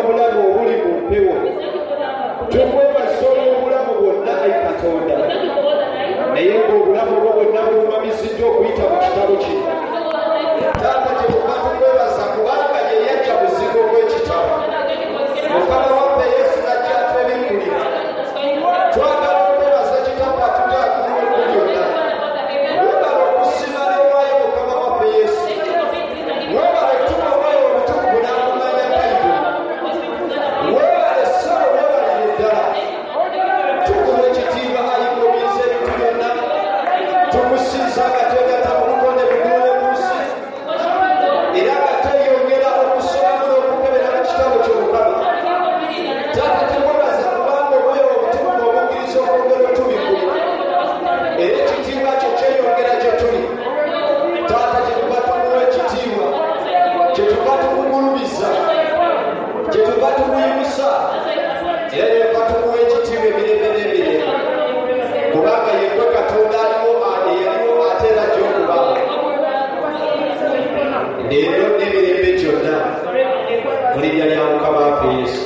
olw'obulamu obuli mu mpewo. Tukwebaza olw'obulamu bwonna ayi Katonda. Naye ng'obulamu bwo bwonna bulumamisiddwa okuyita mu kitabo kino. Taata kyetuva tukwebaza kubanga ye yajja muzigo gw'ekitabo. Mukama waffe Yesu najja atwebikkulira. Twagala okwebaza kitabo atutaakulira ku byonna. Webala okusiima n'owaayo Mukama waffe Yesu. Webala ettuka omwoyo omutukuvu n'akumanya Bayibuli. Webala essaawa webalire ddala. Tukuba ekitiibwa ayigomiriza ebintu byonna. Tumusinza nga twegata mu bukonde bugulu mu nsi. Era nga tweyongera okusoma n'okukebera mu kitabo ky'Omukama. Taata tukwebaza kubanga omwoyo omutukuvu omukiriza okwongera otubikkulira. Era ekitiibwa kyo kyeyongera gye tuli. Taata kyetuva tumuwa ekitiibwa. Kyetuva tumugulumiza. Kyetuva tumuyimusa. Era yetuva tumuwa ekitiibwa emirembe n'emirembe. Kubanga yegwe Katonda aliwo eyaliwo ate era gy'okubawo. Leero n'emirembe gyonna mu linnya lya Mukama waffe Yesu.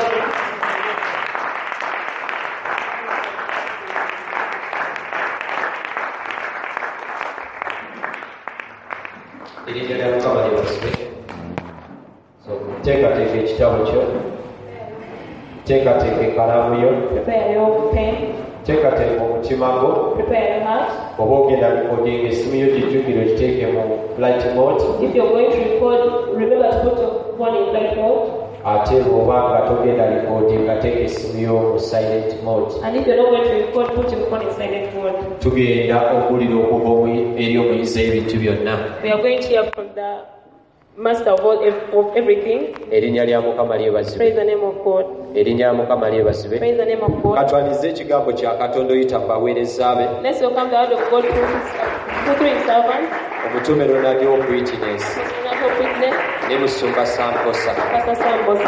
Erinnya lya Mukama lyebazibwe. Teekateeka ekitabo kyo. Teekateeka ekkalaamu yo. Prepare your pen. Teekateeka omutima gwo. Prepare your heart. Oba ogenda recording essimu yo gijjukire ogiteeke mu flight mode. If you're going to record, remember to put your phone in flight mode. Ate bw'oba nga togenda recording ateeka essimu yo mu silent mode. And if you're not going to record, put your phone in silent mode. Tugenda okuwulira okuva eri omuyizi ebintu byonna. We are going to hear from the Master of everything. Erinnya lya Mukama lyebazibwe. Praise the name of God. Erinnya lya Mukama lyebazibwe. Praise the name of God. Katwanize ekigambo kya Katonda oyita mu baweereza be. Let's welcome the word of God through his servant. Omutume Ronald Witness. Ronald Witness. Ne Musumba Sambosa. Pastor Sambosa.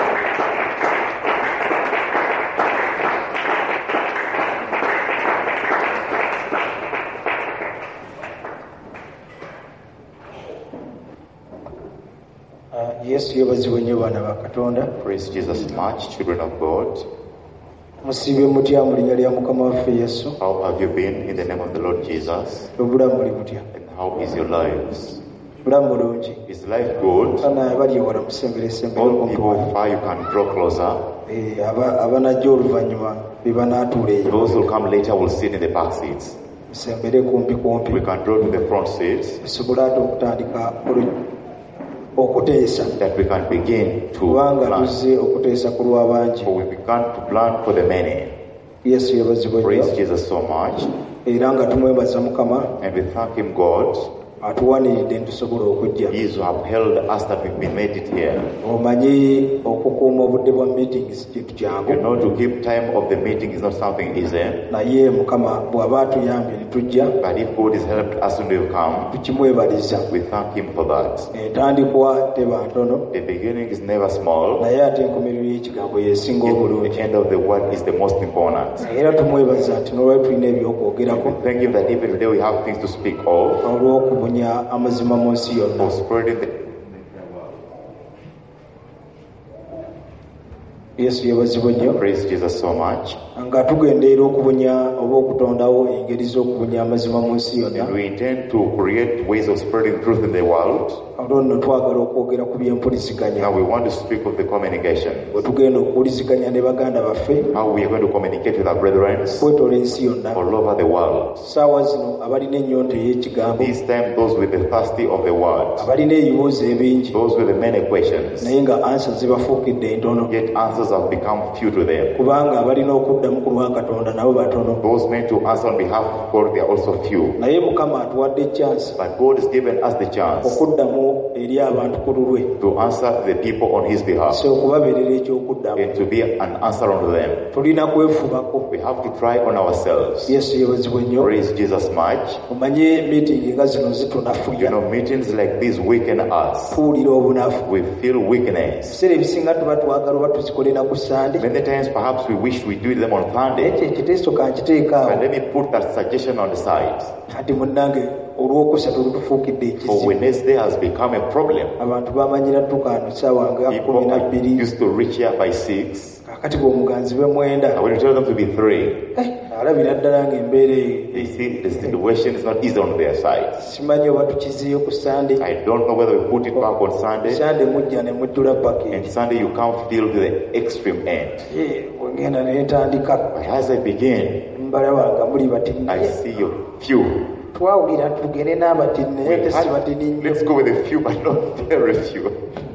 Yesu yebazibwe nnyo baana ba Katonda. Praise Jesus much, children of God. Musiibye mutya mu linnya lya Mukama waffe Yesu. How have you been in the name of the Lord Jesus? Obulamu buli butya? And how is your lives? Bulamu bulungi. Is life good? Kana bali ewala musembere sembere All okumpi people wange. far you can draw closer. Abanajja oluvannyuma be banaatuula eyo. Those who come later will sit in the back seats. Musembere kumpi kumpi. We can draw to the front seats. Tusobole ate okutandika okuteesa. That we can begin to Kubanga plan. tuzze okuteesa ku lw'abangi. For we began to plan for the many. Yesu yebazibwe Praise nnyo. Jesus so much. Era nga tumwebaza Mukama And we thank Him, God. atuwaniridde ntusobola okujja. He has upheld us that we've been made it here. Omanyi okukuuma obudde bwa meetings kintu kyangu. You know, to keep time of the meeting is not something easy. Naye Mukama bw'aba atuyambye ne tujja, But if God has helped us when we've come, tukimwebaliza. we thank Him for that. Entandikwa teba ntono, The beginning is never small. naye ate enkomerero y'ekigambo yeesinga Yet the obulungi. end of the word is the most important. Era tumwebaza nti n'olwali tulina ebyokwogerako We thank Him that even today we have things to speak of, olw'okubunya amazima mu nsi yonna. for spreading the Yesu yebazibwe nnyo. praise Jesus so much. Nga tugenda era okubunya oba okutondawo engeri z'okubunya amazima mu nsi yonna. And we intend to create ways of spreading truth in the world. Olwo nno twagala okwogera ku by'empuliziganya. Now we want to speak of the communication. Bwe tugenda okuwuliziganya ne baganda baffe How we are going to communicate with our brethren kwetoola ensi yonna. all over the world. Ssaawa zino abalina ennyonta ey'ekigambo, This time, those with the thirsty of the word, abalina ebibuuzo ebingi, those with the many questions, naye nga ansa zibafuukidde ntono. yet answers have become few to them. Kubanga abalina okuddamu ku lwa Katonda nabo batono. Those meant to answer on behalf of God, they are also few. Naye Mukama atuwadde chance But God has given us the chance okuddamu eri abantu ku lulwe, to answer the people on His behalf so okubabeerera ekyokuddamu. and to be an answer unto them. Tulina kwefubako. We have to try on ourselves. Yesu yebazibwe nnyo. Praise Jesus much. Omanye meeting nga zino You zitunafuya, know, meetings like these weaken us. tuwulira obunafu. We feel weakness. Ebiseera ebisinga tuba twagala oba tuzikolera ku Sande. Many times perhaps we wish we do them on Naye Sunday. ekyo ekiteeso kankiteeka But awo. let me put that suggestion on the side. Ati munnange olwokusatu lutufuukidde For ekizibu. Wednesday has become a problem. Abantu bamanyira tukaano ssaawa nga People 12. used to reach here by 6. Kakati bw'omuganzi be mwenda And when you tell them to be 3, alabira ddala ng'embeera they see the situation is not easy on their side. simanyi oba tukizeeyo ku Sunday. I don't know whether we put it back on Sunday. Sunday mujja ne muddula And paka Sunday you come feel to the extreme end. bwengenda ne ntandika But as I begin, mbalaba nga muli batini. I see you few. Twawulira tugende n'abatini naye ate si batini nnyo. Let's go with a few, but not very few.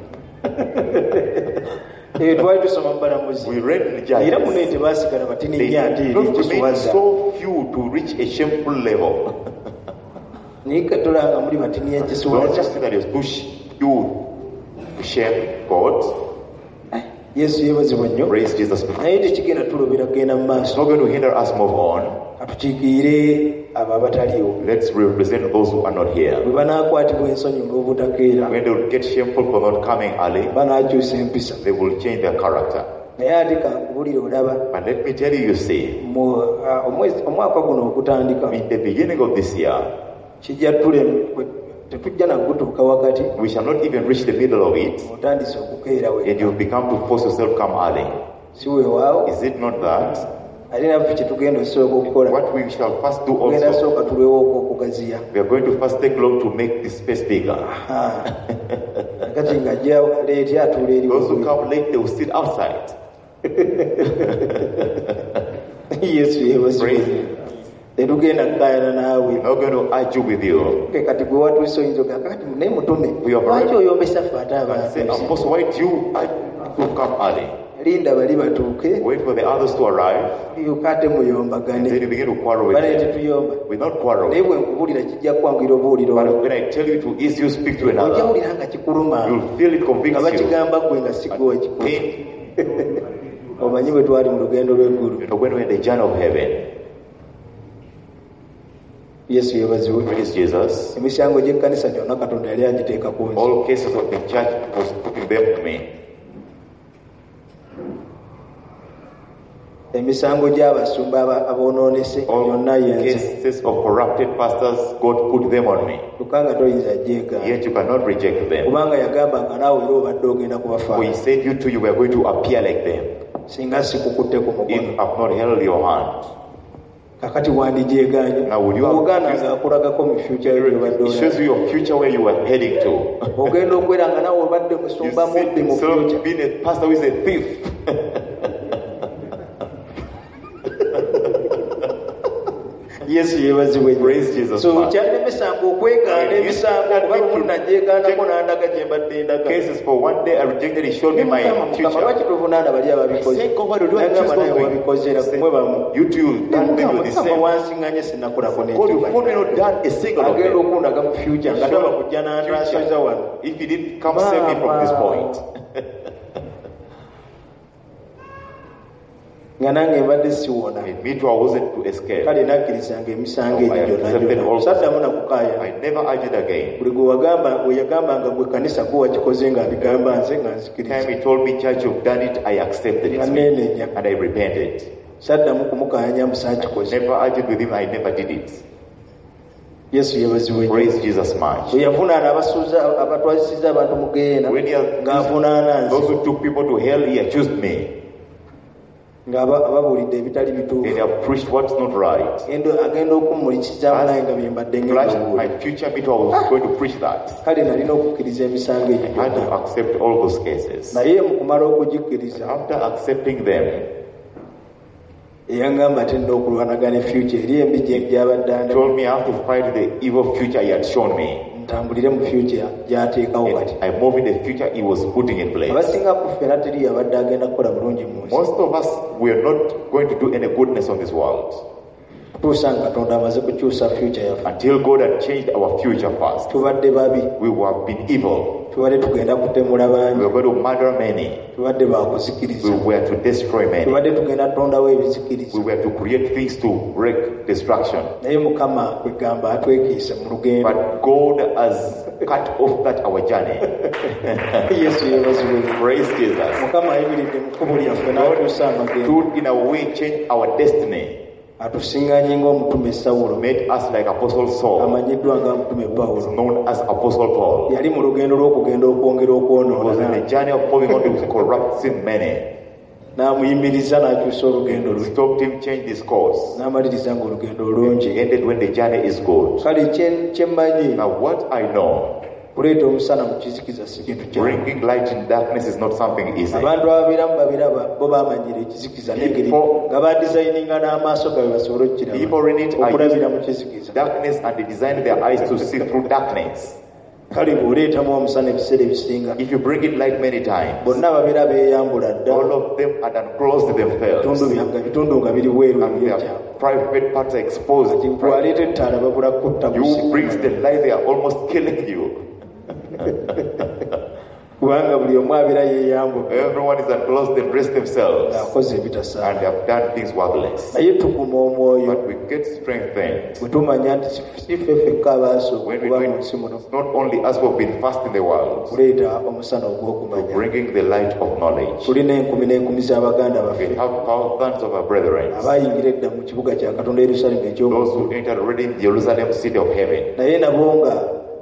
Twali tusoma mu balamuzi We read in era Judges. muno tebaasigala batini They nnyo ate don't remain ekisuwaza so few to reach a shameful level. naye katola nga muli batini Don't ekisuwaza. just say that you're too few to shame God. Yesu yeebazibwa nnyo Praise Jesus. naye tekigenda tulobera kugenda mu It's maaso. not going to hinder us move on. Atukiikirire abo abataliwo Let's represent those who are not here. bwe banaakwatibwa ensonyi olw'obutakeera When they will get shameful for not coming early, banaakyusa empisa. they will change their character. naye ate kankubulire olaba But let me tell you, you see, omwaka guno okutandika in the beginning of this year, kijja tetujja nagutuuka wakati we shall not even reach the middle of it, otandise okukeera we and you've become to force yourself to come early. si weewaawo Is it not that? ate naffe kyetugenda osooka okukola What we shall first do tugenda also, sooka tulwewooko okugaziya we are going to first take long to make the space bigger. kati ng'ajja leeti atuula eri Those who waggulu. come late, they will sit outside. Yesu yeebazibwe Praise. tetugenda kukaayana naawe We're not going to argue with you. kati gwe watuuse oyinza ogamba kati naye mutume We have lwaki already- oyombesa ffe ate And say, abantu Apostle, why do you urge to come early? linda bali batuuke Wait for the others to arrive, yuka ate muyombagane then you begin to quarrel with bale them. tetuyomba We not quarrel. naye bwe nkubulira kijja kwangira obuwuliro But when I tell you to ease you, speak to ojja another, wulira nga kikuluma you'll feel it nga convicts you. bakigamba gwe nga sigwe kikulu Pain, omanyi bwe twali mu lugendo lw'eggulu you know, when we're in the journey of heaven, yesu yeebazibwe praise Jesus. emisango gy'ekkanisa gyonna katonda yali agiteeka ku nsi All cases of the church was putting them to me. emisango gy'abasumba aboonoonese All yonna yenze cases of corrupted pastors, God put them on me. lukanga toyinza gyegaana Yet you cannot reject them. kubanga yagambanga naawe era obadde ogenda For he kubafaana said you too, you were going to appear like them singa sikukutte ku mukono if I've not held your hand. kakati wandigyeganye Now, would you have- obugaana nga akulagako mu fyuca yo gyobadde It shows you your future where you are heading to. ogenda okwera nga nawe obadde You musumba see mubbi mu yourself fyuca being a pastor who is a thief. yesu yeebazibwe Praise Jesus. so Christ. kyannemesanga okwegaana emisango kuba lumu nagyegaanako n'andaga gye mbadde ndaga Cases for one day I rejected, he showed me my mukama future. lwaki tuvunaana bali I ababikoze said, God, why do I choose nagamba naye those wabikozera things? kumwe bamu You too, that made you the mukama same. wansiŋŋanye sinnakolako God, you n'ekyo found me not done a single of agenda them. okundaga mu fyuca nga taba kujja n'antransfeza wano If he didn't come save me from this point, nga nange mbadde siwona and me too, I wasn't to escape. kale nakkirizanga emisango No, I egyo gyonna accepted gyonna all. saddamu nakukaaya I never urged again. buli gwe yagambanga gwe kanisa gwe wakikoze ng'abigamba nze nga nzikiriza Time he told me, church, you've done it, I accepted nga it. neenenya And I repented. saddamu kumukaanya musaakikoze Never urged with him, I never did it. yesu yeebazibwe nnyo. Praise Jesus much. bwe yavunaana abatwazisiza abantu mu geena When he has ng'avunaana those nze who took people to hell, he accused me. ng'ababuulidde ebitali And bituufu they have preached what's not right. agenda okumulikizaamu naye nga bye mbadde Flash ngenda my future, me too, I was going to preach that. kale nalina okukkiriza emisango egyo I had to gyonna accept all those cases. naye mu kumala okugikkiriza After accepting them, eyangamba tenda okulwanagana efyuca eri embi gy'abadde he anda told me I have to fight the evil future he had shown me. ntambulire mu fyuca gy'ateekawo kati And I move in the future he was putting in place. abasinga kufe era teri yabadde agenda kukola bulungi mu nsi Most of us, we are not going to do any goodness on this world kutuusa nga katonda amaze kukyusa fyuca yaffe until God had changed our future first. tubadde babi We have been evil. tubadde tugenda kutemula We bangi were going to murder many. tubadde bakuzikiriza We were to destroy many. tubadde tugenda kutondawo ebizikiriza We were to create things to break destruction. naye mukama kwegamba atwekiise mu lugendo But God has cut off that our journey. yesu yeebazibwe Praise Jesus. mukama ayibiridde mu kkubo lyaffe n'atuusa amagendo Stood in our way, changed our destiny. atusiŋŋaanye ng'omutume Sawulo made us like Apostle Saul, amanyiddwa nga mutume is Pawulo known as Apostle Paul. yali mu lugendo lw'okugenda okwongera He was in okwonoona the journey of moving on to corrupting many. n'amuyimiriza n'akyusa olugendo He lwe stopped him, changed his course. n'amaliriza ng'olugendo He olungi ended when the journey is good. kale kye mmanyi Now what I know, kuleeta omusana mu kizikiza si kintu kyangu bringing light in darkness is not something easy. abantu ababeeramu babiraba bo bamanyira ekizikiza n'engeri nga badizayininga n'amaaso gabe basobole People in it okulabira are mu kizikiza darkness and they design their eyes to see through darkness. kale bw'oleetamu omusana ebiseera ebisinga If you bring it light many times, bonna babeera beeyambula dda all of them are unclosed themselves bitundu nga biri bweru and ebyo their private parts are exposed. bw'aleeta ettaala babula kutta You bring the light, they are almost killing you. kubanga buli omu abeera yeeyambula Everyone is unclosed and dressed themselves ng'akoze and ebitasaana they have done things worthless. naye tuguma omwoyo But we get strengthened bwe tumanya nti si ffe ffekka abaasooka when we okuba do mu it. nsi muno It's not only us who have been first in the world, kuleeta omusana ogw'okumanya bringing the light of knowledge. tulina enkumi n'enkumi z'abaganda We baffe have thousands of our brethren, abayingira edda mu kibuga kya katonda Yerusaalemu those eky'omu who entered already in Jerusalem, city of heaven. naye nabo nga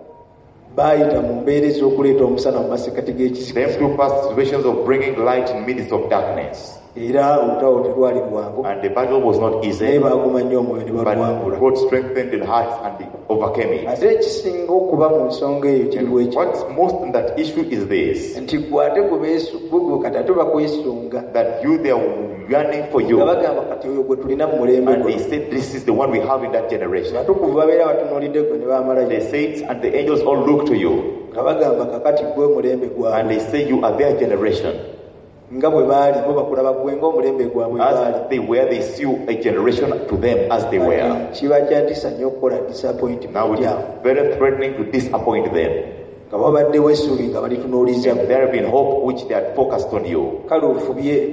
baayita mu mbeera ez'okuleeta omusana mu masekati g'ekizikiza Them two past situations of bringing light in midst of darkness. era olutawo terwali lwangu And the battle was not naye easy, baaguma nnyo omwoyo ne but balwangula God strengthened their hearts and they overcame it. ate ekisinga okuba mu nsonga eyo kiri bweki What's most in that issue is this, nti gwe ate gwe kati ate bakwesunga that they are yearning for nga you. bagamba kati oyo gwe tulina mu mulembe And gwe they said, this is the one we have in that generation. batukuvu babeera batunuulidde gwe ne The baamalayo saints and the angels all look to you. nga bagamba kakati gwe mulembe And gwabwe they say you are their generation. nga bwe baali bo bakulaba gwe ng'omulembe gwabwe baali As they were, they see a generation to them as they were. kiba kyantisa nnyo okukola disappointment Now it is yaabwe very threatening to disappoint them. nga babaddewo essuubi nga balitunuuliza And there have been hope which they had focused on you. kale ofubye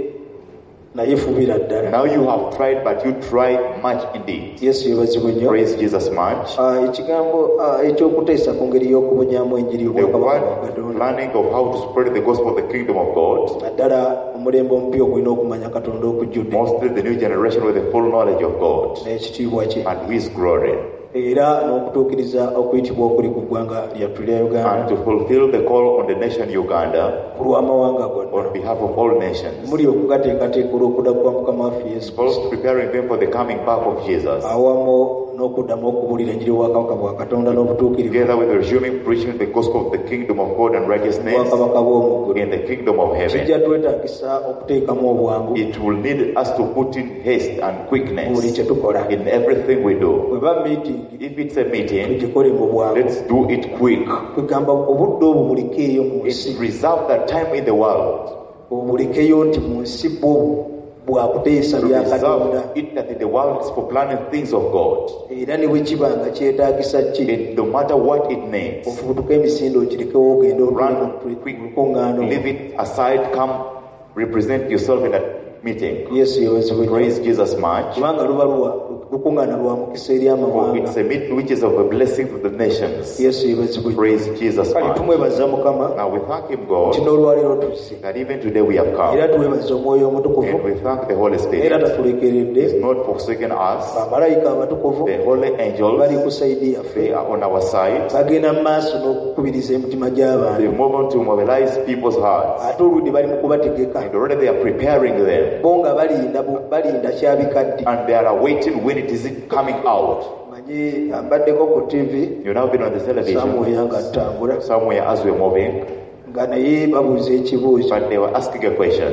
naye fubira ddala Now you have tried, but you tried much indeed. yesu yebazibwe nnyo Praise Jesus much. Ekigambo ekyokuteesa ku ngeri y'okubonyaamu enjiri The obwakabaka word bwa Katonda planning of how to spread the gospel of the kingdom of God. naddala omulembe omupya ogulina okumanya katonda okujjudde Mostly the new generation with the full knowledge of God n'ekitiibwa kye and His glory. era n'okutuukiriza okuyitibwa okuli ku ggwanga lyattu lya And uganda to fulfill the call on the nation Uganda ku lw'amawanga gonna on behalf of all nations. muli okugateekateeka olw'okudda kwa mukama waffe yesu Both preparing them for the coming back of Jesus. awamu n'okuddamu okubuulira enjiri obwakabaka bwa katonda n'obutuukirivu Together with resuming preaching the gospel of the kingdom of God and righteousness obwakabaka bw'omu in the kingdom of heaven. kijja twetaagisa okuteekamu obwangu It will need us to put in haste and buli quickness kye tukola in everything we do. bwe ba meeting If it's a meeting, tugikole mu bwangu let's do it quick. kwegamba obudde obwo bulikeeyo mu It's nsi reserve that time in the world. obulikeyo nti mu nsi bwo bwakuteesa To bya katonda reserve it that in the world is for planning things of God. era ne bwe kiba nga kyetaagisa ki And no matter what it needs, ofubutuka emisinde okirekewo ogende run quick, olukuŋŋaano leave it aside, come represent yourself in that meeting. yesu yebazibwe Praise Jesus much. kubanga luba lukuŋŋaana lwa mukisa eri For amawanga it's a meeting which is of a blessing to the nations. yesu yebazibwe Praise Jesus kale much. tumwebaza mukama Now we thank Him, nti God, n'olwaleero tuzze that even today we have era come. tuwebaza omwoyo omutukuvu And we thank the Holy era Spirit. tatulekeredde He's not forsaken us. bamalayika abatukuvu The holy bali angels, ku sayidi yaffe they are on our side. bagenda mu maaso n'okukubiriza emitima They gy'abantu move on to mobilize people's hearts. ate oludde bali mu kubategeka And already they are preparing them. bo nga balinda kyabikadde And they are awaiting when it is coming out. manyi ambaddeko ku tv You've now been on the television samuweya nga ttambula somewhere as we're moving, nga naye babuuza ekibuuzo but they were asking a question.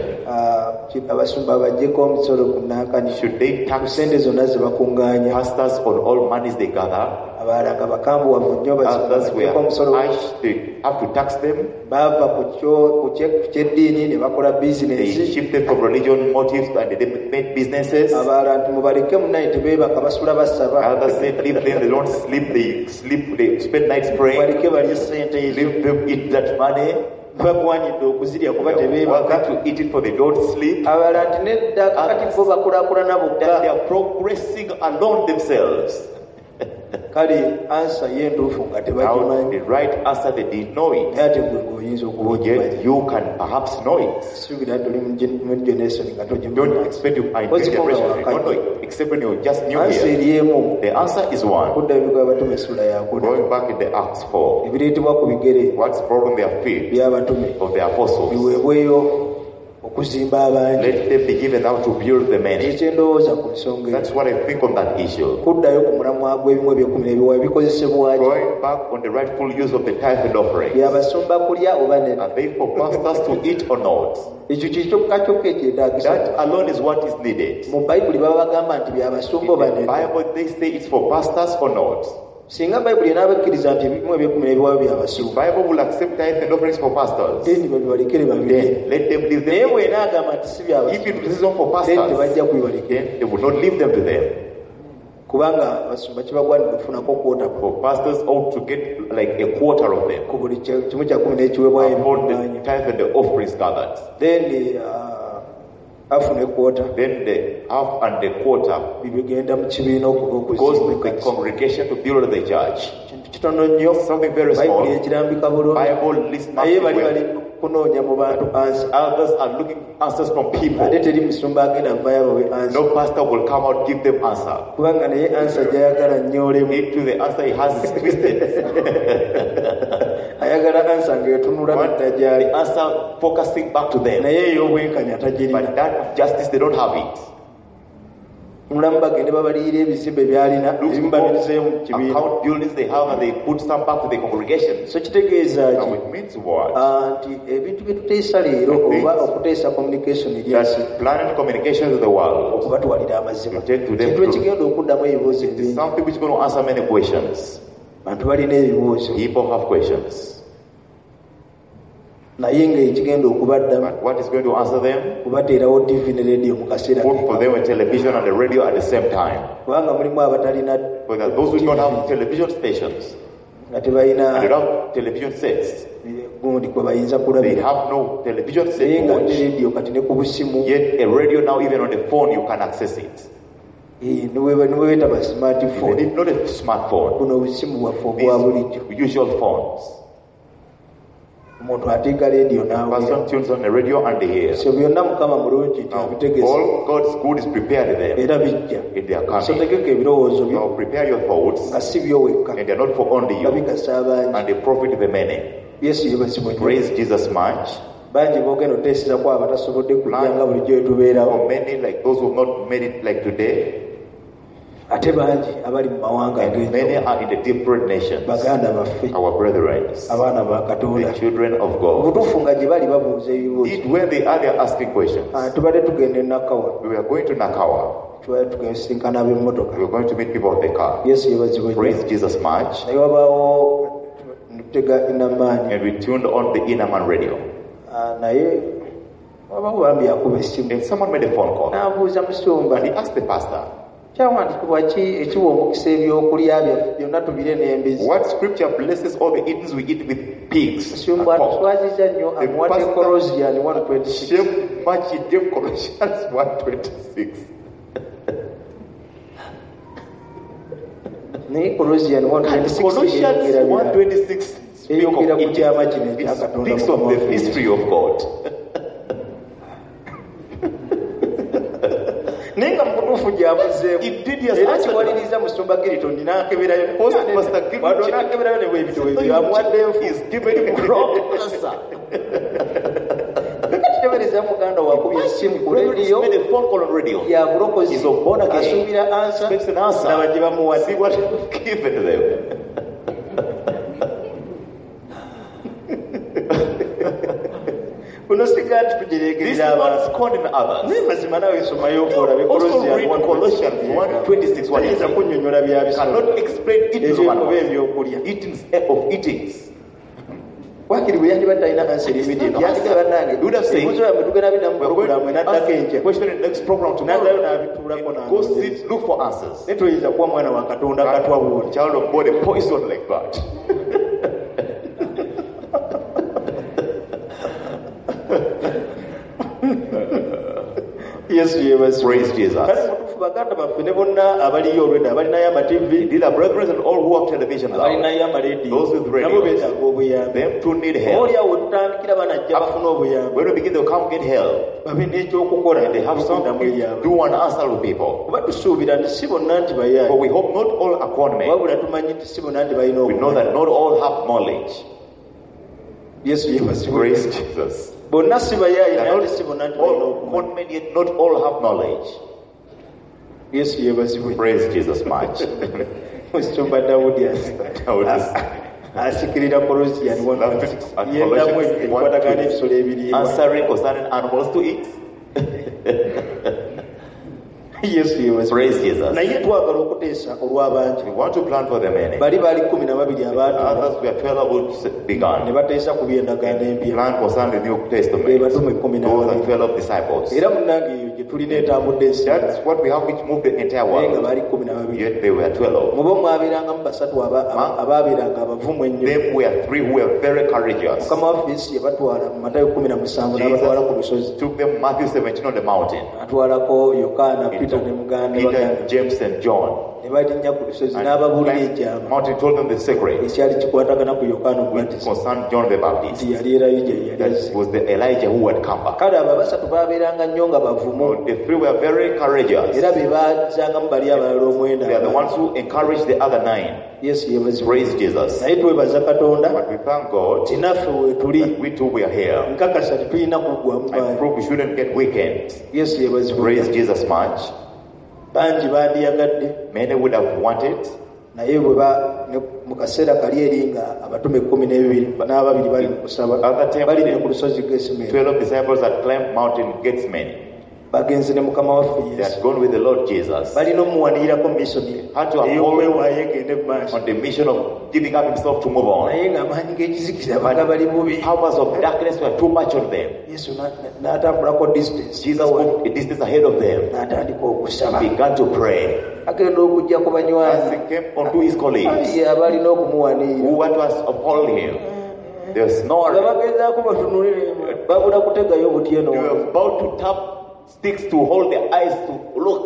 abasumba bajjeko omusolo ku nankani Should they ku tax sente zonna ze bakuŋŋaanya pastors on all monies they gather? abalala nga bakambuwavu nnyo Others bajjeko omusolo were asked, they have to tax them. baava ku kyeddiini ne bakola They bizinesi shifted from religion motives and they made businesses. abalala nti mubaleke munaye tebeebaka basula basaba Others said, leave them, they don't sleep, they spend nights praying. mubaleke balye sente ezo Leave them eat that money. bagwanidde okuzirya kuba They tebeebaka want to eat it for they don't sleep. abalala nti nedda kakati bo bakulaakulana That they bokka are progressing alone themselves. kale ansa ye entuufu nga Now, tebagimanyi the right answer, they didn't know it. naye ate gwe ng'oyinza okuba ogimanyi. Yet you can perhaps know it. suubira toli mu generation nga Don't togimanyi. expect you are in What's this the generation. problem? You don't know it, except when you're just new ansa here. eri emu. The answer is one. kudda ebigo abatume essula yakuna Going back in the Acts 4, ebireetebwa ku bigere what's brought on their feet by'abatume of the apostles? biweebweyo okuzimba abangi. Let them be given out to build the many. ekyendowooza ku nsonga eyo That's what I think on that issue. kuddayo ku mulamwa gw'ebimu ebyekumi n'ebiwa bikozesebwaki Going back on the rightful use of the tithe and offering. byabasumba kulya oba nedda. Are they for pastors to eat or not? ekyo kikyokka kyokka ekyetaagisa. That alone is what is needed. mu bayibuli baba bagamba nti byabasumba oba In the nedda. Bible, they say it's for pastors or not. singa bayibuli enaabakkiriza nti ebimu ebyekumi n'ebiwa byabasumba Bible will accept tithe and offerings for pastors. then babibalekere babirye. Then let them leave naye them. bw'enaagamba nti si If byabasumba it is not for then pastors, tebajja kubibalekera then they will not leave them to them. kubanga abasumba kibagwanira okufunako kwota For pastors ought to get like a quarter of them ku buli kimu kya kumi n'ekiweebwayo upon the ebikungaanya. tithe and the offerings gathered. then afuna ekwota Then the half and the quarter bibigenda mu kibiina goes to okuzimba the congregation to build the church. kintu kitono nnyo Something very bayibuli small. ekirambika bulungi Bible lists naye bali well. bali kunoonya mu bantu ansa Others are looking answers from people. ate teri musumba agenda vayo bawe ansa No pastor will come out give them answer. kubanga naye ansa gyayagala nyoolemu Into the answer he has is twisted. ayagala ansa ng'etunula Want nadda the gyali answer focusing back to them. naye ey'obwenkanya tagirina But that of justice they don't have it. mulamu bagende babaliyira ebizimbe byalina Look ebimu for babirizeyo mu kibiina account buildings they have and they put some back to the congregation. so kitegeeza Now ki it means what? nti ebintu bye tuteesa leero oba okuteesa communication eryasi That planning communication to the world okubatwalira amazima You take to them kintu truth. ekigenda okuddamu ebibuuzo is ebingi something which is going to answer many questions. bantu balina ebibuuzo People have questions. naye ng'ekigenda okubaddamu But what is going to answer them? kubateerawo tv ne radio mu kaseera Put for them a television and a radio at the same time. kubanga mulimu abatalina Because those who don't have television stations nga tebalina and they don't have television sets, gundi kwe bayinza they kulabira have no television set naye to nga ne watch. radio kati ne ku busimu Yet a radio now, even on the phone, you can access it. niwebeeta They smartphone need not a smartphone. buno obusimu bwaffe obwa bulijjo These usual phones. omuntu ateeka radio n'awulira Person tunes on the radio and they hear. so byonna mukama mulungi nti Now, abitegese all God's good is prepared them era bijja in their so coming. tegeka ebirowoozo byo Now prepare your thoughts, nga si byo wekka and they're not for only nga you, bigasa abangi and they profit the many. yesu yebazibwa nnyo Praise Jesus much. bangi boogenda oteesezako abatasobodde kujja nga bulijjo wetubeerawo For many, like those who have not made it like today, ate bangi abali mu mawanga and many ag'enjawulo are in the different nations, baganda baffe our brethren, abaana ba katonda the children of God. obutuufu nga gye bali babuuza ebibuuzo Indeed, when they are, they are asking questions. tubadde tugenda e nakawa We are going to Nakawa. tubadde tugasinkana ab'emmotoka We are going to meet people of the car. yesu yebazibwa nnyo Praise Jesus much. naye wabaawo ntutega enamaanyi And we tuned on the Inaman radio. naye wabaawo bambi akuba essimu And someone made a phone call. n'abuuza musumba And he asked the pastor, kyawandikibwa ki ekiwa omukisa ebyokulya byaffe byonna tubire n'embizi what scripture blesses all the eatings we eat with pigs and musumba pork? atuswaziza nnyo The amuwadde pastor- korosiani 126 Shame much he gave Colossians 1:26. naye korosiani And 126 Colossians eyongera 1:26 speak eyongera of ku it. kyama kino It ekya katonda speaks of the history of God. naye nga mukutuufu gyamuzeemu Indeed, yes, era answered. kiwaliriza musumba giriton n'akeberayo Pastor Gilton- wadde n'akeberayo ne bwebitowebyo amuwadde enfu He's given him wrong answer. kitebereza muganda wakubya essimu ku He rediyo made a phone call on radio. ya bulokozi He's born again. asuubira ansa Expects an answer. naba gye bamuwadde See what he's given to them. kuno siga nti This is tugireegerera not abantu scorning others. naye mazima nawe esomayo okolabe Also read Colossians 1:26. What ayinza is kunnyonnyola byabisoma cannot explain it to ebyokuba one. ebyokulya Eatings of eatings. wakiri bwe yandiba talina ansa erimidieto yandiga bannange You would have said, ebibuzo byammwe tugenda bidda mu We're going puroguramu to enaddako ask enkya question in the next program n'addayo tomorrow. n'abituulako Go sit, look for answers. naye toyinza kuba mwana wa katonda katwa buuli Child of God, a poison like that. yesu yebazibwa Praise Jesus. kale mutuufu baganda baffe ne bonna abaliyo olwedda abalinayo amativi These are brethren and all who have television now. abalinayo amalediyo Those with nabo radios. beetaaga obuyambi Them too need help. oliawo tutandikira banajja bafuna obuyambi When we begin to come get help, babe n'ekyokukola they have something to ebyabwe do and answer to people. kuba tusuubira nti si bonna nti But bayaayi we hope not all are con men. wabula tumanyi nti si bonna nti balina We know obumanyi that not all have knowledge. yesu yeebazibwe Praise Jesus. bonna si bayaayi They are naye not si bonna nti balina all obumanyi con men, yet not all have knowledge. yesu yeebazibwe Praise Jesus much. musumba dawudi Dawudi. asikirira Colossians 1:6 yendamu ebikwatagana n'ebisolo ebiriibwa Answering concerning animals to eat. yesu yeebazibwe Praise Jesus. naye twagala okuteesa olw'abangi We want to plan for the many. bali baali 12 abaatula Others we are 12 who ne began. bateesa ku by'endagaano empya Plan concerning the New be Testament. batume 12 Those are 12 disciples. era munnange eyo gye tulina etambudde ensi That's what we have which moved the entire naye nga world. baali 12 Yet they were 12. mubo mwabeerangamu basatu abaabeeranga abavumu ennyo Them were 3 who were very courageous. mukama waffe yesu yabatwala mu matayo 17 n'abatwala ku lusozi Took them Matthew 17 on the mountain. atwalako yokaana He peter took ne muganda Peter, baganda James, and John. ne balinnya ku lusozi And n'ababuulira climbed the ekyama mountain, told them the secret ekyali kikwatagana ku yokaana omubatiza concerning John the Baptist. nti yali erayija yali That azze was the Elijah who had come back. kale abo abasatu baabeeranga nnyo nga bavumu The 3 were very courageous. era be baazangamu bali abalala omwenda They are the ones who encouraged the other 9. yesu yeebazibwe Praise Jesus. naye twebaza katonda But we thank God ti naffe weetuli that we too we are here. nkakasa tetulina kuggwamu I baani prove we shouldn't get weakened. yesu yeebazibwe Praise Jesus much. bangi bandiyagadde Many would have wanted, naye mu kaseera kali eri nga abatume 12 n'ababiri bali mu kusaba Other time- balinye ku lusozi Gesemani 12 disciples had climbed mountain Gethsemane. bagenze ne mukama waffe They yesu had gone with the Lord Jesus balina omuwanirako misoni Had to have ey'okwewaayo egende mu maaso on the mission of giving up himself to move on. naye ng'amaanyi g'ekizikiza baga bali bubi Powers of darkness were too much on them. yesu n'atambulako distance Jesus moved a distance ahead of them. n'atandika okusaba Began to pray. agenda okujja ku As banywanyi he came unto his colleagues ye abalina okumuwanirira who want to uphold him, they were nga snoring. bagezaako batunulire babula kutegayo butyeno They were about to tap sticks to hold their eyes to look.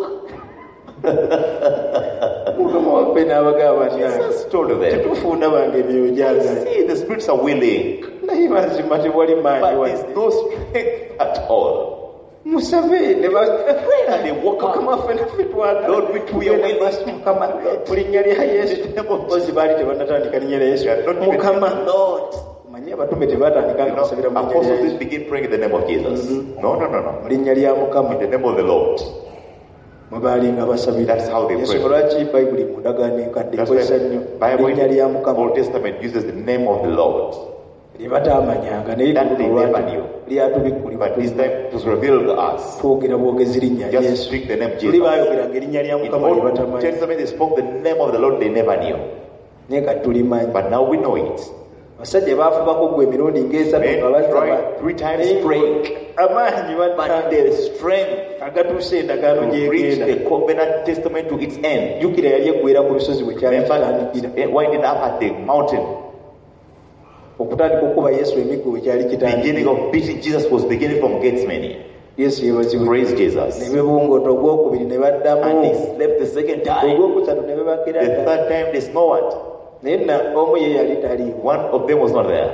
mukama waffe n'abagamba bati Jesus told them, tetufuunda bange ebyojaagala see, the spirits are willing, naye mazima tewali maanyi but wadde there's no strength at all. musabe ne And they woke mukama up. waffe naffe twagala Lord, we too are willing. mukama mu linnya lya yesu ozi baali tebanatandika linnya lya yesu They are not even- mukama lord manye abatume tebatandikanga basabira mu linnya lya Apostles yesu didn't begin praying in the name of Jesus. No. mu linnya lya mukama In the name of the Lord. mwe baali nga basabira That's how they yesu pray. lwaki bayibuli mu ndagaano enkadde That's why ekozesa nnyo Bible linnya lya in the mukama Old Testament uses the name of the Lord. lye bataamanyanga naye That they never knew. lyatubikkulibwa But this time it was revealed to us. twogera bwogezi linnya Just yesu speak the name tuli Jesus. baayogeranga erinnya lya In mukama lye Old batamanyi Testament they spoke the name of the Lord they never knew. naye kati tulimanyi But now we know it. abasajja baafubako gwe emirundi ng'esatu Men nga basaba tried 3 times praying, amaanyi but their strength agatuuse endagaano to reach gyegenda the covenant testament to its end. jjukira yali eggwera ku lusozi bwe kyali kitandikira Remember, winding up at the mountain, okutandika okuba yesu emiggo bwe kyali beginning kitandikira of beating Jesus was beginning from Gethsemane. yesu yebazibwe Praise ne Jesus. bebungoto ogwokubiri ne And baddamu they slept the second time. ogwokusatu ne The bebakiraga third time they snored. naye omu ye yali taliiwo One of them was not there.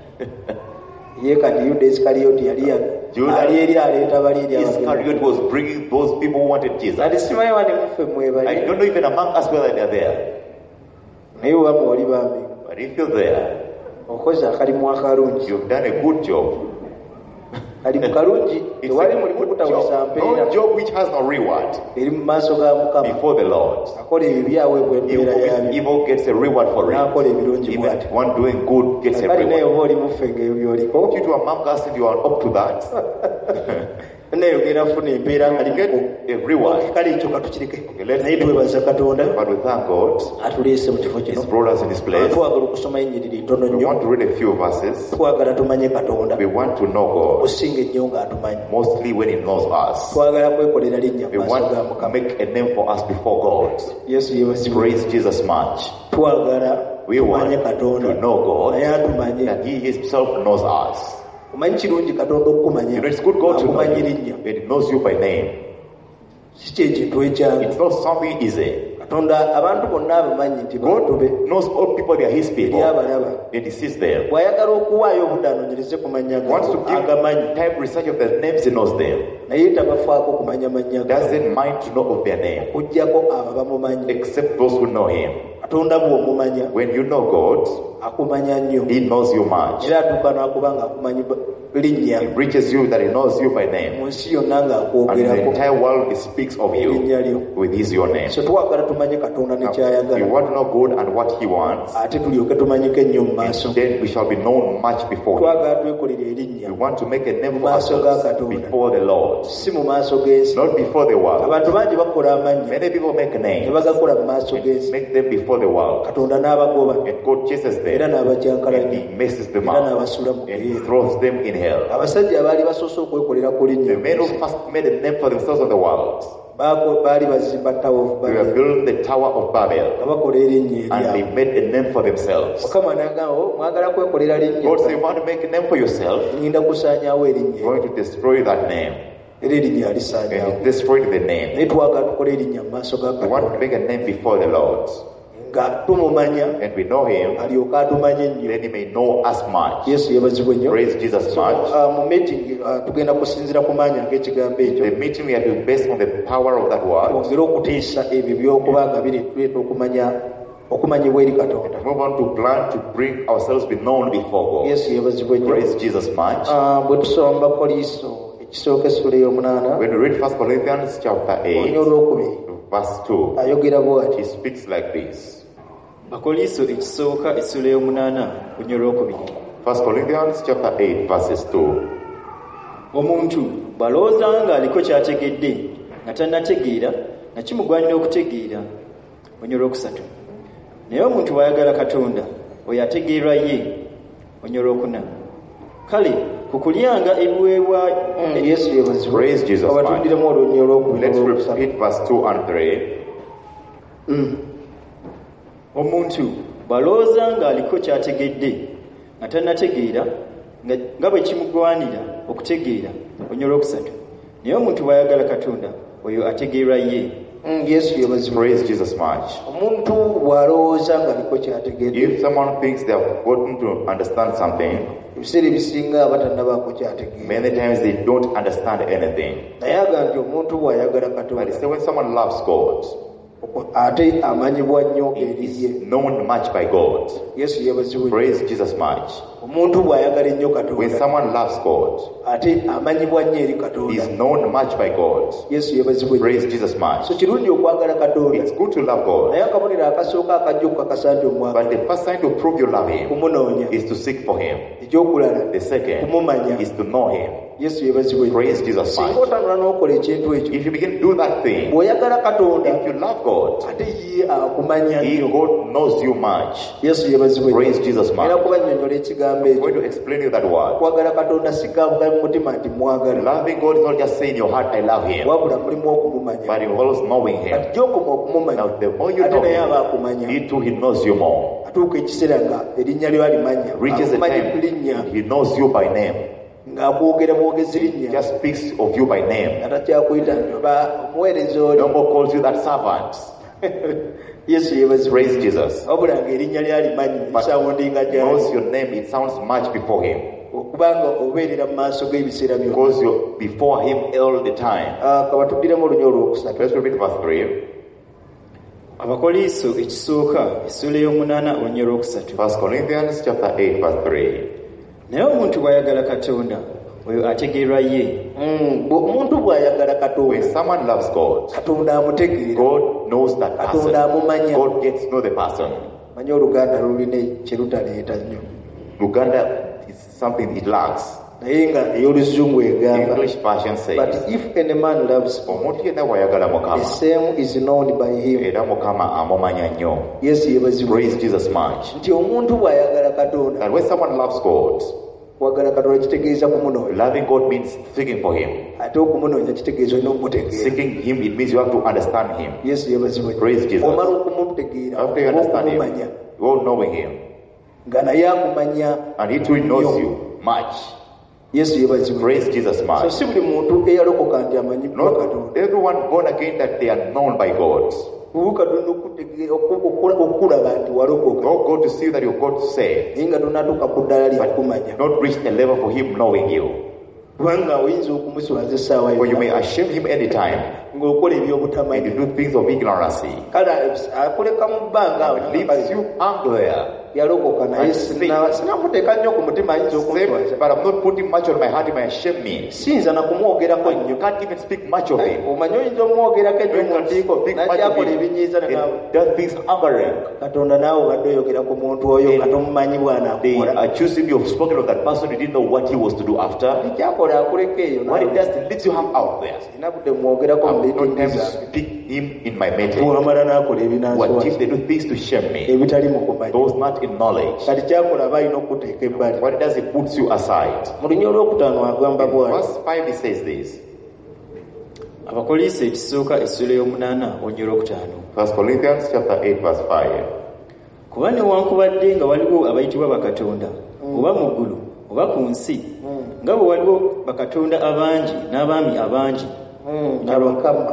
ye kati yuda isikaliyoti yali Judas ali eri aleeta bali eri abageni Iscariot was bringing those people who wanted Jesus. kati simanyi wani muffe I mwebali don't know even among us whether they are there. naye obamu oli bambi But if you're there, okoze akalimu akalungi you've done a good job. kali mu kalungi It's tewali a mulimu good kutawisa job. mpeera No job which has no reward eri mu maaso ga mukama before the Lord. akola ebibi aweebwa empeera yabyo Evil gets a reward for it. n'akola ebirungi Even bw'ati one doing good gets a kale naye reward. oba oli muffe ng'ebyo byoliko If you do among us and you are up to that, naye ogenda kufuna empeera nga you get limu a reward. kale ekyo katukireke let's- naye twebaza katonda But we thank God, atuleese mu kifo kino He's brought us in this place. twagala okusoma ennyiriri ntono We nnyo want to read a few verses. twagala tumanye katonda We want to know God, okusinga ennyo ng'atumanyi mostly when He knows us. twagala kwekolera linnya We mu maaso want ga to mukama make a name for us before God. yesu yebazibwe Praise Jesus much. twagala We want tumanye katonda to know God, naye atumanye that He Himself knows us. omanyi kirungi katonda okumanya You know, it's good God to know akumanyi you, linnya but He knows you by name. si kyekintu ekyangu. It's not something easy. Katonda abantu bonna abamanyi nti bantu God be knows all people, they are His people, era abalaba. and He sees them. Bw'ayagala okuwaayo obudde anoonyereze ku mannya He wants to gaabo give agamanyi, type research of their names, He knows them. naye tabafaako kumanya mannya gaabo Doesn't mind to know of their name, okuggyako abo bamumanyi. except those who know Him. Katonda bw'omumanya When you know God, akumanya nnyo, He knows you much. era atuuka n'akuba ng'akumanyi linnya He reaches you that He knows you by mu name. nsi yonna And the ng'akwogerako entire world speaks of you erinnya lyo. with His your name. So twagala tumanye Katonda ne Now, we kyayagala, want to know God and what He wants, ate tulyoke tumanyike ennyo mu maaso. then we shall be known much before Him. Twagala twekolere erinnya, We want to make a name for Maaso ga ourselves Katonda. before the Lord, si mu maaso g'ensi. not before the world. Abantu bangi bakola amannya Many people make ne names bagakola mu maaso and g'ensi, make them before the world, Katonda n'abagoba and God chases era them and n'abajyankalanya He messes them era up n'abasula mu and He geyeera. throws them in hell. Abasajja abaali basoose okwekolera ku linnya The men who first made a name for themselves on the world, baali bazimba Tower of they were Babel building the Tower of Babel, nga bakola erinnya and they eryabwe. made a name for themselves. Mukama n'agamba, "Oh, mwagala kwekolera linnya, God said, you want to make a name for yourself, ngenda kusaanyaawo erinnya you're going to destroy that name. era erinnya And alisaanyaawo." He destroyed the name. Naye twagala tukole erinnya mu maaso ga We want to Katonda make a name before the Lord, nga tumumanya and we know Him, alyoke atumanye ennyo. then He may know us much. Yesu yabazibwa ennyo. Praise Jesus So, much. mu meeting tugenda kusinziira ku maanyi ag'ekigambo ekyo, The meeting we have to be based on the power of that word. twongere okuteesa ebyo by'okuba nga bireeta okumanyibwa eri Katonda. Move on to plan to bring ourselves be known before God. Yesu yabazibwa ennyo. Praise Jesus much. Bwe tusoma mu Bakoliiso ekisooka essula ey'omunaana When we read 1 Corinthians chapter 8, olunya olwokubiri verse 2, ayogera bw'ati. he speaks like this. Bakoliiso ekisooka essula ey'omunaana olunya olwokubiri. 1 Corinthians chapter 8, verses 2. Omuntu bw'alowooza ng'aliko ky'ategedde nga tannategeera na kimugwanira okutegeera. Olunya olwokusatu. Naye omuntu bw'ayagala Katonda oyo ategeerwa ye. Olunya olwokuna. Kale ku kulyanga ebiweebwayo. Yesu yabazibwa. Praise Jesus much. Abatundiremu olunya olwokubiri Let's n'olwokusatu. repeat verse 2 and 3. Omuntu bw'alowooza ng'aliko ky'ategedde nga tannategeera nga bwe kimugwanira okutegeera. Olunya olwokusatu. Naye omuntu bw'ayagala Katonda oyo ategeerwa ye. Yesu yabazibwa. Praise Jesus much. Omuntu bw'alowooza ng'aliko ky'ategedde, If someone thinks they have gotten to understand something, ebiseera ebisinga batannabaako ky'ategeera. many times they don't understand anything. Naye agambye omuntu bw'ayagala But he Katonda said when someone loves God, ate amanyibwa nnyo he eri is ye. known much by God. Yesu yabazibwa. Praise Jesus much. Omuntu bw'ayagala ennyo When Katonda someone loves God, ate amanyibwa nnyo eri he Katonda. is known much by God. Yesu yabazibwa. Praise Jesus much. So kirungi okwagala Katonda, It's good to love God, naye akabonero akasooka akajja okukakasa nti omwagala but the first sign to prove you love Him kumunoonya, is to seek for Him. ekyokulala The second kumumanya. is to know Him. Yesu yabazibwa. Praise Jesus Singa much. otambula n'okola ekintu ekyo, If you begin to do that thing, bw'oyagala Katonda if you love God, ate ye akumanya He, nnyo. God knows you much. Yesu yabazibwa. Praise Jesus much. Era kubannyonnyola ekigambo I'm ekyo. going to explain you that word. Kwagala Katonda si kabuga mu mutima nti mwagala, Loving God is not just saying in your heart, I love Him, wabula mulimu okumumanya. but involves knowing Him. Kati gy'okoma okumumanya, Now, the more you ate know naye aba Him, akumanya. He too, He knows you more. Atuuka ekiseera nga erinnya lyo alimanya, Reaches the akumanya ku time, linnya, He knows you by name. ng'akwogera bwogezi linnya, Just speaks of you by name. nga takyakuyita nti oba omuweereza oli. No more calls you that servant. Yesu yebazibwa. Praise Jesus. wabula ng'erinnya lyo alimanyi, But lisawundinga He knows gyali, your name, it sounds much before Him. okubanga obeerera mu maaso g'ebiseera byonna. Because you're before Him all the time. Kabatuddiramu olunya olwokusatu. Let's repeat verse 3. Abakoliiso ekisooka essula ey'omunaana olunya olwokusatu. 1 Corinthians chapter 8, verse 3. Naye omuntu bw'ayagala Katonda oyo ategeerwa ye. Omuntu bw'ayagala When Katonda, someone loves God, Katonda amutegeera, God knows that person. Katonda amumanya. God gets to know the person. Manyi Oluganda lulina kye lutaleeta nnyo, Uganda is something it lacks. naye nga ey'Oluzungu egamba, English version says, but if any man loves God, omuntu yenna bw'ayagala the Mukama, same is known by him. era Mukama amumanya nnyo. Yesu yebazibwa. Praise Jesus much. Nti omuntu bw'ayagala Katonda, And when someone loves God, kwagala Katonda kitegeeza kumunoonya, loving God means seeking for Him. ate okumunoonya kitegeeza olina okumutegeera. Seeking Him, it means you have to understand Him. Yesu yebazibwa. Praise Jesus. Omala okumutegeera, After you understand okumumanya, Him, you all knowing Him. nga naye akumanya And He too knows nnyo. you much. yesu yebazibwe. Praise Jesus So much. si buli muntu eyalokoka nti amanyibwa Not katonda. everyone born again that they are known by God. Katonda okulaba nti walokoka Not God to see that you got saved, naye nga tonatuuka ku ddala lyakumanya, not reach a level for Him knowing you. kubanga oyinza okumuswaza essaawa For you may yonna ashame Him anytime ng'okola and you ebyobutamanyi. do things of ignorancy. Kale akuleka mu bbanga Leaves you hung there. yalokoka naye sinakuteeka nnyo ku mutima ayinza okumuswaza. Saved, but I'm not putting much on my heart, He may shame me. Siyinza na kumwogerako You nnyo. can't even speak much of Him. Omanyi oyinza omwogerako ennyo mu ntiiko najja akola ebinyiiza ne ngamba, It does things angering. katonda naawe obadde oyogera ku muntu oyo nga tomumanyi They bw'anaakukola. accuse him, you've spoken of that person, you didn't know what he was to do after. ekyakola akuleka eyo What it does, it leads you hung out there. inabudde mwogerako mu I'm not miitingi time to zange. speak him in my meeting. bw'amala n'akola What if ebinanswaza they do things to shame me? ebitali mu kumanya. Those not in knowledge. kati kyakola aba alina okuteeka ebbali. What it does, it puts you aside. mu lunya olwokutaano agamba In bw'ati, verse 5 it says this. Abakolisi ekisooka essula ey'omunaana onyolo okutaano. 1 Corinthians chapter 8 verse 5. Kuba newankubadde nga waliwo abayitibwa bakatonda oba mu ggulu oba ku nsi nga bwe waliwo bakatonda abangi n'abaami abangi. abakama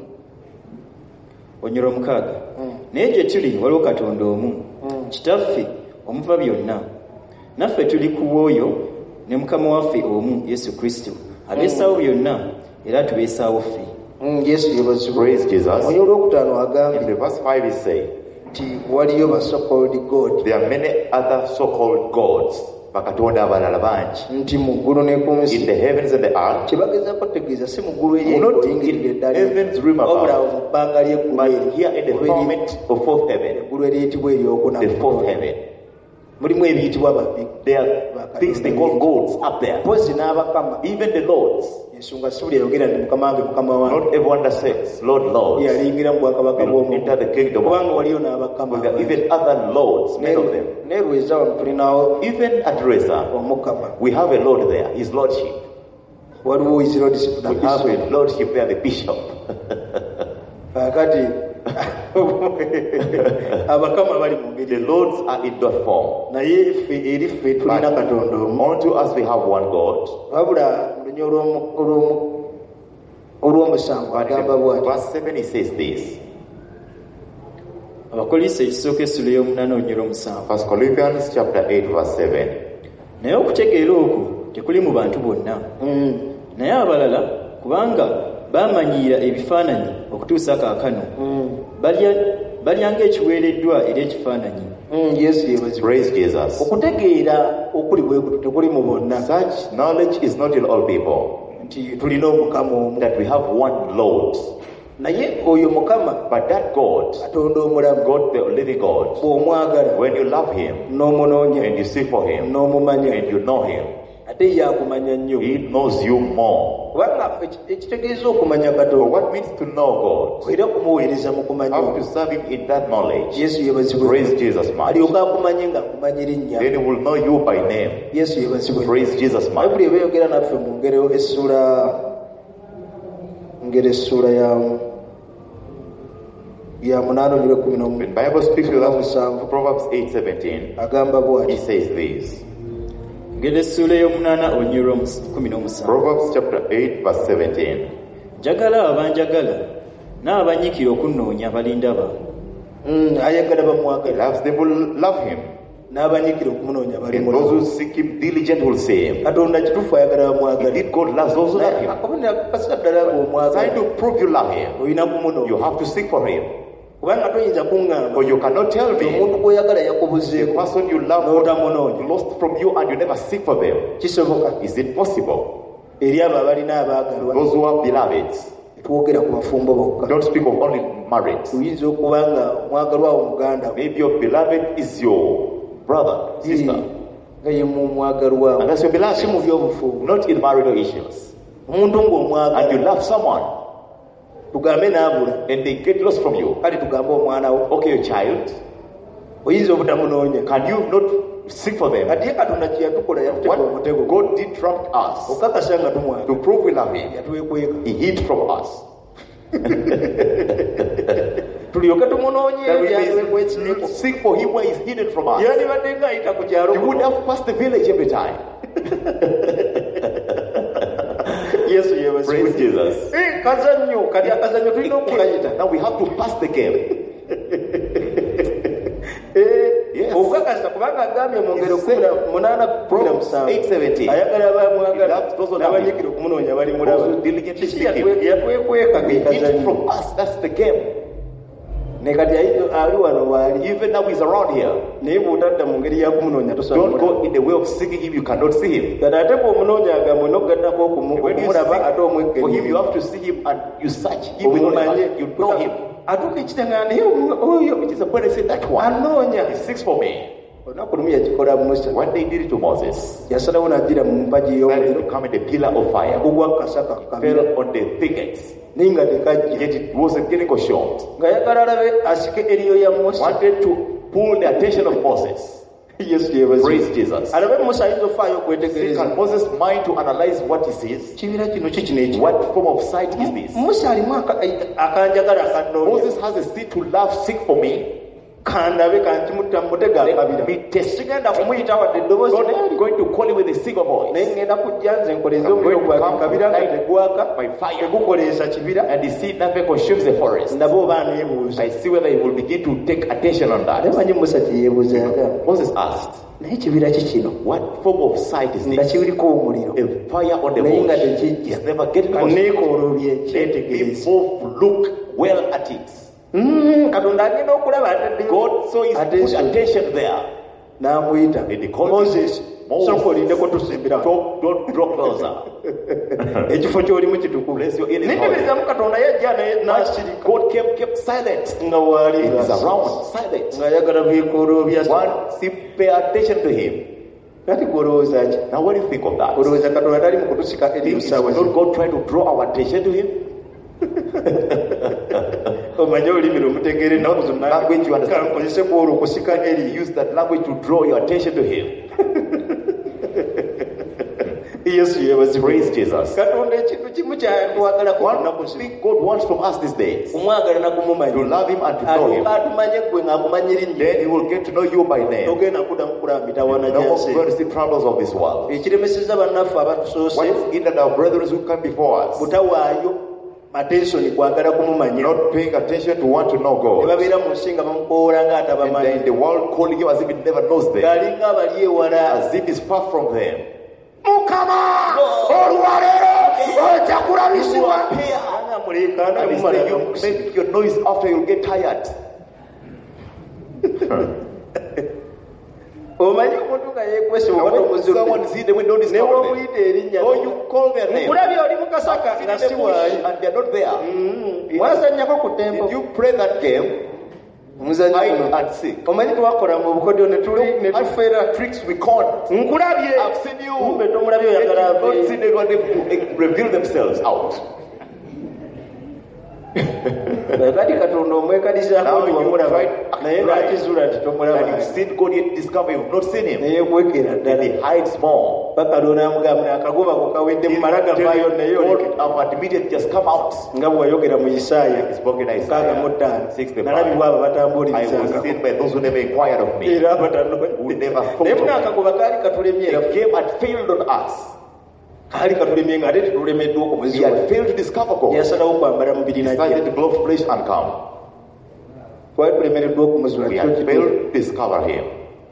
Onyolo omukaaga. Naye gye tuli waliwo katonda omu kitaffe omuva byonna, naffe tuli ku w'oyo ne mukama waffe omu Yesu Kristo abeesaawo byonna era tubeesaawo ffe. yesu yebazibwe. Praise Jesus. munya olwokutaano In agambye the verse 5 it says, nti waliyo basokold god, there are many other so-called gods, bakatonda abalala bangi, nti mu ggulu ne ku in nsi. the heavens and the earth. kyebagezaako tegeeza si mu ggulu Not eriyingirira in eddala heaven's realm above, obulawo mu bbanga ly'eggulu but eri here in the firmament of fourth heaven, eggulu eriyitibwa eryokuna. the fourth heaven, mulimu ebiyitibwa babbi, there are things they call gods up there. mpozi n'abakama. Even the lords. ensonga si buli ayogera nti mukama wange mukama wange Not everyone that says Lord, Lord, yaliyingira mu bwakabaka will bw'omu enter the kingdom of kubanga God. waliyo n'abakama But there are even other lords, many of them. nerweza wano tulinawo Even at Reza, omukama, we have a lord there, his lordship. waliwo his lordship na We have bishop. a lordship there, the bishop. kakati abakama bali mu The ngeri, lords are in that form. naye ffe eri ffe tulina katonda omu. Unto us we have one God. wabula mu lunya olw'omusanvu But agamba in bwati, verse 7 he says this. Abakolisi ekisooka essula ey'omunaana onyolo omusanvu. 1 Corinthians chapter 8 verse 7. Naye okutegeera okwo tekuli mu bantu bonna, naye abalala kubanga baamanyiira ebifaananyi okutuusa kaakano balya ng'ekiweereddwa eri ekifaananyi. yesu yebazibwe. Praise Jesus. okutegeera okuli bwe kutu tekuli mu bonna, Such knowledge is not in all people, nti tulina omukama omu, that we have one Lord. naye oyo mukama But that God, katonda omulamu, God the living God, bw'omwagala when you love Him n'omunoonya and you seek for Him n'omumanya, and you know Him, ate ye akumanya nnyo. He knows you more. kubanga ekitegeeza okumanya But katonda what means to know God? era kumuweereza mu kumanya How to okwo. serve Him in that knowledge. yesu yebazibwe. Praise Jesus much. alyoka akumanye nga akumanya erinnya. Then He will know you by name. yesu yebazibwe. Praise Jesus much. bayibuli eba eyogera naffe mu ngero essula ya munaana onyole kumi When Bible speaks with us, n'omusanvu Proverbs 8:17, agamba He bwati, says this. Ngero essula ey'omunaana onyolo 17. Proverbs chapter 8 verse 17. Njagala abanjagala n'abanyikira okunnoonya balindaba. ayagala He bamwagala loves them will love Him, n'abanyikira okumunoonya and balimu. those who seek Him diligent will see Him. katonda kituufu ayagala bamwagala. Indeed, God loves those who love Him. akabonera akakasa ddala Trying ng'omwagala to prove you love Him, olina you kumunoonya, have to seek for Him. kubanga toyinza kuŋŋamba For you cannot tell nti me omuntu gw'oyagala the yakubuzeeko person you love n'otamunoonya. lost from you and you never seek for them. kisoboka Is it possible? eri abo abalina abaagalwa. Those who are beloveds, twogera ku bafumbo bokka. don't speak of only married. tuyinza okuba nga mwagalwa wo muganda Maybe your beloved is your brother, sister. nga ye mwagalwa And that's your beloved. si mu by'obufumbo. Not in marital issues. omuntu And you ng'omwagala love someone tugambe n'abula, and they get lost from you. kale tugambe omwana wo Okay, your child, oyinza obutamunoonya. can you not seek for them? kati ye katonda kye yatukola yatuteeka What omutego God did trump us okakasa nga to tumwagala prove we love Him. yatwekweka He hid from us. tulyoke tumunoonye That we byatwekwekireko. may seek for Him where He's hidden from us. yandibadde ng'ayita ku kyalo You would have passed the village every time. yesu yebaziwe. Praise Jesus. Kazannyo kali akazannyo tulina okukayita. Now we have to pass the game. Yes. Okukakasa kubanga agambye mu ngero 18:17 ayagala abamwagala n'abanyikira okumunoonya bali mulaba. Kiki yatwekweka ge kazannyo. From us, that's the game. Ne kati ali wano waali. Even now he's around here. Naye bw'otadda mu ngeri y'okumunoonya tosobola. Don't go in the way of seeking him, you cannot see him. Kati ate bw'omunoonya agamba n'ogaddako okumulaba ate For him, you omwekka. have to see him and you search him with all your heart. You know him. Atuuka ekitangana naye oyo Which is the point I said, that one. anoonya. He seeks for me. Olunaku lumu yakikola Musa. When they did it to Moses, Yasalawo n'addira mu mpagi he y'omuliro became the pillar of fire. ogugwa kasaka kabira Fell on the thickets. naye nga tekajja. Yet it wasn't getting short. Ng'ayagala alabe asike eriyo ya Musa. Wanted to pull the attention of Moses. Yesu yebaziwe. Praise Jesus. Alabe Musa ayinza okufaayo Seek okwetegereza. and Moses' mind to analyze what he sees. Kibira kino kikino eki. What form of sight is this? Musa alimu akanjagala akannoonya. Moses has a seed to love, seek for me. Kandabe kankimutta mu mutego akabira. Let me test. Sigenda kumuyita wadde eddoboozi Not n'eri. going to call him with a single voice. Naye ngenda kujja nze nkoleze omuliro gwange kabira nga tegwaka By fire. tegukoleeza kibira. And the seed never consumes the forest. Nabo oba neebuuza. I see whether he will begin to take attention on Naye that. manyi Musa kyeyeebuuza yagamba. Moses asked, Naye kibira kikino what form of sight is nga this? kibuliko omuliro. A fire on the Naye nga bush. tekijja. It's never getting consumed. Kaneekooloobye Let ekyetegereza. me both look well at it. Katonda agenda okulaba ataddeyo. God saw his put attention there. N'amuyita. And he called Moses. Moses. Sooka olindeko tusimbira. Don't draw closer. Ekifo ky'olimu kitukuvu. Bless your ears. Nitegerezamu Katonda yajja n'asirika. God kept silent. Nga waali He is around, silent. ng'ayagala byekooloobya. Once he pay attention to him. Kati gw'olowooza ki? Now what do you think of that? Olowooza Katonda tali mu kutusika eri Is busaawa not God trying to draw our attention to him? omanye olulimi lwomutegeera ennaku zonna Language you understand. kankozese kwolwo okusika eri. Use that language to draw your attention to him. Yesu yeebazibwe. Praise Jesus. Katonda ekintu kimu kyatwagalako One lunaku zino. thing God wants from us these days, Omwagala to nakumumanya. love him and to know him. Atumanye gwe ng'akumanya erinnya. Then he will get to know you by name. Togenda kuddamu kulambita wana No more gyansi. going to see troubles of this world. Ekiremeseza bannaffe abatusoose What is hindered our brethren who come before us? butawaayo atensoni kwagala kumumanya. Not paying attention to want to know Ne God. babeera mu nsi nga bamukoola And ng'atabamanyi. then the world calling him as if he never knows them. Ng'alinga abali ewala. As if he's far from them. Mukama olwaleero ojja kulabisibwa. Ana muleekaana And he mumala said, you make your noise after you get tired. omanyi omuntu nga yeekwese Now bw'obata when someone omuzudde see them, we don't discover them. newomuyita erinnya Or you call their name. nkulabye oli mu kasaka nga si waayi. And they're not there. Mwazannyako ku tempo Did you play that game? omuzannyo Hide guno and seek. omanyi twakola mu bukodyo ne And tufeera tricks we can't. nkulabye I've seen you. kumbe tomulabye Yet oyagala you've not aveeyo. seen anyone reveal themselves out. kati katonda omwekalizaako Now nti you wamulaba tried naye right. n'akizuula nti And tomulaba you've seen God yet discover you've not seen him. naye bwekera And ddala he hides more. paka loonamugamba akagoba ko kawedde mu malaga vaayo naye oleke God have admitted just come out. nga bwe wayogera mu Isaaya Spoken mukaaga Isaiah mu ttaano 65. nalabibwa abo I was batambuulirizanga seen by those who never inquired of me. era Who abatanonde never thought naye of muna me. akagoba kaali katulemye They came and failed on us. kaali katulemye nga ate tetulemeddwa We okumuziwa had failed to discover God. yasalawo kwambala mubiri najja Decided to glove flesh and come. twali tulemereddwa okumuzula We had failed to discover him.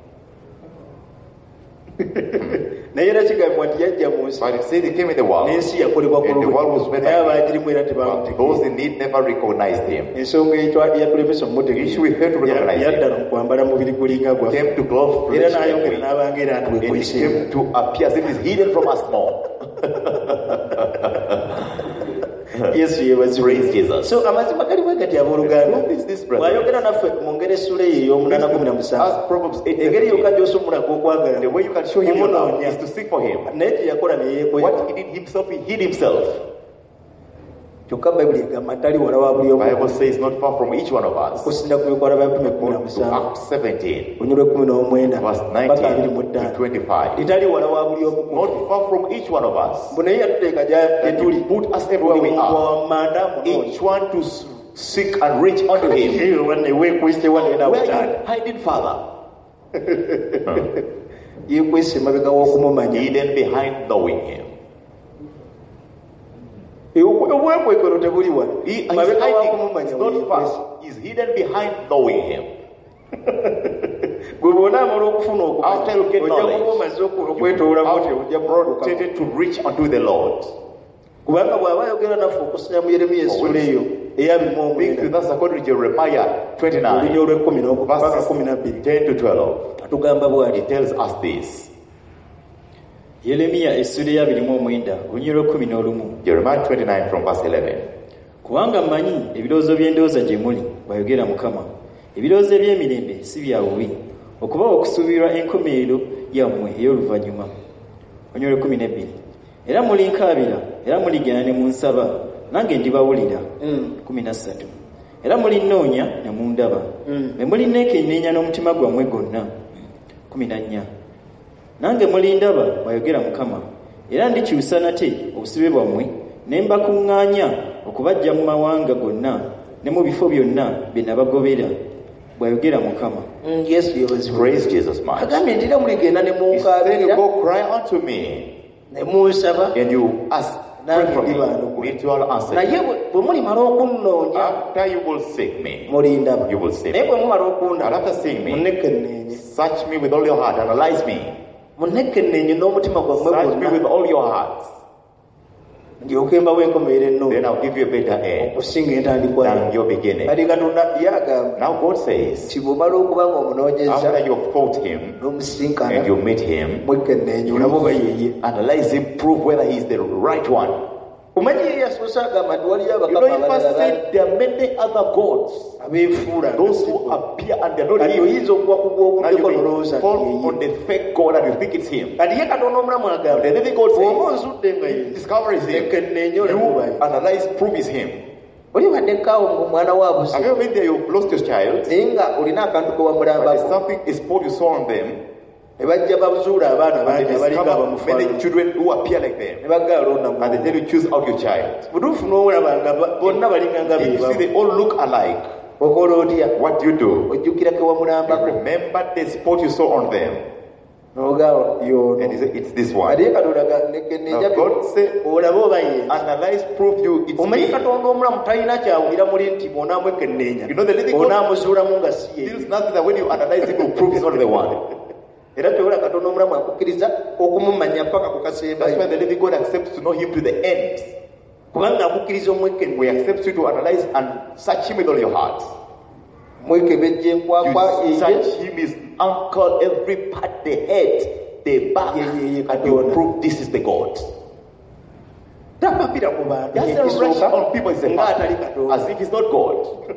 naye era kigambibwa nti yajja mu nsi But it said he came in the world. n'ensi yakolebwa ku And the world was lulwe made naye by him. abaagirimu era But tebamutegeera those in need never recognized him. ensonga eyatulemesa Issue we failed to recognize him. yaddala mu kwambala mubiri gulinga gwaffe Came to glove era flesh and n'ayongera we. n'abanga era And he atwekweseemu came to appear as if he's hidden from us more. yesu yeebazibwe. Praise Jesus. So amazima gali bwe gati abooluganda What is this, brother? bw'ayogera naffe mu ngeri essula eyo ey'omunaana kumi na musanvu As Proverbs 8 engeri yokka gy'osumulako okwagala the way you can show him your love kumunoonya is to seek for him. naye teyakola ne yeekweka What he did himself, he hid himself. kyokka bayibuli egamba tali wala wa buli The omu Bible says not far from each one of us. okusinda ku bikwala bya 17 To Acts 17, onyulwe 19 verse paka 19 to 25 25. litali wala wa buli omu Not far from each one of us. mbu naye yatuteeka gye tuli Put us everywhere we are. wammanda munoonya Each one to seek and reach unto him. weekwise wane Where are nabutaala you hiding, Father? yeekwise emabega w'okumumanya Hidden behind knowing him. obwekwekero tebuli wano His mabega hiding wakumumanya is not far. He's hidden behind knowing him. gwe bwona amala okufuna After you get ojja kuba knowledge, omaze okwetoolamu ti ojja kutuuka Tended to reach unto the Lord. kubanga bw'aba ayogera naffe okusinya mu yeremiya essula eyo eyabirimu Speak to omwenda us according to Jeremiah olunya 29, olw'ekkumi n'okupaka verses 12 10 to 12. atugamba bw'ati He tells us this. yeremiya essula eyabirimu omwenda olunya olw'ekkumi Jeremiah 29 from verse 11. kubanga mmanyi ebirowoozo by'endowooza gye muli bw'ayogera Mukama, ebirowoozo eby'emirembe si bya bubi, okubawa okusuubirwa enkomerero yammwe ey'oluvannyuma. Olunya olw'ekkumi era mulinkaabira era muligenda ne munsaba nange ndibawulira. 13 era mulinnoonya ne mundaba, bwe mulinneekenneenya n'omutima gwammwe gwonna. 14 nange mulindaba bw'ayogera Mukama, era ndikyusa nate obusibe bwammwe ne mbakuŋŋaanya okubaggya mu mawanga gonna ne mu bifo byonna bye nabagobera, bw'ayogera Mukama. yesu yebazibwa Praise Jesus, man. agambye nti era muligenda ne He said, you munkaabirira go cry unto me, ne munsaba and you ask, pray nange for me. ndibaanukula Me too, I'll answer naye you. bwe mulimala okunnoonya After you will seek me, mulindaba you will see naye me. bwe mumala And okundaba after seeing me, munnekenneenye search me with all your heart, analyze me. munnekenneenye n'omutima gwammwe Search me with gwonna all your heart. ndyoke mbawo enkomerero Then ennoonya I'll give you a better end okusinga entandikwa than your beginning. kati katonda yagamba Now God says, nti bw'omala okuba ng'omunoonyeza after you have fought him n'omusinkana and you meet him, mwekenneenye olaba oba yeye analyze him, prove whether he is the right one. omanyi ye yasoose agamba nti waliyo You know, abakama he first abalala said there are many other gods, abeefuula those who appear and they're not kati him. oyinza okuba Now kugw'oguddeko you nolowooza may nti fall yeye on the fake God and you think it's him. kati ye katonda omulamu agamba The living God bw'oba says, onsudde nga ye discover is him. ekenneenye You olamubayo analyze, prove is him. oli badde kaawo ng'omwana wa buzi Have you ever been there? You've lost your child, naye nga olina akantu ke but wamulambako something is poured you saw on them, ne bajja bazuula abaana and bangi they abalinga discover abamufaanana many children who appear like them, ne bagala londa and they tell you choose out your child. butuufu n'olaba nga bonna balinga nga If you see beebamu they all look alike, okola otya what do you do? ojjukira ke You wamulambako remember the spot you saw on them, n'ogamba yono and you say it's this ate one. katonda nekenneenja Now God said, olabe oba ye analyze, prove you it's omanyi me. katonda omulamu talina kyawulira muli nti bw'onaamwekenneenya You know the living God onaamuzuulamu nga si ye feels nothing that when you analyze him, you prove he's not the one. era tewola katonda omulamu akukkiriza okumumanya paka ku That's why kasembayo the living God accepts to know him to the end. kubanga akukkiriza We omwekenneenya accept you to analyze and search him with all your heart. mwekebejja enkwakwa You eye search him, his uncle, every part, the head, the back, Yeah, and Katonda. you prove this is the God. tapapira ku bantu He doesn't rush ekisooka on people nga atali as katonda if he's not God.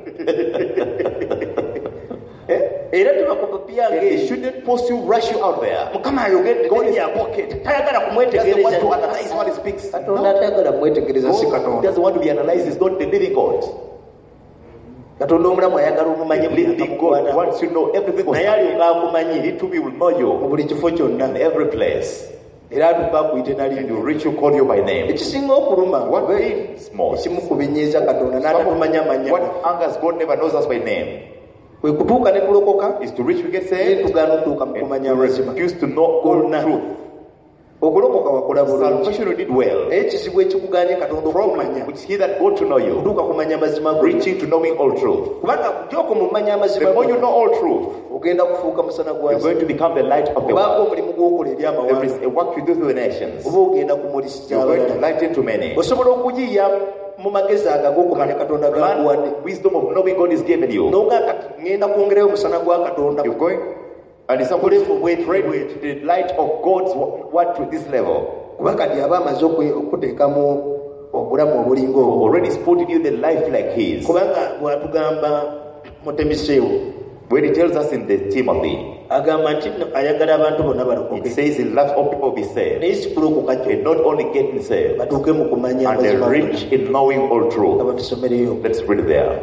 era tebakupapira And he ngaeyo shouldn't force you, rush you out there. mukama ayogedde God is tayagala That's the one to kumwetegereza analyze what he speaks. katonda No. atayagala kumwetegereza si God katonda doesn't want to be analyzed, he's not the living God. katonda omulamu ayagala omumanye The living God wants to know everything was naye alyoka akumanye He too will know mu you buli kifo kyonna in every place. era atuka akuyite And nali you reach you, call you by name. ekisinga okuluma What pains most? ekimu ku binyiiza katonda n'atatumanyamanya What angers God never knows us by name kwe kutuuka ne tulokoka is to reach we get naye saved tugaana okutuuka mu and kumanya to amazima refuse to know all Gonna. truth. okulokoka wakola bulungi Salvation you did well. naye ekizibu ekikuganye katonda okumanya Problem which he that God to know you, kutuuka kumanya amazima go reaching to knowing all truth. kubanga gyoko mumanya The amazima more you know all truth, ogenda kufuuka musana you're gwansi going to become the light of the obaako world. omulimu gw'okola eri There is amawanga a work you do to the nations. oba ogenda kumulisa You're going to abalala lighten to many. osobola okugiya mu magezi ago ag'okumanya katonda gakuwadde Plan, wisdom of knowing God is given you. noga kati ngenda kwongerayo omusana gwa katonda You're going, and it's somebody who pray with the light of God's word to this level. kuba kati aba amaze okuteekamu obulamu obulinga obwo Already spotted you the life like his. kubanga bw'atugamba mutemiseewo When he tells us in the Timothy, agamba nti ayagala abantu bonna it balokoke says he loves all people be saved. naye si kulokoka kyo And not only getting saved, batuuke mu kumanya and they're amazima rich in knowing all nga truth. batusomereyo Let's read there.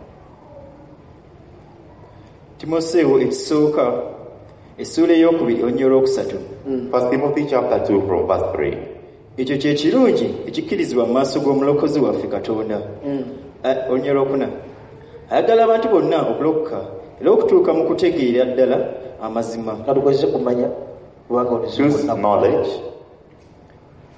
timoseewo ekisooka essuula ey'okubiri olunya olwokusatu. 1 Timothy chapter 2 from verse 3. ekyo kye kirungi ekikkirizibwa mu maaso g'omulokozi waffe katonda. Olunya olwokuna ayagala abantu bonna okulokoka era okutuuka mu kutegeera ddala amazima. nga tukozese kumanya kubanga Choose knowledge.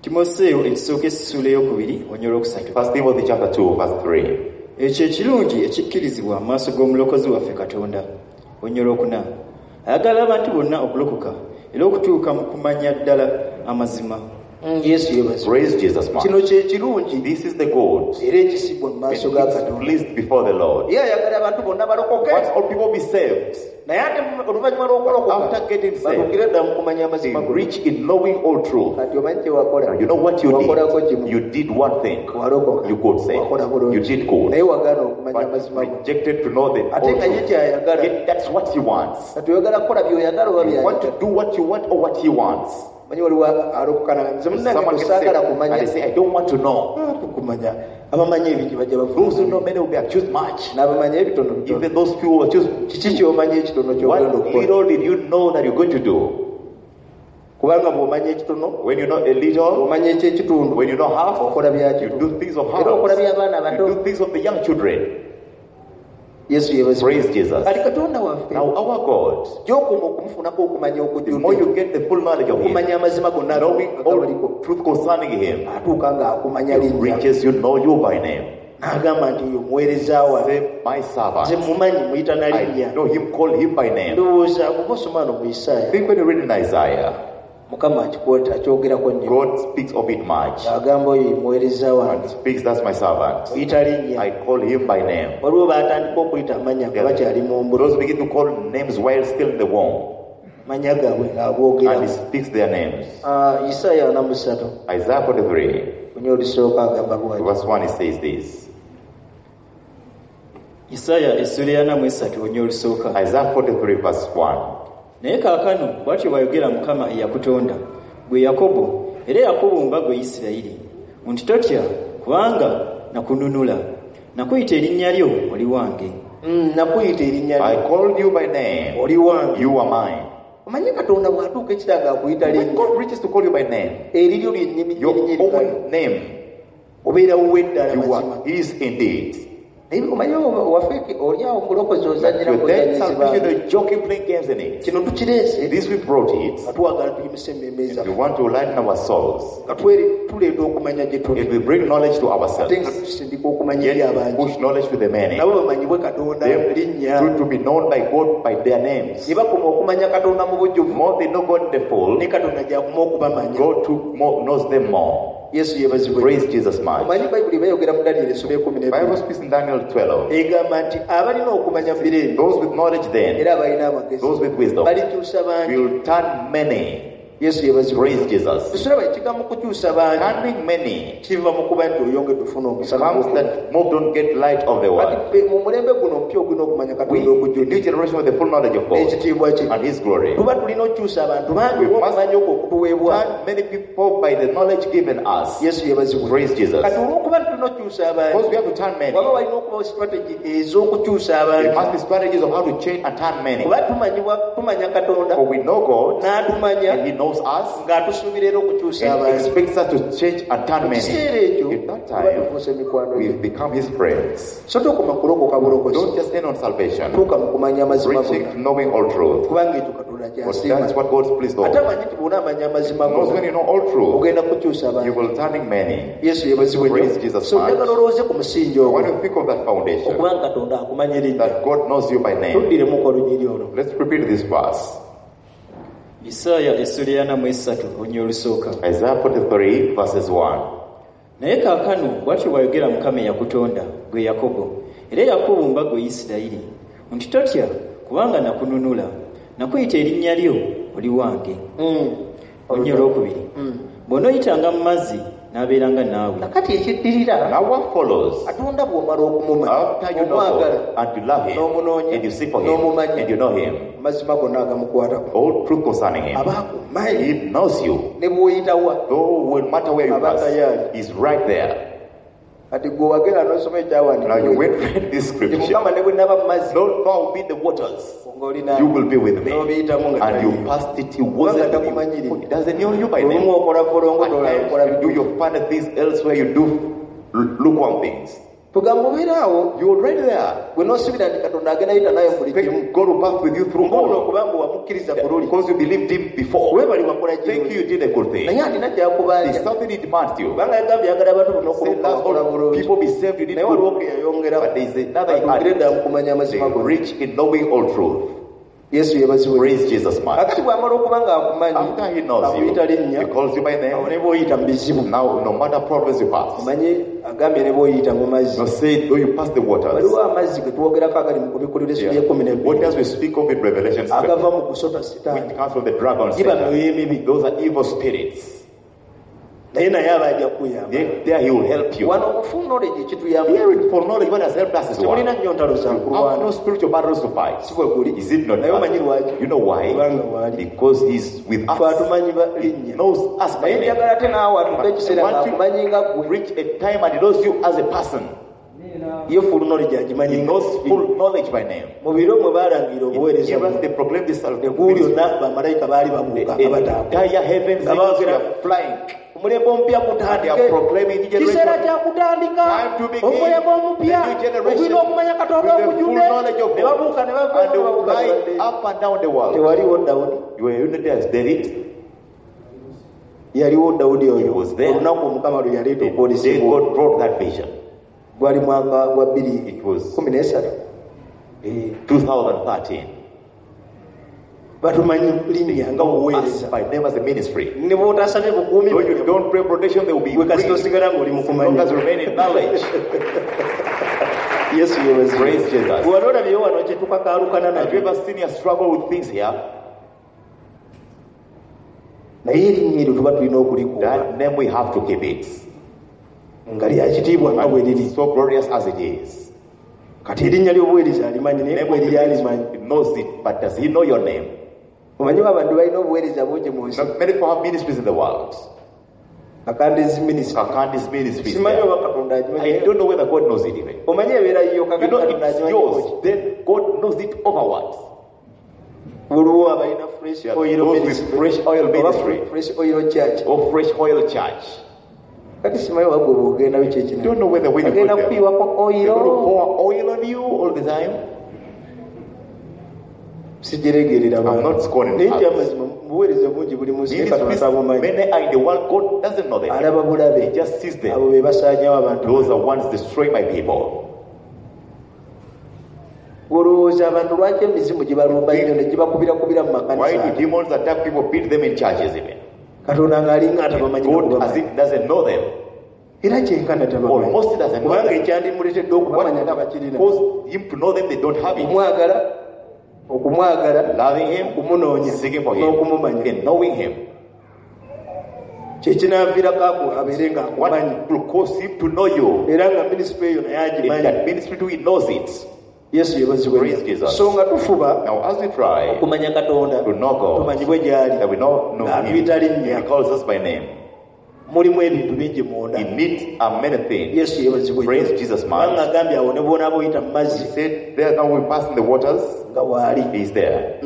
timoseewo ekisooka essula eyokubiri onyola okusatu. 1 Timothy chapter 2 verse 3. Ekyo ekirungi ekikkirizibwa mu maaso g'omulokozi waffe Katonda. Onyola okuna. Ayagala abantu bonna okulokoka era okutuuka mu kumanya ddala amazima. Yesu yebaza. Praise Jesus, man. Kino kye kirungi This is the good. era ekisibwa mu maaso ga It's Katonda. pleased before the Lord. Ye ayagala abantu bonna balokoke. Once all people be saved, Naye ate oluvannyuma lw'okolokoka after getting saved, batukire dda mu kumanya they amazima gonna. reach in knowing all truth. Kati omanyi kye wakola. Now, you know what you Wakolako did? kimu. You did one thing. Walokoka. You got saved. Wakola bulungi. You did good. Naye wagaana okumanya But amazima gonna. rejected to know the Ate all nga ye truth. kyayagala. Yet that's what he wants. Kati oyagala kukola by'oyagala oba You want to byayagala. do what you want or what he wants. Manyi waliwo alokukana nze munnange Someone gets tosaagala saved kumanya. and they say, I don't want to know. Tukumanya abamanyi ebingi bajja Those who know bavuga many will be accused much. n'abamanyi ebitono bitono. Even those few will accused. Kiki ky'omanyi ekitono ky'ogenda What okukola? little did you know that you're going to do? Kubanga bw'omanya ekitono When you know a little, omanya ekyekitundu when you know half, okola you byakitundu do things of era okola half. by'abaana You bato. do things of the young children. Yesu yebaza. Praise Jesus. Kati Katonda waffe Now our God, gy'okoma okumufunako okumanya the more okujjudde you get the full knowledge of Him, okumanya amazima gonna knowing agabaliko, all truth concerning Him, atuuka ng'akumanya linnya reaches you know you by name. n'agamba nti oyo muweereza wange Say, my nze servant. mumanyi muyita na linnya. I know Him, call Him by name. Ndowooza kuba osoma no mu Isaaya Think when you read in Isaiah, Mukama akyogerako nnyo God speaks of it much. agamba oyo ye muweereza And wange speaks, that's my servant. muyita linnya. I call Him by name. Waliwo baatandika okuyita amanya nga bakyali mu mbuto Those begin to call names while still in the womb. manya gaabwe And ng'aboogera. He speaks their names. Isaaya 43 Isaiah 43, kunya olusooka agamba bwati. verse 1, it says this. Isaaya essula ya 43 onyola olusooka. Isaiah 43, verse 1. Naye kaakano bw'atyo bw'ayogera Mukama eyakutonda, gwe Yakobo, era yakubumba gwe Isirayiri, nti totya kubanga nakununula, nakuyita erinnya lyo oli wange. Nakuyita erinnya I lyo called you by name. oli wange. You are mine. Omanyi Katonda bw'atuuka ekiraga akuyita When linnya God reaches to call you by name, eriryo lyennyini your erinnya own name, obeera wuwe ddala you mazima. are His indeed. Naye omanyi waffe oliawo mulokozi ozanyira With that salvation, kuzanyizibwa you're joking, playing games in it. kino tukireese This we brought it. nga twagala tuyimise emmeeme If we zaffe want to lighten our souls, nga tuleeta okumanya gye tuli if we bring knowledge to ate nga ourselves, tusindika okumanya eri yet abangi push knowledge to the many, nabo bamanyibwe Katonda them linnya to be known by God by their names. ne bakoma okumanya Katonda mu bujjuvu More they know God in the full, ne Katonda gyakoma okubamanya. God knows them more. Yesu yebazibwe. Praise Jesus much. Omanyi Bayibuli bayogera mu Daniel essula The Bible 12 speaks in Daniel 12. egamba nti abalina okumanya mirembe Those with knowledge then, era abalina amagezi those with wisdom, balikyusa bangi. will turn many. Yesu yebazibwe. Praise Jesus. Tusiraba ekigambo kukyusa bangi Turning many kiva mu kuba nti oyongedde ofuna omusana comes that more don't get light of the word. kati mu mulembe guno mpya ogulina okumanya We, Katonda the new okujjudde generation with the full knowledge of God n'ekitiibwa kye and His glory, tuba tulina okyusa abantu bangi We must olw'okumanya okwo okutuweebwa. turn many people by the knowledge given us. Yesu yebazibwe. Praise Jesus. Kati olw'okuba tulina okyusa Because abantu we have to turn many. waba walina okubawo strategy ez'okukyusa There abantu must be strategies of how to change and turn many. kuba tumanya Katonda For we know God n'atumanya and He knows us ng'atusuubira era okukyusa and abantu. expects us to change and turn Mu many. kiseera ekyo At that tuba time, tufuuse mikwano we've gye. become His friends. So tokoma kulokoka bulokozi Don't just end on salvation. tuuka mu kumanya amazima Reaching gonna to knowing all truth. kubanga ekyo Katonda But kyasiima. that's what God's pleased Ate of. amanyi nti bw'onaamanya amazima Knows when gonna you know all truth, ogenda kukyusa you abantu. will turning many. Yesu yebazibwe Praise nnyo. Jesus So much. njagala olowooze ku musingi I ogwo want to think of that foundation, okubanga Katonda akumanya erinnya. that God knows you by name. Tuddiremu ku olunyiri olwo. Let's repeat this verse. Isaaya essula ya 43 onyola olusooka. Isaiah 43 verses 1. Naye kaakano bw'atyo bw'ayogera Mukama eyakutonda, gwe Yakobo, era yakubumba gwe Isirayiri, nti totya kubanga nakununula, nakuyita erinnya lyo oli wange. Onyola okubiri. Bw'onooyitanga mu mazzi n'abeeranga naawe. Nakati ekiddirira Now what follows? Katonda bw'omala okumumanya After you know omwagala God and you love Him n'omunoonya and you seek for Him n'omumanya and you know Him, amazima gonna agamukwatako all truth concerning Him, aba akumanyi He knows you. ne bw'oyitawa Though no matter where you pass, He's right there. kati gwe wagera n'osoma Now you ekyawandiikibwa went read this nti scripture. Mukama ne bwe naba mu mazzi Lord, far will be the waters. ng'olina You will be with me. n'obiyitamu nga And you taliiyo. passed it. He wasn't with you. He doesn't know you by olumu name. okola bolongo At tola times okola you do bituufu. your fun things elsewhere. You do lukewarm things. tugamba obeeraawo You're already there. gwe n'osubira nti katonda agenda yita naye mu buli kimu Thank God will pass with you through ng'olwo all. okubanga wamukkiriza ku luli Because you believed him before. weebali wakola Thank you, kirungi you did a good thing. naye alina There's gyakubanja something he demands you. kubanga yagambye yagala abantu bonna Say, okuluka last wakola all bulungi people be saved, you need naye waliwo ke good. yayongera But there's another atugire ddala mu added. kumanya They amazima gonna rich in knowing all truth. yesu yebazibwe Praise Jesus, man. akati bw'amala okuba nga akumanyi After he knows you, akuyita linnya he calls you by awo name. ne bw'oyita mu bizibu Now, no matter problems you pass, omanyi agambye ne bw'oyita mu mazzi you say, though you pass the waters, waliwo amazzi ge twogerako agali mu kubikulira essubi y'ekkumi n'ebbiri what does we speak of in Revelation 7? agava mu kusota sitaani Which comes from the dragon giba Satan. myoyo emibi Those are evil spirits. naye naye aba ajja kukuyamba There he will help you. wano omufu knowledge ekituyamba Hearing for knowledge, what has helped us is temulina one. nnyo ntalo za Have kulwana no spiritual battles to fight. si bwe guli Is it not naye omanyi that? lwaki You know why? kubanga waali Because he's with fe us. atumanyi He linnya knows us by naye name. njagala ate naawe atuuka ekiseera ng'akumanyi nga gwe Reach a time and he knows you as a person. ye full knowledge He agimanyi knows full knowledge by name. mu biro mwe baalangira He obuweereza gave us the proclaim this eggulu lyonna bamalayika baali babuuka abataaga entire heavens Nga angels baogera- were flying. omulembe omupya And they gutandike are proclaiming the kiseera generation kyakutandika Time to begin. omulembe omupya The new generation ogwina okumanya katonda with the full okujjudde knowledge of ne God. babuuka ne and they will bavuga fly up and down the world. tewaliwo dawudi You were in there as David. yaliwo dawudi oyo He was there. olunaku omukama lwe yaleeta The day okwolesebwa God brought that vision. gwali mwaka gwa It was 2013 2013. batumanyi linnya nga Us buweereza by name as a ministry. ne bw'otasabye bukuumi Though you don't pray protection, they will be gwe kasi free. tosigala ng'oli mu As long as kumanya you remain in knowledge. yesu yebazi Praise Jesus. bwe wali olabyeyo wano kye tukakaalukana Have you nabyo ever seen you struggle with things here? naye erinnya eryo tuba tulina okulikuuma That name we have to keep it. nga lyakitiibwa nga bwe liri So glorious as it is. kati erinnya ly'obuweereza alimanyi naye Name bwe of the liri ministry, alimanyi he knows it, but does he know your name? omanyiwo abantu balina obuweereza bungi mu nsi Not many people have ministries in the world. kakandezi minisita Kakandis ministries. simanyi there. oba katonda I agimanyi don't know whether God knows it even. omanyi ebeera yiyoka You know katonda it's agimanyi yours, then God knows it overwards. waliwo abalina fresh Yeah, oil those with ministry fresh oil oba ministry. fresh oil church Or fresh oil church. kati simanyi wagwe bwogenda biki You don't know whether when you go agenda there, kupiiwako they're going to oil pour oil on you all the time. sijeregerera I'm not scorning naye others. kyamazima buweereza bungi buli munsi naye katonda Ministries, tabumanyi many are in the world, God doesn't know them. alaba bulabe He just sees them. abo be basaanyawo abantu Those are ones destroying my people. olowooza abantu lwaki emizimu gye balumba nnyo ne gibakubira mu Why makanisa do demons attack people, beat them in churches even? katonda ng'alinga atabamanyi God as nakubamanyi if doesn't know them. era kyenkana tabamanyi Almost doesn't know kubanga them. ekyandimuletedde What okubamanya nga bakirina caused him to know them, they don't have it. okumwagala Loving him, okumunoonya seeking for him, n'okumumanya and knowing him. kyekinaaviirako ako abeere nga akumanyi What will cause him to know you? era nga minisitule eyo naye In agimanyi that ministry too, he knows it. yesu yebazibwe Praise Jesus. so nga tufuba Now, as we try okumanya katonda to know God, tumanyibwe gy'ali that we know him, ng'atuyita linnya he calls us by name. mulimu ebintu bingi munda In it are many things. yesu yebazibwe Praise Jesus, man. kubanga agambye awo ne bwona boyita mu He mazzi said, there now we pass in the waters, nga waali he is there.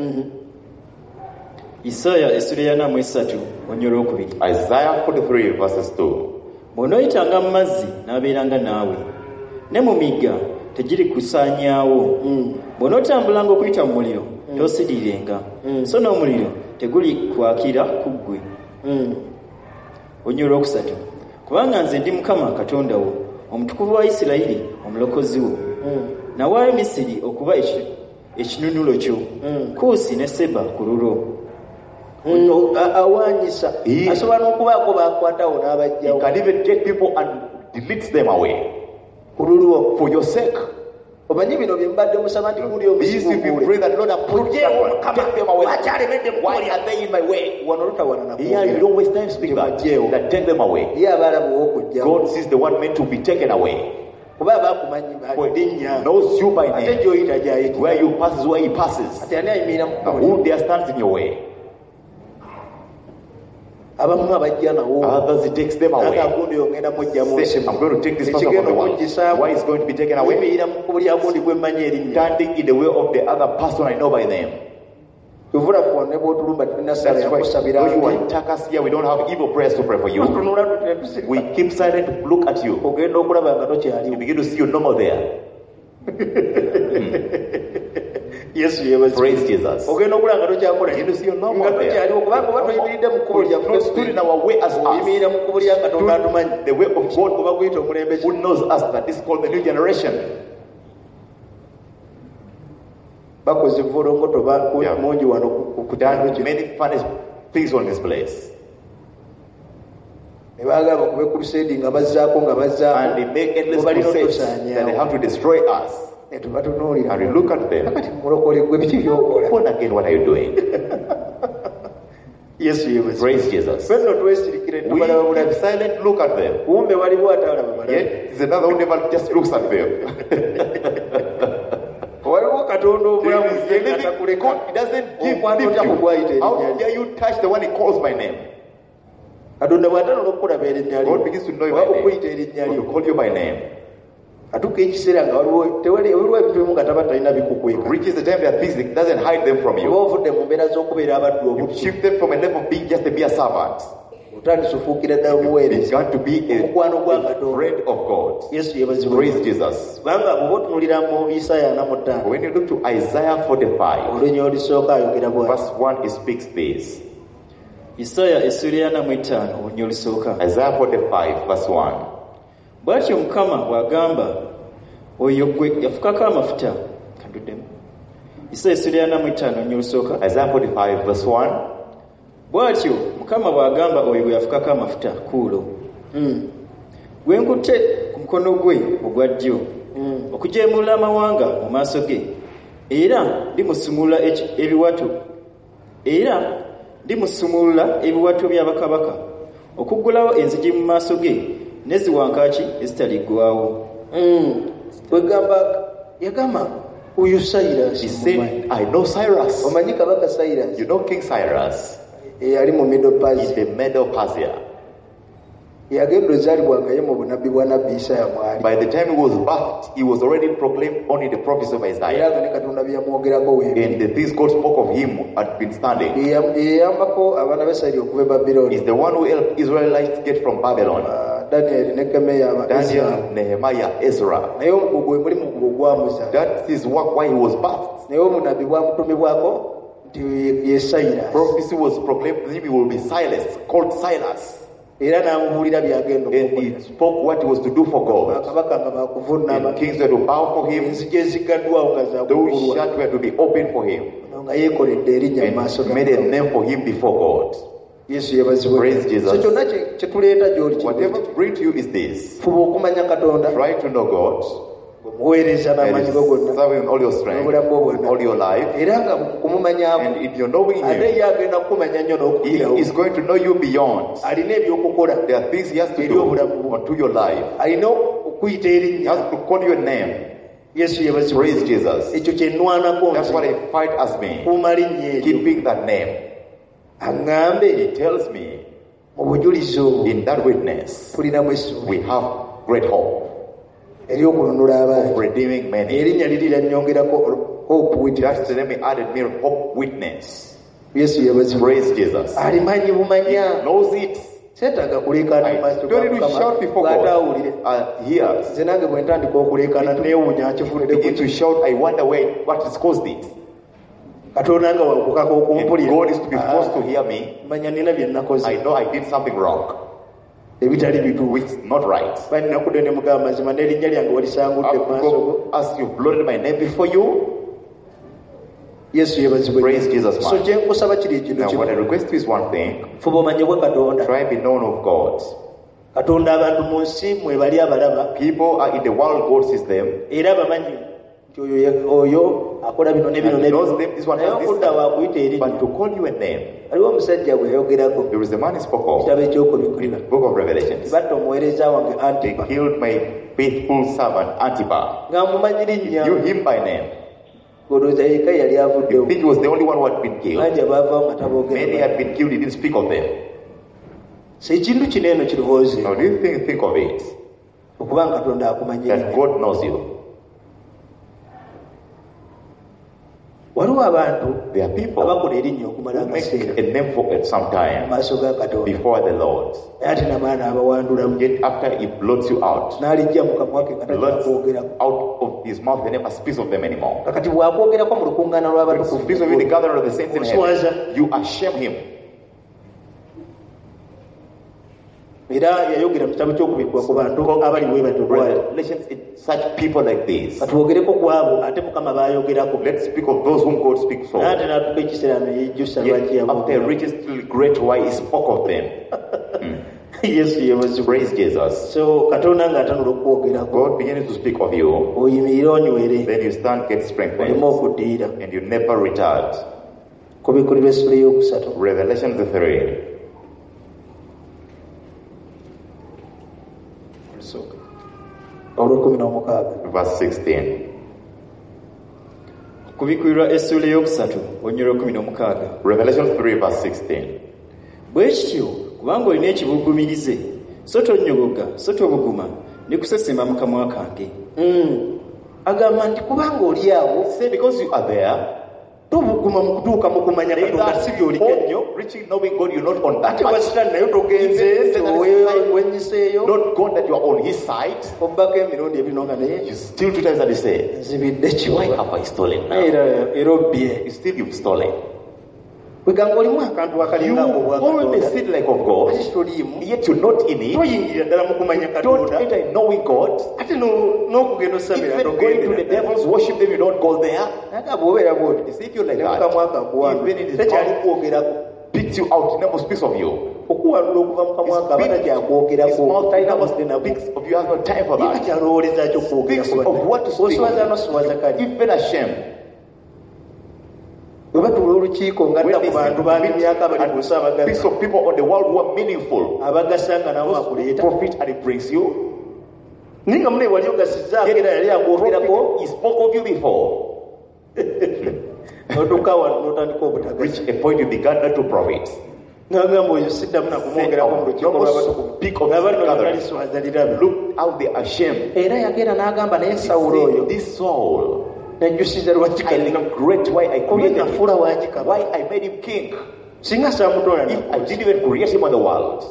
isaaya essula ya 43 onyolo okubiri Isaiah 43 verses 2. bw'onooyitanga mu mazzi n'abeeranga naawe ne mu migga tegiri kusaanyaawo bw'onootambulanga okuyita mu muliro toosirirenga so n'omuliro teguli kwakira ku ggwe onyolo okusatu kubanga nze ndi mukama katonda wo omutukuvu wa isirayiri omulokozi wo nawaayo misiri okuba ekinunulo kyo kuusi ne seba ku lulo awaanyisa asobola n'okubaako bakwatawo He n'abajjawo can even take people and delete them away ku lulwo for your sake. omanyi bino bye mbadde musaba nti kuli These if you pray that Lord approach that one, take them away. Why are they in my way? wano lutawana Here you don't waste time speaking that. That take them away. ye abaalabuwa okujjawo God sees the one meant to be taken away. kuba bakumanyi linnya Knows you by ate name. gy'oyita gyayita Where you pass is where he passes. ate ani ayimirira Now mu who there stands in your way? abamu abajja nawo Others he takes them away. ate agundi yongenda mujja mu Say, nsi I'm going to take this person from ekigenda the world. okungisaamu Why is going to be taken away? wimirira mu buli agundi gwe mmanyi erinnya Standing in the way of the other person I know by name. tuvula kuone bwotulumba tulina sala That's why yakusabira when you attack us here, we don't have evil prayers to pray for you. tunula tutetusika We keep silent to look at you. ogenda okulaba nga You tokyaliwo begin to see you normal there. yesu yebazi Praise Jesus. ogenda okulaba nga tokyakola You begin to see you nga normal there. tokyaliwo kubanga oba toyimiridde mu kkubo lya Not stood in our way as us. oyimirira mu kkubo lya katonda atumanyi The way of God oba kuyita omulembe who knows us, that is called the new generation. bakoze volongoto Yeah. mungi wano ku kitalo Done kye many funny things on this place. ne baagala bakube crusade nga bazzaako nga And they make endless crusades that they have to destroy us. tubatunuulira And we look at them. kati mulokole gwe biki byokola Born again, what are you doing? yesu yebazi Praise Jesus. fenno twesirikire We tubalaba keep bulabi silent, look at them. kumbe waliwo atalaba balabi Yet there's another who never just looks at them. waliwo katonda omulamu The ye living atakuleka God, He doesn't give okwata otya kugwayita you. How erinnya dare you touch the one He calls by name? katonda bw'atanola okukulaba erinnya God begins to know you by oba name. okuyita erinnya Or lyo to call you by name. atuuka ekiseera nga waliwo ebintu ebimu nga taba talina bikukweka Reaches the time that things it doesn't hide them from oba you. ovudde mu mbeera z'okubeera abaddu You obuddu shift them from a level of being just a mere servant. otandise ofuukira ddala omuweereza Began to be omukwano gwa a katonda friend of God. yesu yebazibwa Praise Jesus. kubanga bw'oba otunulira mu isaya 45 When you look to Isaiah 45, olunyo olisooka ayogera bwati verse 1, it speaks this. Isaya essula ya 45 olunya olusooka. Isaiah 45, verse 1. Bw'atyo Mukama bw'agamba oyo gwe yafukako amafuta kanduddemu. Isaya essula ya 45 olunya olusooka. Isaiah 45, verse 1. Bw'atyo Mukama bw'agamba oyo gwe yafukako amafuta kuulo. Gwe nkutte ku mukono gwe ogwa ddyo okujeemulula amawanga mu maaso ge era ndimusumulula ebiwato bya bakabaka okuggulawo enzigi mu maaso ge n'eziwankaaki ezitaliggwawo. wegamba yagamba oyo He Cyrus said, I know Cyrus. omanyi kabaka Cyrus You know King Cyrus eyali mu Middle in Persia the Medo Persia. yagenda ozaalibwanga ye mu bunabbi bwa nabbi Isaya mwali By the time he was birthed, he was already proclaimed only the prophecy of era Isaiah. nga ne katonda bye yamwogerako weebi And the things God spoke of him had been standing. yeyambako abaana ba Isirayiri okuva e Babiloni He's the one who helped Israelites get from Babylon. Daniel ne Kemeya Daniel, Nehemiah, Ezra. naye omugugu gwe muli mugugu gwamuza That is why he was birthed. naye obunabbi bwamutumibwako nti ye Cyrus Prophecy was proclaimed to him, he will be Silas, called Silas. era n'amubuulira byagenda And okukola he spoke what he was to do for God. bakabaka nga bakuvunama And kings were to bow for him. enzigi ezigaddwawo nga Those zakugulwa shut were to be opened for him. nga yeekoledde erinnya mu maaso And made a name for him before God. yesu yebazibwe Praise Jesus. so kyonna kyetuleeta gy'oli Whatever bring to you is this. fuba okumanya katonda Try to know God. omuweereza And n'amanyi go gonna serve him all your strength, n'obulamu bwo bwonna all your life. era nga mu kumumanyako And in your knowing ate him, ye agenda kukumanya nnyo he n'okukirawo is going to know you beyond. alina ebyokukola There are things he has to do unto your life. alina okuyita He erinnya has to call your name. yesu yebazibwe Praise Jesus. ekyo kyenwanako That's what nze I fight as me. kuuma linnya eryo Keeping that name. aŋŋambe He tells me mu bujulizi obwo in that witness, tulinamu essuubi we have great hope ery'okununula of abangi redeeming many. erinnya liri lyanyongerako hope witness That's the name he added me, hope witness. yesu yebazibwe Praise Jesus. alimanyi He bumanya knows it. seetaaga kuleekaana mu I maaso don't need to shout before God. bw'ataawulire Hears. nze nange bwe ntandika okuleekaana neewuunya kifudde Begin to shout, I wonder what has caused it. katonda nga wakukaka And okumpulira God is to be forced to hear me. manya nina bye nakoze I know I did something wrong, ebitali bituufu which is not right. balinakudde ne mugamba mazima n'erinnya lyange walisangudde mu maaso go As you've blotted my name before you, yesu yebazibwe praise Jesus, so man. kyenkusaba kiri ekino Now, what I kimu request you is one thing. fuba omanyibwe katonda Try be known of God. katonda abantu mu nsi mwe bali abalaba People are in the world, God sees them. era bamanyi nti oyo akola bino ne bino ne And he knows bino them, this one naye has this. okudda waakuyita But erinnya to call you a name, waliwo omusajja gwe yayogerako there is a man he spoke of kitabo in ekyokubikkulira the book of Revelations. batta omuweereza wange They antipa killed my faithful servant Antipas. nga mumanyi linnya Knew him by name. olowooza yeka yali You avuddewo think he was the only one who had been killed? bangi abaavaawo nga Many taboogera had been killed, he didn't speak of them. so ekintu kino eno kirowooze Now, do you think of it? okubanga katonda akumanya That erinnya God knows you. waliwo abantu There are people abakola erinnya okumala who make akaseera a name for it mu sometime maaso ga Katonda before the Lord. ate namaana abawandulamu Yet after he blots you out, n'alijja mu kamwa ke nga blots takyakwogerako out of his mouth, they never speaks of them anymore. kakati bw'akwogerako mu lukuŋŋaana When he lw'abatukuvu speaks of you in the gathering of the saints in Oswaza. heaven, you ashame him. era yayogera mu kitabo ky'okubikkwa ku bantu abali bwe batyo bwali Revelations, it's such people like this. katwogereko ku abo ate mukama baayogerako Let's speak of those whom God speaks of. ate n'atuka ekiseera neyejjusa lwaki Yet after it reaches still great why he spoke of them. yesu yebazibwa Praise Jesus. so katonda ng'atanula okukwogerako God begins to speak of you, oyimirire onywere then you stand, get oleme strengthened, okuddiira and you never retard. kubikulirwa essula ey'okusatu Revelation 3, olw'ekumi n'omukaaga verse 16. kubikulirwa essula eyokusatu onyolo 16. Revelation 3, verse 16. bwe kityo kubanga olina ekibugumirize so tonnyogoga so tobuguma ne kusesema mu kamwa kange. agamba nti kubanga oli awo Say, because you are there, tobuguma mu kutuuka mu kumanya katonda si by'oliko ennyo reaching knowing God, you're not on that ate much. wasitani nayo togenze wenyiseeyo Not God that you are on his side. obbako emirundi ebino nga naye You steal 2 times and you say, nzibidde why kiwa have I stolen now? era obbye Still you've stolen. weganga olimu akantu You akalinga ako hold the obwakatonda seed like of God, ate toliimu yet you're not in it. toyingirira ddala mu kumanya Don't katonda enter in knowing God. ate n'okugenda osamira Even going to the devils, worship them, you don't go there. naga bw'obeera bwoti You see, if you're like ne mukamwa that, kakuwanu even in his tekyali mouth, kwogerako picks you out, never speaks of you. okuwanula okuva mu kamwa ka aba His takyakwogerako mouth never talinamudde nabwo speaks of you, has no time for ye that. kakyalowoleza Speaks of what to speak. kyokwogerako noswaza kali Even ashamed. bwe batula olukiiko ngatta ku bantu bangi myaka bali ku nsi Speaks abagasa of people on the world who are meaningful. abagasa nga nabo akuleeta Profit and it brings you. naye nga mune wali ogasizzaako era yali akwogerako He spoke of you before. notuuka wano n'otandika obutagasi Reach a point you began not to profit. nagamba oyo siddamu nakumwogerako mu lukiiko lw'abatukuvu Speak of nga bano gathering. naliswaza lirabe Look how they are ashamed. era yagenda n'agamba naye sawulo Say, oyo this soul, nejjusiza lwaki I kalina regret why I oba created him. nafuula wakikaba Why I made him king. singa saamutola If I didn't even create him on the world.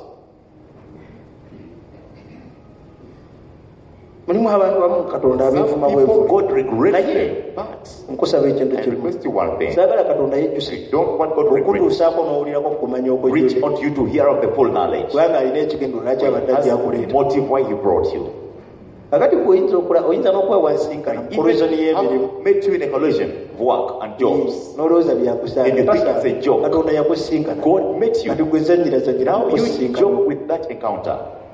mulimu abantu bamu katonda Some abeevuma people, bwevu God regrets Naye, them. But nkusaba ekintu I kimu request you one thing. saagala katonda yejjusa You don't want God to regret. okutuusaako n'owulirako kumanya Reach okujjuli unto you to hear of the full knowledge. kubanga alina ekigendo lwaki abadde That's the ajjakuleeta motive why he brought you. kakati oyinza n'okwewansinkana mu kolizoni y'emirimu I've met you in a collision of work and jobs. n'olowooza And you think it's a joke. katonda yakusinkana God met you. kati gwe zanyira Now you kusinkana joke with that encounter.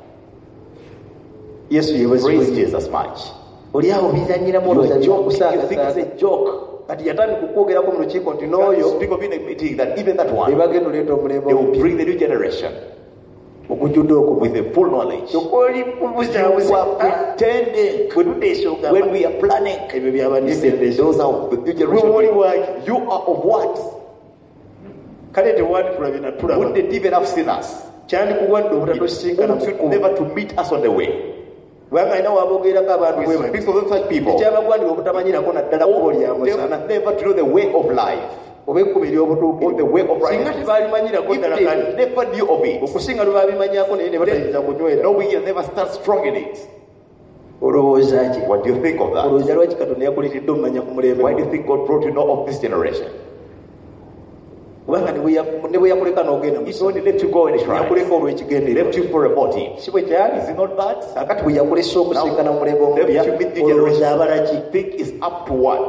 yesu Praise yebazibwe Jesus much. oli awo bizanyiramu You olowooza are joking. You think it's byakusaagasaaga a joke. kati yatandika okwogerako mu lukiiko nti You n'oyo speak of in a meeting that even that one, ebagenda oleeta omulembe they will omupya bring the new generation okujjudde okuba with the full knowledge. kyokoli You kubuzaabuza are pretending bwe tuteesa ogamba when we are planning. ebyo byabanisendezo Those are the new Gwe oli generation. waki You are of what? kale tewanditula bye natulaba Wouldn't it even have seen us? kyandikuwadde obutatusinkana mu Wouldn't you kkubo never to meet us on the way? kubanga alina wabogerako abantu bwe We bati speak of such people. ekyabagwanira obutamanyirako naddala kkubo They lyamusana have never to know the way of life oba ekkubo or the ery'obutuukirivu way of singa righteousness. tebalimanyirako If ddala they kale never knew of it, okusinga lwe babimanyako naye ne batayinza kunywera no, we never stand strong in it. olowooza ki What do you think of that? olowooza lwaki katonda yakuleetedde omumanya ku mulembe Why do you think God brought you know of this generation? kubanga ne bwe yakuleka n'ogenda mu He only let you go in Israel. yakuleka He olw'ekigendera left you for a motive. si bwe kyali Is it not that? akati bwe yakulesa okusinkana mu mulembe omupya Left you with the olowooza generation. abalaki Think is up to what?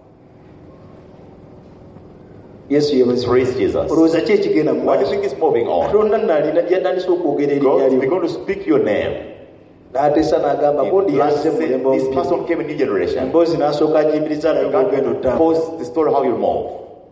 yesu yebazibwe Praise Jesus. olowooza ki ekigenda mu Why do you maaso think it's moving on? katonda nalina yatandise okwogera erinnya God is lyo going to speak your name. n'ateesa n'agamba gundi yazze mu mulembe This omupya person came in new generation. emboozi n'asooka agimbiriza nayo ng'ogenda God ottamba post the story how you move.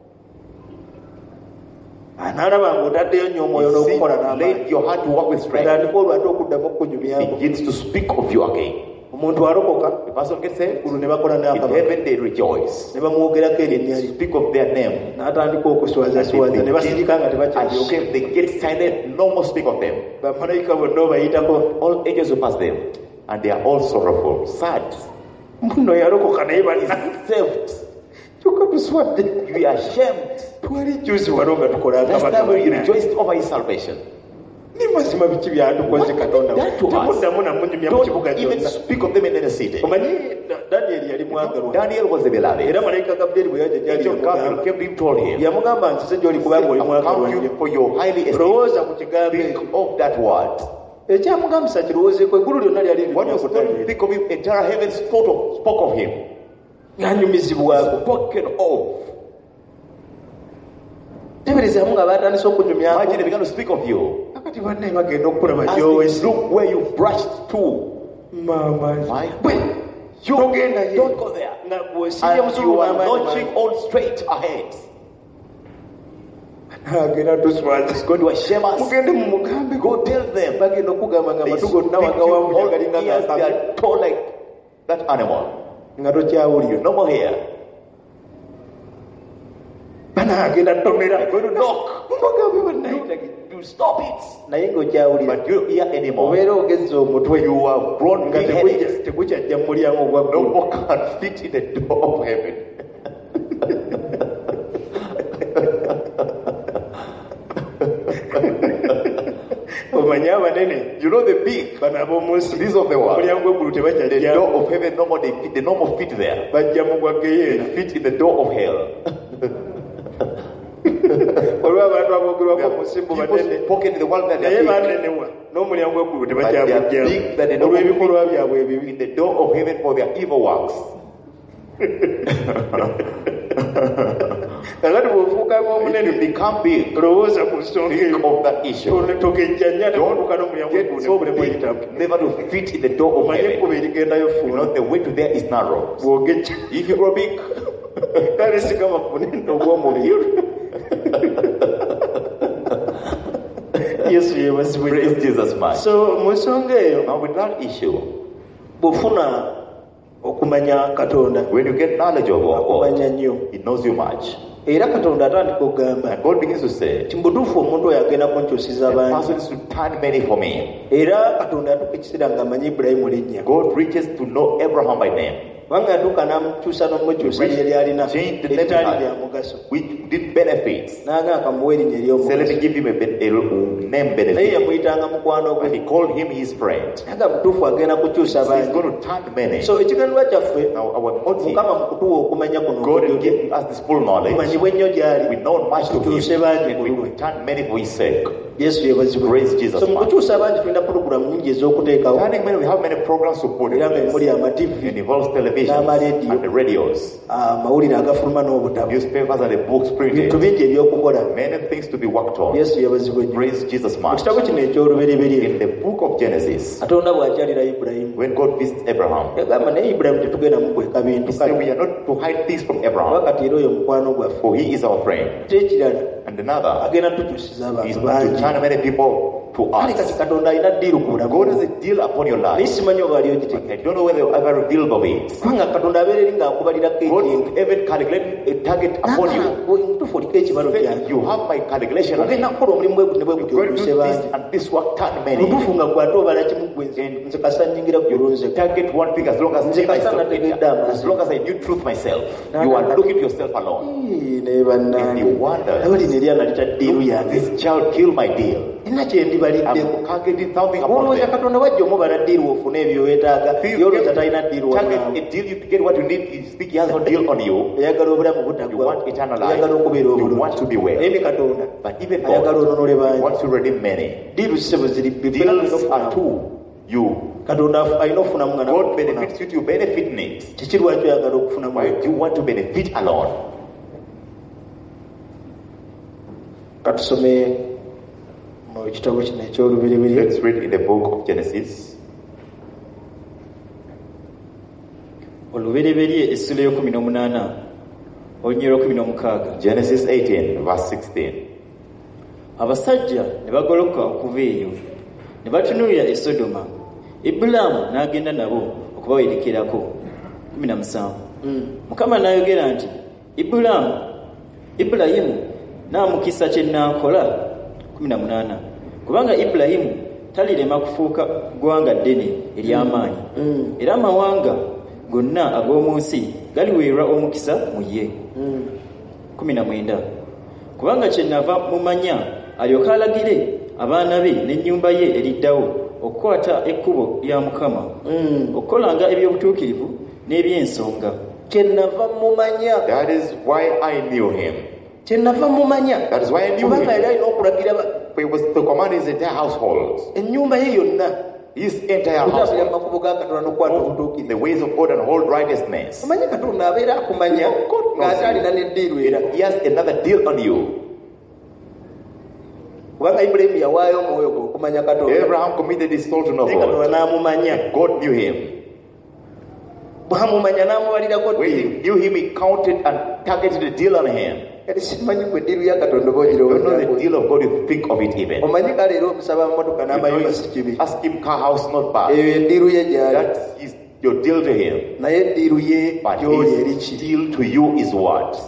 n'alaba ng'otaddeyo nnyo omwoyo n'okukola n'amaanyi Let your heart to work with strength. atandika olwo ate okuddamu okukunyumyako Begins to speak of you again. omuntu alokoka The person gets saved. kulu ne bakola In n'akabaka heaven they rejoice. ne bamwogerako erinnya lye Speak of their name. n'atandika okuswazaswaza ne basirika nga tebakyalyoka Ashamed, they get silent. No more speak of them. bamalayika bonna obayitako All angels will pass them. And they are all sorrowful, sad. muno yalokoka naye balina Saved. kyokka tuswadde We are ashamed. twali juzi wano nga tukola Last time we akabaka rejoiced over his salvation. ni mazima biki byatukoze katonda That to us. temuddamu namunyumya mu kibuga Don't even kyonna speak of them in any city. omanyi Danieli yali mwagalwa Daniel was a beloved. era malayika Gabriel bwe yajja gyali Angel Gabriel came to him, told him, yamugamba nti se gyoli kubanga oli I've mwagalwa come nnyo you for your highly esteemed. lowooza ku kigambo ekyo Think of that word. ekyamugambisa kirowoozeeko eggulu lyonna lyali What was going to think of him, entire heaven spoke of him. ng'anyumizibwako Spoken of. teberezaamu nga batandise okunyumyako Imagine they began to speak of you. akati bannaye bagenda okulaba As gyowesi they look where you brushed to. maama Why? bwe togenda ye Don't go there. nga bw'osiibye And musuku you are maama launching on straight ahead. agenda tuswaza It's going to shame us. mugende mu mugambe Go tell them. bagenda okugamba nga They amatu speak gonna you wagawamu all galinga ears, they gakabe are tall like that animal. nga tokyawulira No more here. banaagenda tomera They're going to knock. mugambe bannayitagi You stop it. naye ng'okyawulira But you don't hear anymore. obeera ogezza omutwe You are grown nga big-headed. tegukyajja mu mulyango ogwa No ggulu more can fit in the door of heaven. omanyi abanene You know the big. bano ab'omunsi These of the world. omulyango gw'eggulu The tebajjajja door of heaven, no more they no more fit there. bajja mu gwa geyeera They fit in the door of hell. olwo abantu aboogerwako mu nsimbu People banene spoken in the world that they naye are big. banenewa n'omulyango gw'eggulu But they are big that they tebakyabujjamu don't olw'ebikolwa fit byabwe ebibi in the door of heaven for their evil works. kakati bw'ofuukanga When omunene you become big, lowooza ku nsonga think eyo of that issue. tokejjanya Don't tetuuka n'omulyango get gw'eggulu so nekulemu big, ekitabu never to fit in the door of omanye heaven. ekkuba erigendayo You know fuuna the way to there is narrow. bw'ogejja If you grow big, kale sigama ku bunene obw'omubiri yesu yeebazibwe praise Jesus much. so mu nsonga eyo Now with that issue, bw'ofuna okumanya katonda when you get knowledge of God, okumanya nnyo He knows you much. era katonda atandika okugamba And God begins to say, nti mubutuufu omuntu oyo agenda kunkyusiza the bangi person is to turn many for me. era katonda yatuuka ekiseera ng'amanyi ibulayimu linnya God reaches to know Abraham by name, kubanga yatuuka n'amukyusa n'omukyusa eryeri alina Change the name eritaali he had. lya mugaso which did benefit. n'agamba kamuwa erinnya So let me ery'omugaso give him a name naye benefit. yamuyitanga mukwano And gwe he called him his friend. aga mutuufu agenda kukyusa So he's bangi going to turn many. so ekiganulwa kyaffe Now our motive, mukama mu kutuwa okumanya kuno God okudyo will give us this full knowledge. kumanyibwe ennyo gy'ali We know much to tukyuse him. bangi And we kulwe will turn many for his sake. yesu yebazibwe Praise Jesus, so mu man. kukyusa bangi tulina pulogulamu nyingi ez'okuteekawo Turning many, we have many programs to put in era nga place. muli amativi It involves television N'amarediyo. and the radios, amawulire agafuluma n'obutabu newspapers and the books bintu printed. bingi ebyokukola Many things to be worked on. yesu yebazibwe nnyo Praise Jesus mu much. kitabu kino eky'olubereberye In the book of Genesis, katonda bw'akyalira ibulayimu when God visits Abraham, yagamba naye ibulayimu tetugenda mukweka bintu He said we are not to hide things from Abraham, wakati era oyo mukwano gwaffe for he is our friend. ate ekirala And another, agenda tukyusiza He's abantu going to bangi turn many people to kale kati us. katonda alina ddiiru ku bulamu God has a deal upon your naye life. simanyi oba ali ogitegeera I don't know whether you ever revealed of it. kubanga katonda abeera eri ng'akubalirako God ekintu will even calculate a target upon you. mutuufu oliko ekibalo Say, kyange you have my calculation. ogenda kukola omulimu bwe guti ne bwe guti You're going to okyuse do bangi this and this work turn many. mutuufu nga gwate obala kimu gwe nze kasa nnyingira ku olunze Target one thing as long as Nze me kasa myself. nategedde amazima. As long as I knew truth myself. You are looking to yourself alone. naye bannange And you wonder, aba lino eryana lita ddiiru yange this child killed my deal. erina kyendibaliddeko I'm targeting something upon olowooza them. katonda wajja omubala ddiiru ofune ebyo weetaaga You yolowooza get- talina ddiiru Target wanaawe a deal, you get what you need. You speak, he has no deal on you. eyagala obulamu You butagwa want eternal life. ayagala okubeera You want to be well. naye ne katonda But even ayagala God ononole bangi wants to redeem many. ddiiru zisebo ziri bbiri Deals are two. You. katonda alina okufunamu nga God benefits you, you benefit in it. kiki lwaki oyagala okufunamu Why do you want to benefit alone? katusome mu kitabo kino ekyolubereberye Let's read in the book of Genesis. olubereberye essula y'okuminamunaana olunyira okuminamukaaga Genesis 18, verse 16. abasajja ne bagoloka okuva eyo ne batunuulira e Sodoma. Ibulaamu n'agenda nabo okubawerekerako. 17. Mukama n'ayogera nti, Ibulayimu naamukisa kye nnaakola. 18. Kubanga Ibulayimu talirema kufuuka ggwanga ddene ery'amaanyi, era amawanga gonna ag'omu nsi galiweerwa omukisa mu ye. 19 Kubanga kyenava mumanya alyoke alagire abaana be n'ennyumba ye eriddawo okukwata ekkubo lya Mukama, okukolanga eby'obutuukirivu n'eby'ensonga. Kyenava mumanya. That is why I knew him. Kyenava mumanya. That is why I knew Kubanga him. era alina okulagira For it was to command his entire household. ennyumba ye yonna His entire kutambulira household. mu makubo ga Katonda n'okukwata The obutuukirivu. ways of God and hold righteousness. Omanyi Katonda abeera akumanya ng'ate alina n'eddiiru era. He has another deal on you. Kubanga Ibulayimu yawaayo omwoyo gwe okumanya Katonda. Abraham committed his soul to know Naye Katonda God. n'amumanya. God knew him. Bw'amumanya n'amubalirako When ddiiru. he knew him, he counted and targeted a deal on him. Kati simanyi gwe eddiiru ya Katonda oba You don't know the ogirowooza. deal of God, you think of it even. Omanyi kale era omusaba mmotoka You know, n'amayumba si kibi. ask him car house not bad. Eyo eddiiru ye gy'ali. That is your deal to him. Naye eddiiru ye But gy'oli eri his ki? deal to you is what?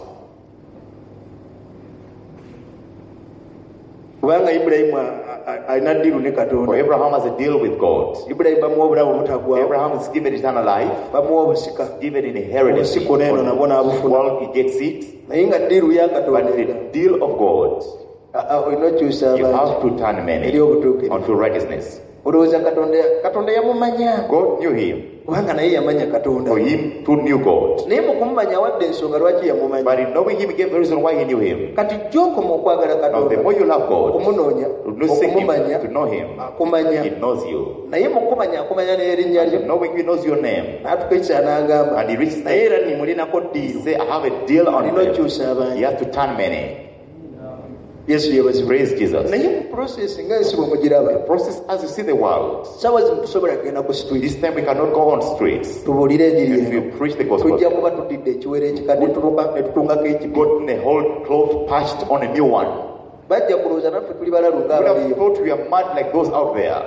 Kubanga Ibulayimu alina ddiiru ne For Katonda. Abraham has a deal with God. Ibulayimu bamuwa obulamu obutagwawo, Abraham is given eternal life, bamuwa obusika. given inheritance. Obusiko n'eno nabwo n'abufuna. Well, he gets it. Naye nga ddiiru ya But Katonda the era, deal of God, olina okyusa you abantu have to turn many eri obutuukirivu. unto righteousness. Olowooza Katonda yamumanya, God knew him. kubanga naye yamanya Katonda. For him too knew God. Naye mu kumumanya awadde ensonga lwaki yamumanya. But in knowing him, he gave the reason why he knew him. Kati gy'okoma okwagala Now, the Katonda, more you love God, okumunoonya, to seek him, okumumanya, to know him, akumanya. he knows you. Naye mu kumanya akumanya n'erinnya lyo. Knowing he knows your name. N'atuka ekisa n'agamba, And he reaches naye there. era nimulinako He ddiiru. say, I have a deal on Alina him. okyusa He abantu. has to turn many. Yesu yeebazibwe. Praise Jesus. Naye mu process ng'ensi bwe mugiraba, Process as you see the world. saawa zino tusobola kugenda ku street This time we cannot go on streets. tubuulire enjiri If eno. we preach the gospel, Tujja kuba tudidde ekiwero ekikadde ne tutungako ekibi. gotten a whole cloth patched on a new one. Bajja kulowooza naffe tuli balalu We would have ng'abaliyo. thought we are mad like those out there.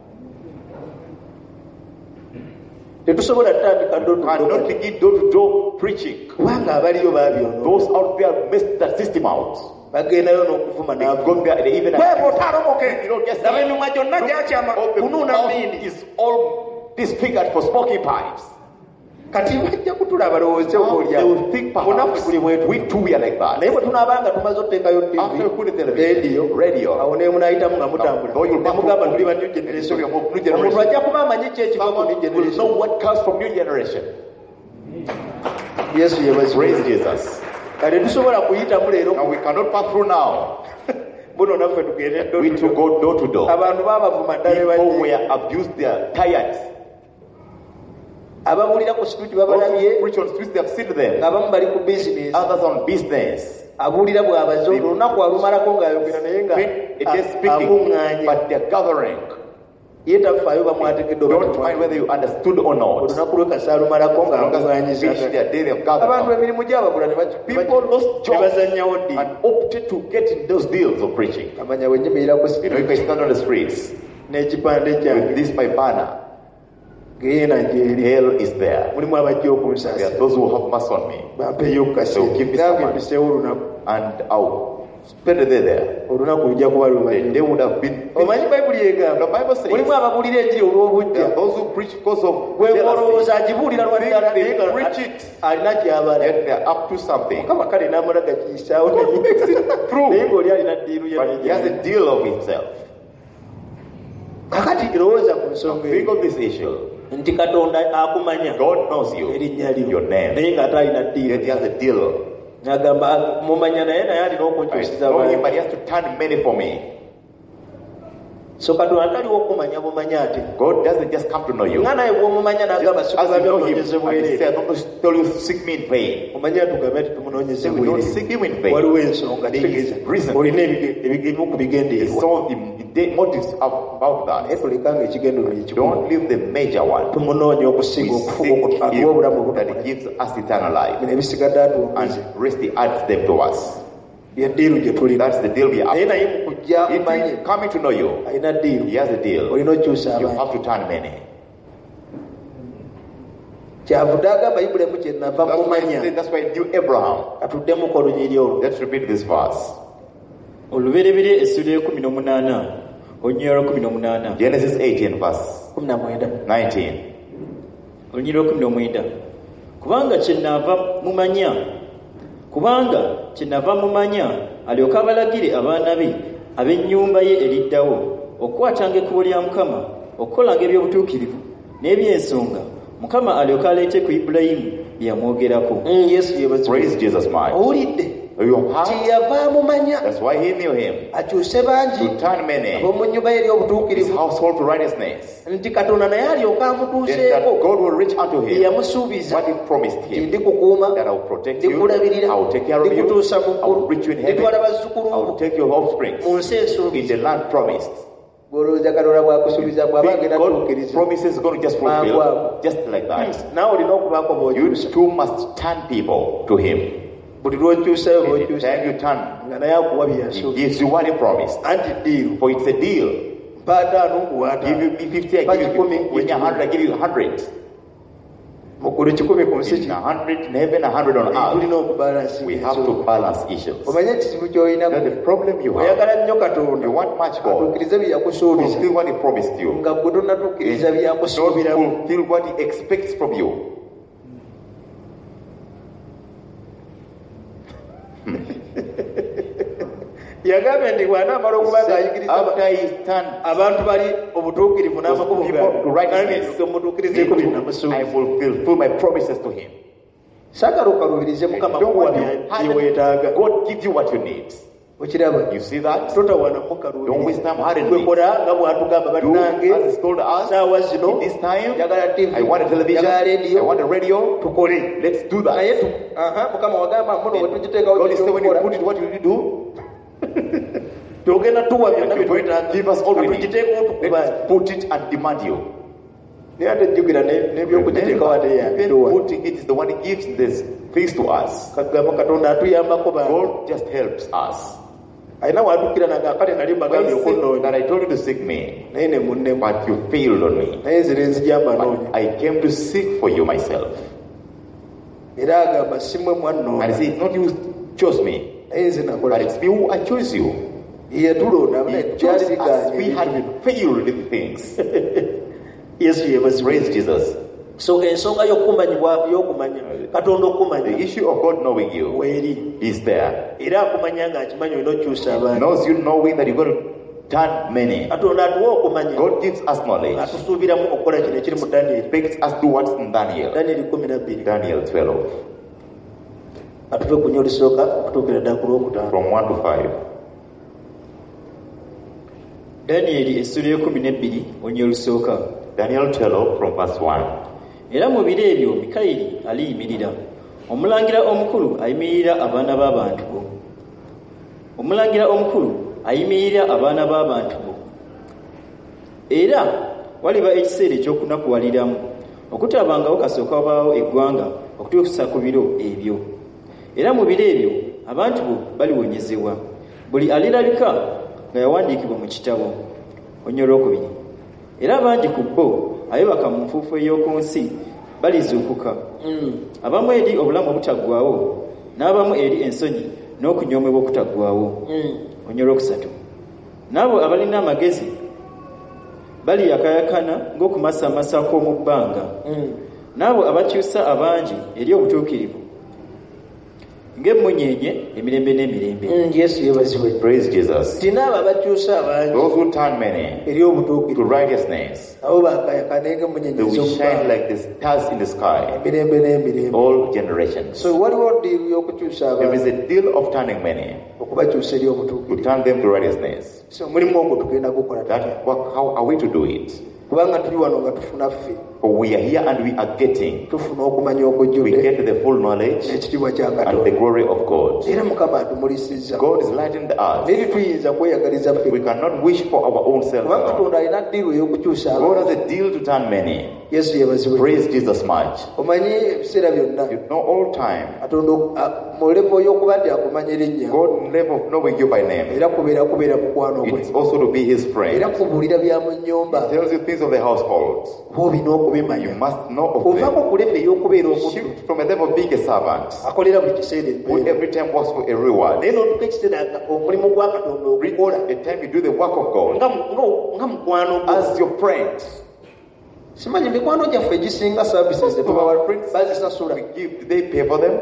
Tetusobola tutandika Cannot ddodo begin door to door preaching. kubanga abaliyo baabyono. Those out there messed that system out. Bagendayo n'okuvuma They n'avuma. go there, they even Bwebo otaloboke. You don't get Laba ennuma gyonna gyakyama Oh, the kunuuna mouth mbiindi. is all disfigured for smoking pipes. Kati bajja kutula balowooze They oboolyawo. will think Munaku buli bwetu. we too we are like that. Naye bwe tunaabanga tumaze otteekayo After we put the television, radio, awo ne munaayitamu nga mutambula. No, you'll Ne mugamba back tuli ba to- new generation. So we are new generation. Omuntu ajja kuba amanyi ki ekiva ku new someone will generation. know what comes from new generation. Yesu yeebazibwe. Praise Jesus. Kale tusobola kuyitamu leero. Now we cannot pass through now. Buno naffe tugende We to go door to door. abantu baabavuma ddala People bajje. were abused, they are tired. Ababuulira ku situuti Those who babalabye preach on streets, they have seen them. ng'abamu bali ku bizinesi. Others on business. Abuulira bw'abaze olunaku alumalako ng'ayogera naye nga It is speaking, abuŋŋaanya. but they're gathering. Ye tafaayo bamwategedde oba Don't mind whether you understood or not. olunaku lwe kasi alumalako As long as they ng'abuŋŋaanyiza. finish their day, they've Abantu gathered. emirimu gyababula ne People lost jobs bazannyawo ddi. and opted to get in those deals of preaching. Amanya bwe nyimirira ku You know, you can stand on the streets n'ekipande with kyange this my banner. geyeena gyeri Hell is there. mulimu abajja There are okunsasa those who have mercy on me. bampeeyo ku So give me nange some money. mpiseewo olunaku And I'll spend a day there. olunaku lujja kuba The lumanyi. day would have been. Omanyi bayibuli The egamba Bible says mulimu ababuulira enjiri there are olw'obujja those who preach because of gwe jealousy. ng'olowooza agibuulira lwa ddala They naye nga preach it. alina kyabala. Yet they're up to something. Mukama kale n'amulaga kiyisaawo God makes it true. naye ng'oli alina ddiiru ye But he has a deal of himself. kakati lowooza ku nsonga Think eyo of this issue. nti Katonda akumanya God knows you. erinnya lyo Your name. naye ng'ate alina Yet ddiiru he has a deal. n'agamba mumanya naye alina I okunkyusiza know him, abantu. but he has to turn many for me. So Katonda taliwo okumanya bumanya ate God doesn't just come to know you. nga naye bw'omumanya n'agamba As you know him, sikunoonyeze and he bwere said, don't tell you seek me in vain. omanya tugambe ati tumunoonyeze Say we don't bwere seek him in vain. waliwo ensonga There is kitegeeza reason. olina ebimu ku There's bigendeerwa some of the motives about naye that. tulekanga ekigendo ekikulu Don't leave the major one. tumunoonya We okusinga seek atuwa obulamu him that obutamu gives us eternal life. bino ebisigadde atuwumbize And rest he adds them to us. yeddiiru gye tulina That's the deal we naye have. naye mu kujja If umanye he coming to know you, alina ddiiru he has a deal. olina okyusa You abantu have to turn many. kyavudde agamba ibulayimu kyenava mumanya That's why I knew Abraham. atuddemu ku olunyiri olwo Let's repeat this verse. olubereberye essula y'e18 olunyira lwa 18. Genesis 18 verse 19 19. olunyiri lw'ekumi n'omwenda kubanga kyenava mumanya alyoke abalagire abaana be ab'ennyumba ye eriddawo okukwatanga ekkubo lya Mukama okukolanga eby'obutuukirivu n'eby'ensonga Mukama alyoke aleete ku Ibulayimu bye yamwogerako. Yesu yeebazibwe. Praise Jesus much. Owulidde? You have. Kyeyava amumanya. That's why he knew him. Akyuse bangi. To turn many. Ab'omu nnyumba ye His ery'obutuukirivu. household to righteousness. Nti Katonda naye alyoke Then amutuuseeko. that God will reach unto Bye him yamusuubiza. what he promised him. Ndikukuuma. That I will protect you. Ndikulabirira. I will take care of you. Ndikutuusa mu I will ggulu. reach you in heaven. Nditwala bazzukulu I will take your offspring mu nsi in ensuubiza. the land promised. Gw'olowooza Katonda bw'akusuubiza bw'aba agenda God tuukiriza. promises is going to just fulfill just like that. Naawe olina okubaako You bw'okyusa. too must turn people to him. Buli lw'okyusayo Every bw'okyusa time you turn, nga naye akuwa bye he yasuubiza. gives you what he promised. Anti ddiiru. For it's a deal. Mpa ataano nkuwa Give ataano. you 50, I give you 50. Give me 100, I give you 100. Mukulu 10 ku nsi In kino. 100 in heaven, 100 on earth. Tulina okubalansi. We have to balance issues. Omanye ekizibu ky'olinamu. That's the problem you have. Oyagala nnyo Katonda. You want much God. Atuukirize bye yakusuubiza. Fulfill what he promised you. Nga ggwe tonnatuukiriza bye Don't yakusuubiramu. fulfill what he expects from you. Yagambye nti bw'anaamala okuba ng'ayigiriza After he's done, abantu bali obutuukirivu n'amakubo people to righteousness, mutuukirizeeko bye I namusuubiza. will fulfill my promises to him. Saagala okalubirize Mukama Don't kuwa want bye weetaaga. God gives you what you need. Okiraba? You see that? Totawaanamu Don't waste time hurrying. kwekola nga bw'atugamba Do bannange as he's told us. saawa zino In this time, njagala TV, I want a television, njagala I radio, want a radio. tukole. Let's do Naye that. Mukama wagamba muno bwe tugiteekawo God is saying when you gy'okukola, put it, what will you do? togenda tuwa byonna bye twetaaga. Give us all we need. Tugiteekawo tukubaale. Let's put it and demand you. Naye ate jjukira n'ebyokugiteekawo ate Even yatuwa. putting it is the one who gives this things to us. Kagamba Katonda atuyambako bantu. God just helps us. Alina waatuukira naga akale nali When mbagambye he said okunnoonya. that I told you to seek me, Naye ne munnemu. but you failed on me. Naye nze ne nzijamba noonya. But I came to seek for you myself. Era agamba si mmwe And he mwannoonya. said, it's not you who chose me, Naye nze nakola. but it's me who I chose you. Ye yatulonda He byali chose us. bigaanye We ebintu bino. had failed in things. Yesu yeebazibwe. Praise Jesus. So ensonga y'okumanya Katonda The okumanya issue of God knowing you weeri is there. era akumanya ng'akimanya olina okyusa He abantu. knows you knowing that you're going to turn many. Katonda atuwa okumanya God gives us knowledge. atusuubiramu okukola kino ekiri mu Danyeri. Expects us to do what's in Daniel. Danyeri 12 Daniel 12, atuve ku nnyo olusooka okutuukira ddala ku lwokutaano. from 1 to 5. Danyeri essula y'ekumi olunya olusooka. Daniel 12 from verse 1. Era mu biro ebyo Mikayiri aliyimirira, omulangira omukulu ayimirira abaana b'abantu bo. Omulangira omukulu ayimirira abaana b'abantu bo. Era waliba ekiseera eky'okunakuwaliramu, okutabangawo kasooka wabaawo eggwanga okutuusa ku biro ebyo. Era mu biro ebyo abantu bo baliwonyezebwa, buli alirabika nga yawandiikibwa mu kitabo. Olunya olwokubiri. Era bangi ku bo ayebaka mu nfuufu ey'oku nsi balizuukuka, abamu eri obulamu obutaggwaawo, n'abamu eri ensonyi n'okunyoomebwa okutaggwaawo. Olunya olwokusatu. N'abo abalina amagezi baliyakayakana ng'okumasamasa kw'omu bbanga, n'abo abakyusa abangi eri obutuukirivu ng'emmunyeenye emirembe n'emirembe. Yesu yeebazibwe. Praise Jesus. Nti n'abo abakyusa abangi Those who turn many eri to obutuukirivu righteousness, abo bakayakana ng'emmunyenye they will shine ez'omu like the stars in the sky, emirembe n'emirembe. all generations. So waliwo ddiiru y'okukyusa There is abantu a deal of turning many, okubakyusa eri to obutuukirivu. turn them to righteousness. So omulimu ogwo tugenda gukola tutya? How are we to do it? Kubanga tuli wano nga tufuna ffe For we are here and we are getting, tufuna okumanya we okujjudde get the full knowledge n'ekitiibwa kya and the Katonda. glory of God. Era Mukama atumulisizza. God is lighting the earth. Naye tuyinza kweyagaliza We ffe. cannot wish for our own selves. Kubanga alone. Katonda alina ddiiru ey'okukyusa God abantu. has a deal to turn many. Yesu yeebazibwe. Praise Jesus much. Omanyi ebiseera byonna You know all time. Katonda mu levo y'okuba nti akumanya erinnya God never knowing you by name. era kubeera mukwano gwe It's also to be his era friend. kubuulira bya mu nnyumba Tells you things of the household. oba olina okubimanya. You must know of Ovaako them. ku levo ey'okubeera omuddu Shift from a level of being a servant. akolera buli kiseera Who empeera. every time works for a reward. Naye n'otuka ekiseera omulimu gwa Katonda ogukola A time you do the work of God nga mukwano gwe as your friend. simanyi mikwano gyaffe egisinga services Some of our friends bazisasula we give, do they pay for them?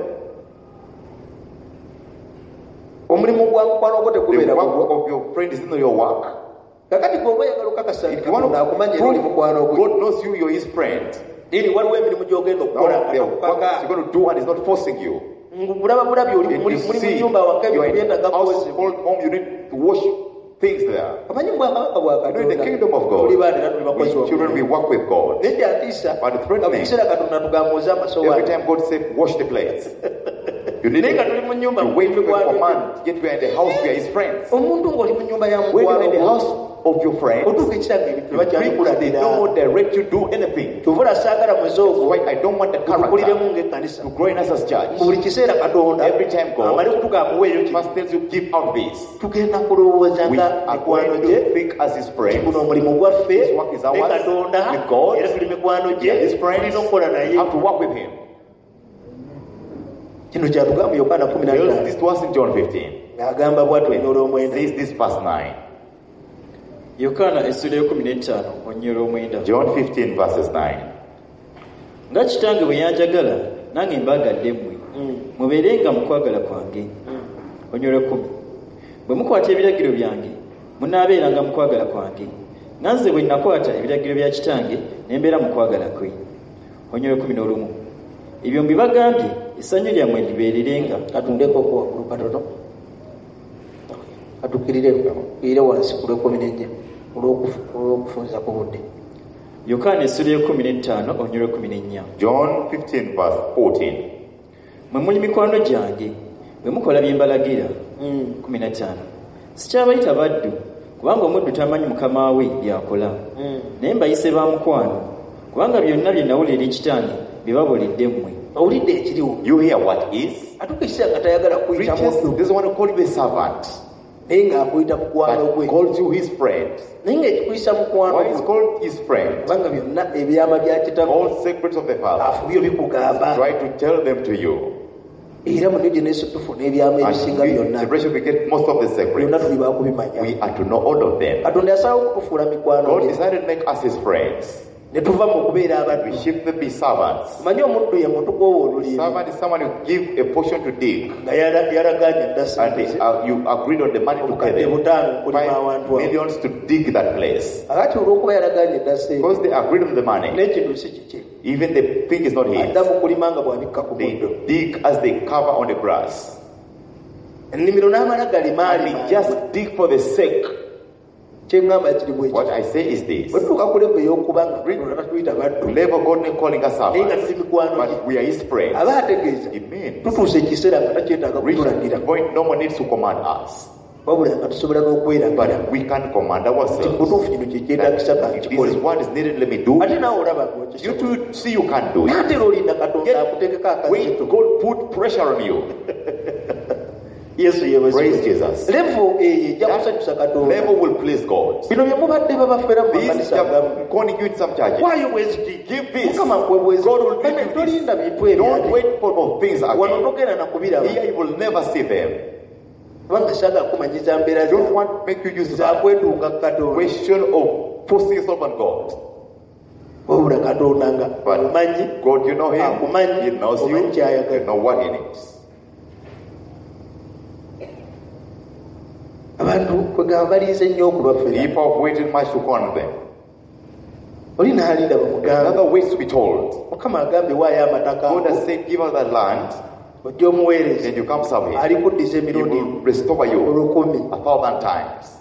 omulimu gwa mukwano gwo The tegubeera work gugwo of your friend is not your work. kakati gwe oyagala okakasa If you want to akumanye oli mukwano prove gwe God knows you, you're his friend. eri waliwo emirimu gy'ogenda okukola Now, the work atakukaka you're going to do and he's not forcing you. bulaba bulabi oli If muli you mu see nnyumba wange you're ebintu in byenda gakozebwa household home, you need to wash things there. amanyi bwakabaka bwa You know, in the katonda kingdom of God, tuli baana era tuli bakozi we children, we work with God. naye gyatiisa But the threat nga thing, mukiseera katonda tugambuuza every amasowaani time God says, wash the plates, you need naye nga to tuli mu nnyumba wait for a mikwano command, yet we are in the house, we are his friends. omuntu ng'oli mu nnyumba ya When you are in the mukwano house of your friends, otuuka ekiranga ebintu they bakyabikuladira don't direct you to do anything. kyovula saagala mwezi That's ogwo why I don't want the tukuliremu character ng'ekkanisa to grow in us as church. mu buli kiseera katonda Every time God amale kutuka amuweeyo kino first tells you, give out this. tugenda kulowooza We nga are mikwano going gye to think as his friends. guno omulimu gwaffe His work is ours, ne katonda with God. era tuli mikwano gye His friends tulina okukola naye have to work with him. kino kyatugamba mu yokaana He tells 15 this to us in John 15. agamba bwatyo onyoola It omwenda says this verse 9. yokaana essula 15 onnyola omwenda. John 15 verses 9. nga kitange bwe yanjagala nange mbaagadde mmwe mubeerenga mu kwagala kwange. onnyola 10 bwe mukwata ebiragiro byange munaabeeranga mu kwagala kwange nga nze bwe nakwata ebiragiro bya kitange ne mbeera mu kwagala kwe. onnyola 11 ebyo mbibagambye essanyu lyammwe libeererenga. katundeko ko waggulu katono katukirire wansi ku lw'ekumi olw'okufunza ku budde. yokaana essula 15 onnyola 14. John 15 verse 14. mwe muli mikwano gyange bwe mukola bye mbalagira. 15 sikyabayita baddu kubanga omuddu tamanyi mukama we byakola naye mbayise ba mukwano kubanga byonna bye nawulira eri kitange bye babuulidde mmwe. owulidde ekiriwo You hear what is? atuuka ekiseera nga tayagala kuyita Preaches muddu doesn't want to call you a servant, naye ng'akuyita mukwano but gwe calls you his friend. naye ng'ekikuyisa mukwano Why is gwe called his friend? kubanga byonna ebyama bya kitaffe All secrets of the Father. afubyo bikugamba Try to tell them to you. era mu New Generation tufuna ebyama ebisinga And byonna generation we get most of the byonna secrets. tuli bakubimanya We are to know all of them. katonda yasalawo okutufuula mikwano God gye decided to make us his friends. ne tuva mu kubeera We abaddu shift to be servants. manyi omuddu ye muntu gw'owoolulira Servant is someone who give a portion to dig, nga yalaganye dda and sente you agreed on the money to pay obukadde them. 5 kulima awantu 5 awo millions to dig that place. akati olw'okuba yalaganye dda sente Because they agreed on the money, n'ekintu si kiki even the thing is not his. adda mu kulima nga bw'abikka ku They muddo dig as they cover on the grass. ennimiro n'amala And galimaali they just dig for the sake. kyeŋŋamba kiri bwe What kiti I say is this. bwe tutuuka ku levo ey'okuba nga batuyita baddu Level God may calling us naye nga servants, tuli mikwano gye but we are his friends. aba ategeeza It means tutuusa ekiseera nga takyetaaga reach kutulagira the point no one needs to command us, wabula nga tusobola n'okweragira but we can command nti ourselves. mutuufu kino kyekyetagisa If this kankikole is what is needed, let me do. ate naawe olaba You ng'okisobola too see you can do it. ate era olinda katonda akuteekeko Wait, akazito God put pressure on you. yesu Praise yeebazibwe Jesus. levo eyo ejja kusanyusa katonda Level will please God. bino bye mubadde babafera mu These makanisa agamu are calling you in some churches. waayo bweziti Give this. mukama nkwebwezi God will give Kale you this. tolinda bintu Don't ebyali wait for things wano again. togenda nakubiraba Here you will never see them. kubanga saagala kumanyiza mbeera I don't want to make you use that zakwetunga ku katonda question of forcing yourself on God. wabula katonda nga But omumanyi God, you know Him. akumanyi He knows you. omanyi kyayagala You know what He needs. abantu kwegamba baliize nnyo okubafera People have waited much to corner them. oli n'alinda bamugamba Another ways to be told. mukama agambye waayo amataka God has said, give us that land, ojja omuweereza then you come serve Him. alikuddiza He emirundi will restore you olukumi 1,000 times.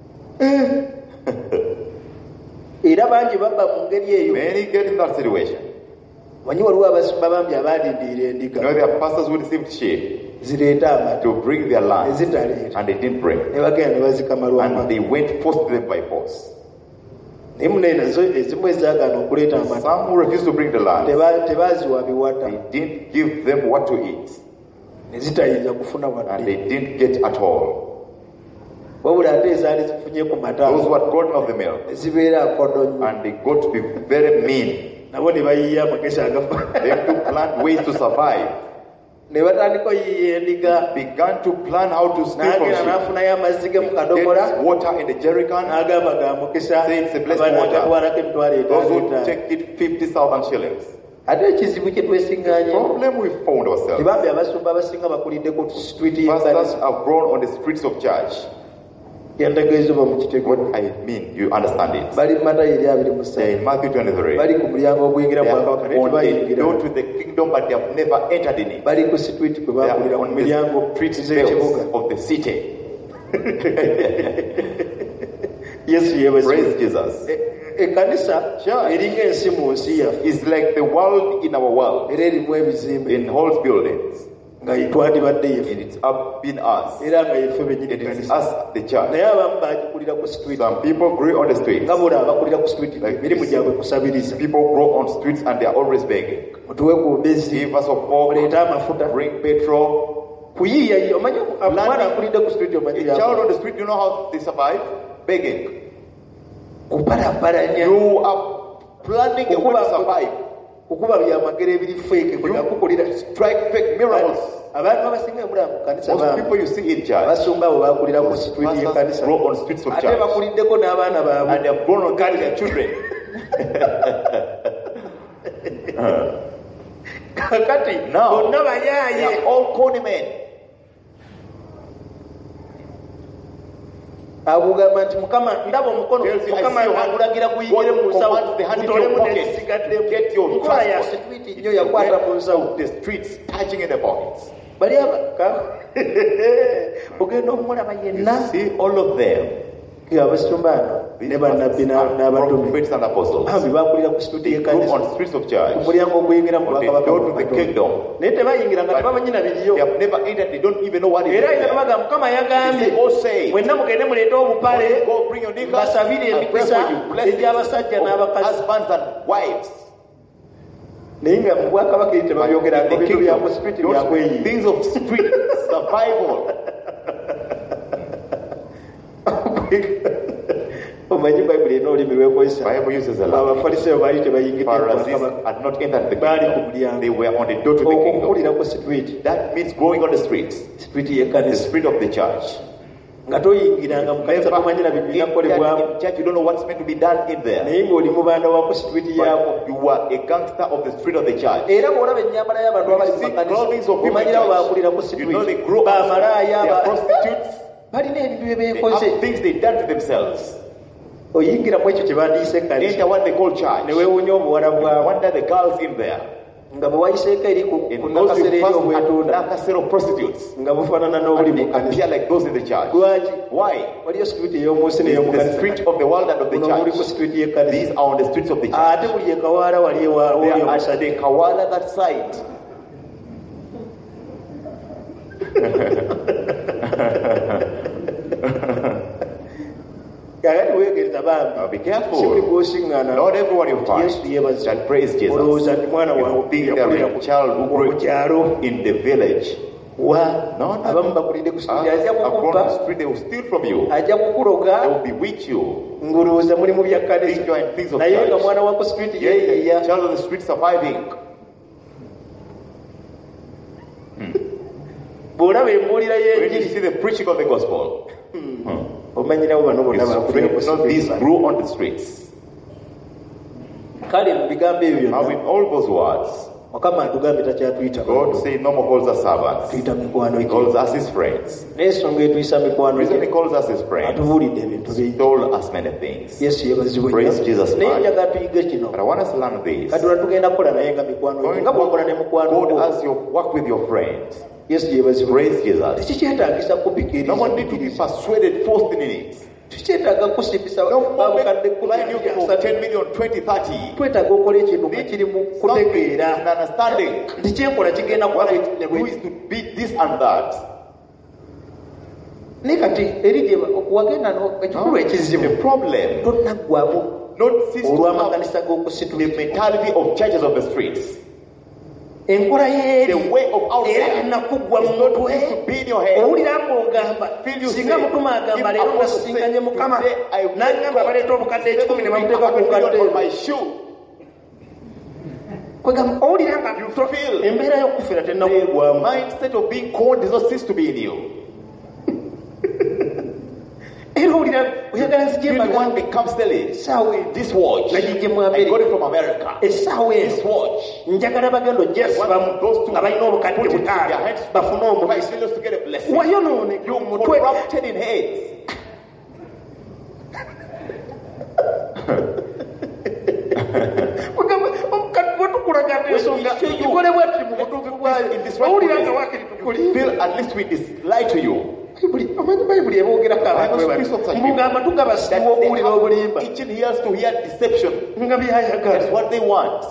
era bangi babba mu ngeri eyo Many get in that situation. manyi waliwo abasimba bangi abalindiira endiga You know, there are pastors who received sheep zireeta amata to bring their land, ezitaleeta and they didn't bring. ne bagenda ne bazikama And lwamata they went forced them by force. naye munaye nazo ezimu ezaagaana okuleeta amata Some who refused to bring the land, tebaziwa biwata they didn't give them what to eat, ne zitayinza kufuna and wadde they didn't get at all. wabula ate ezaali zifunye ku mata Those who had gotten of the milk, ne zibeera nkono nnyo and they got to be very mean. nabo ne bayiya amagezi agafa They have to plan ways to survive. ne batandika oyiiya endiga began to plan how to steal from n'agenda sheep. n'afunayo amazzi ge mu kadomola Gets water in the jerrycan. n'agamba ga mukisa Say it's a blessed water. banaagatwalako emitwalo Those who etaano. take it 50,000 shillings. ate ekizibu kye twesiŋŋaanye Problem we found ourselves. tibambi abasumba abasinga bakulidde ku street Pastors y'ekkanisa have grown on the streets of church. yantegeeza oba mu kitego What I mean, you understand it. bali mu Matayo 23 They're in Matthew 23. bali ku mulyango oguyingira They mu are bwakabaka naye on the tebayingira door to the kingdom, but they have never entered in it. bali ku street kwe They are bakulira mu on miryango the street z'ekibuga bells of the city. yesu yeebazibwe. Praise Jesus. Ekkanisa Church. eringa ensi mu nsi yaffe It's like the world in our world, era erimu ebizimbe in whole buildings. nga twandibadde And yeffe it's up in us. era nga yeffe bennyini It is ekkanisa us, the church. naye abamu bagikulira ku street Some people grow on the streets. nga buli abakulira ku street Like emirimu this. gyabwe kusabiriza People grow on streets and they are always begging. mutuwe ku mbezi Give us of pork, oleete amafuta bring petrol. kuyiiya omanyi omwana akulidde ku street A omanyi child on the street, you know how they survive? Begging. kupalappalanya You are planning a way to survive. kukuba byamagero ebiri feeke kwe nakukulira Strike fake miracles. abantu abasinga emulaba mu kanisa Most people you see in church, abasumba abo bakulira ku street pastors y'ekkanisa grow on streets of ate church. bakuliddeko n'abaana baabwe And they have grown on carrying their children. kakati Now, bonna they bayaaye are all corny men. akugamba nti mukama ndaba omukono Tells you, I mukama see your hand. akulagira guyingire mu God nsawo commands the hand into gutolemu your pocket. n'ekisigaddemu Get your nkola ya transport. security nnyo yakwata mu nsawo The streets touching in the pockets. bali abaka ogenda omulaba yenna See all of them. abasumba ano ne bannabbi n'abatume Prophets and apostles. bambi bakulira ku situdi They grew y'ekkanisa on streets of church. ku mulyango oguyingira mu On the bwakabaka door to bwa the Katonda. kingdom. naye tebayingira nga tebamanyi na biriyo They have never entered. They don't even know what it era is. ina baga mukama yagambye They all say, mwenna mugende muleete obupale go bring your knickers basabire and pray emikisa for you. Blessings egy'abasajja of n'abakazi husbands and wives. naye nga mu bwakabaka eri But tebabyogerako in the bintu kingdom, bya ku street those byakweyiira things of street survival. omanyi bayibuli erina olulimi lwekozesa Bible uses a lot. abafalisayo baali tebayingidde mu Pharisees bwakabaka had not entered the Bali ku kingdom. mulyango. They were on the door to the kingdom. okukulira ku street That means going on the streets. street The y'ekkanisa street of the church. nga toyingiranga mu kanisa tomanyi na bintu binakolebwamu In church, you don't know what's meant to be done in there. naye ng'oli mubanda wa ku street yaako But you are a gangster of the street of the church. era bw'olaba ennyambala y'abantu abali mu Clothings of makanisa people in omanyirawo church. bakulira ku You know they street grow up. bamalaaya They are prostitutes. balina ebintu bye They beekoze have things they done to themselves. oyingira mu ekyo kye bandiise ekkanisa Enter what they call church. ne weewuunya obuwala bwamu Wonder the girls in there. nga bwe wayiseeko eri ku It ku knows nakasero you eri first obwetunda at Nakasero prostitutes. nga bufaanana n'obuli And mu they kanisa appear like those in the church. lwaki Why? waliyo street ey'omunsi The n'ey'omukanisa street of the world and of the kuno muli ku church. street y'ekkanisa These are on the streets of the church. ate buli ekawaala wali They oli are at omusajja the Kawala that side. kakati weegenza bambi Now be si buli careful. gw'osiŋŋaana Not everyone you find yesu yeebazibwa shall praise Jesus. olowooza nti mwana You wange think there yakulira is a child who ku grew kyalo in the village. wa No, no. abamu bakulidde ku street ajja Upon kukubba the street, they will steal from you. ajja kukuloga They will bewitch you. ng'olowooza muli mu bya Think you kkanisa are in things of naye nga church. mwana wa ku street Yet yeeyiiya the child on the street surviving. bw'olaba embuulira When you y'enjiri see the preaching of the gospel, omanyirawo bano bonna it's bakulira ku strange. No, these street grew on the streets. kale mu bigambo ebyo Now, in byonna all those words, mukama atugambye takyatuyita God said, no more calls us servants. tuyita mikwano He gye calls us his friends. n'ensonga etuyisa The mikwano reason he gye calls us his friends, atubuulidde ebintu he bingi told us many things. yesu yeebazibwe Praise Jesus, naye man. njagala tuyige kino But I want us to learn this. katonda tugenda kukola naye nga mikwano gye Going nga to bw'okola ne mukwano God gwo as you work with your friends. yesu yeebazibwe Praise Jesus. tekikyetaagisa No kupikiriza one need to be persuaded, forced in it. tekikyetaaga kusibisa No more babukadde line you for 10 million, 20, 30. twetaaga okukola ekintu nga kiri mu Something and kutegeera understanding. nti kyenkola kigenda kukola Who is to be this and that. naye kati eri gye wagenda ekikulu The ekizibu problem tonnaggwamu not cease to have olw'amakanisa the g'okusitula mentality of churches of the streets. enkola The y'eri way of out era there tennakuggwa mu is not mutwe used to be in your head. owulira ng'ogamba Feel you singa say, mukama agamba if leero nga Apostle sisinkanye said, mukama today I will n'agamba go baleeta obukadde ekikumi ne bamuteeka ku 7 million bukadde on my shoe. kwegamba owulira nga You feel embeera y'okufera the tennakugwamu. mindset of being cold does not cease to be in you. Era owulira oyagala You nzigye want mbagambe to come selling essaawa eno this watch. nagijje mu I got America. it from America. Essaawa This eno watch. njagala bagenda ojjasibamu nga balina obukadde Put it in their butaano hands. bafune $5 omukisa million to get a blessing. wayonooneka You omutwe. corrupted in heads. Kugamba omukadde bwetukulaga ensonga tukolebwa ati mu butuufu bwayo In this right owulira nga way, waakiri you tukulimba. feel at least we lie to you. Omanyi bayibuli eboogerako abantu bwe bati mbugamba tugaba siwa okuwulira obulimba Each and hears to hear deception. nga That's byayagala. what they want.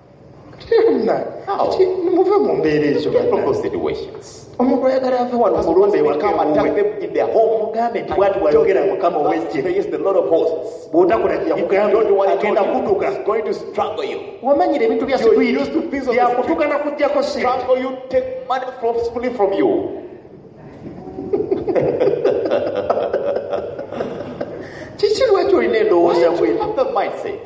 How? Muve mu mbeera ezo Get from bannange. those situations. Omuntu ayagala ave wano Because mulumbe once ewaka they come attack ewuwe them in their home, mugambe nti bwati bwayogera mukama Thus ow'eggye says the Lord of hosts. bw'otakola If you kyeyakugamba don't do what he agenda told you, kutuka. he's going to strangle you. Wamanyira ebintu bya You're street used to things of the byakutuka na kujjako sente. Strangle you, take money forcefully from you. Kiki lwaki olina endowooza You bweti? have the mindset.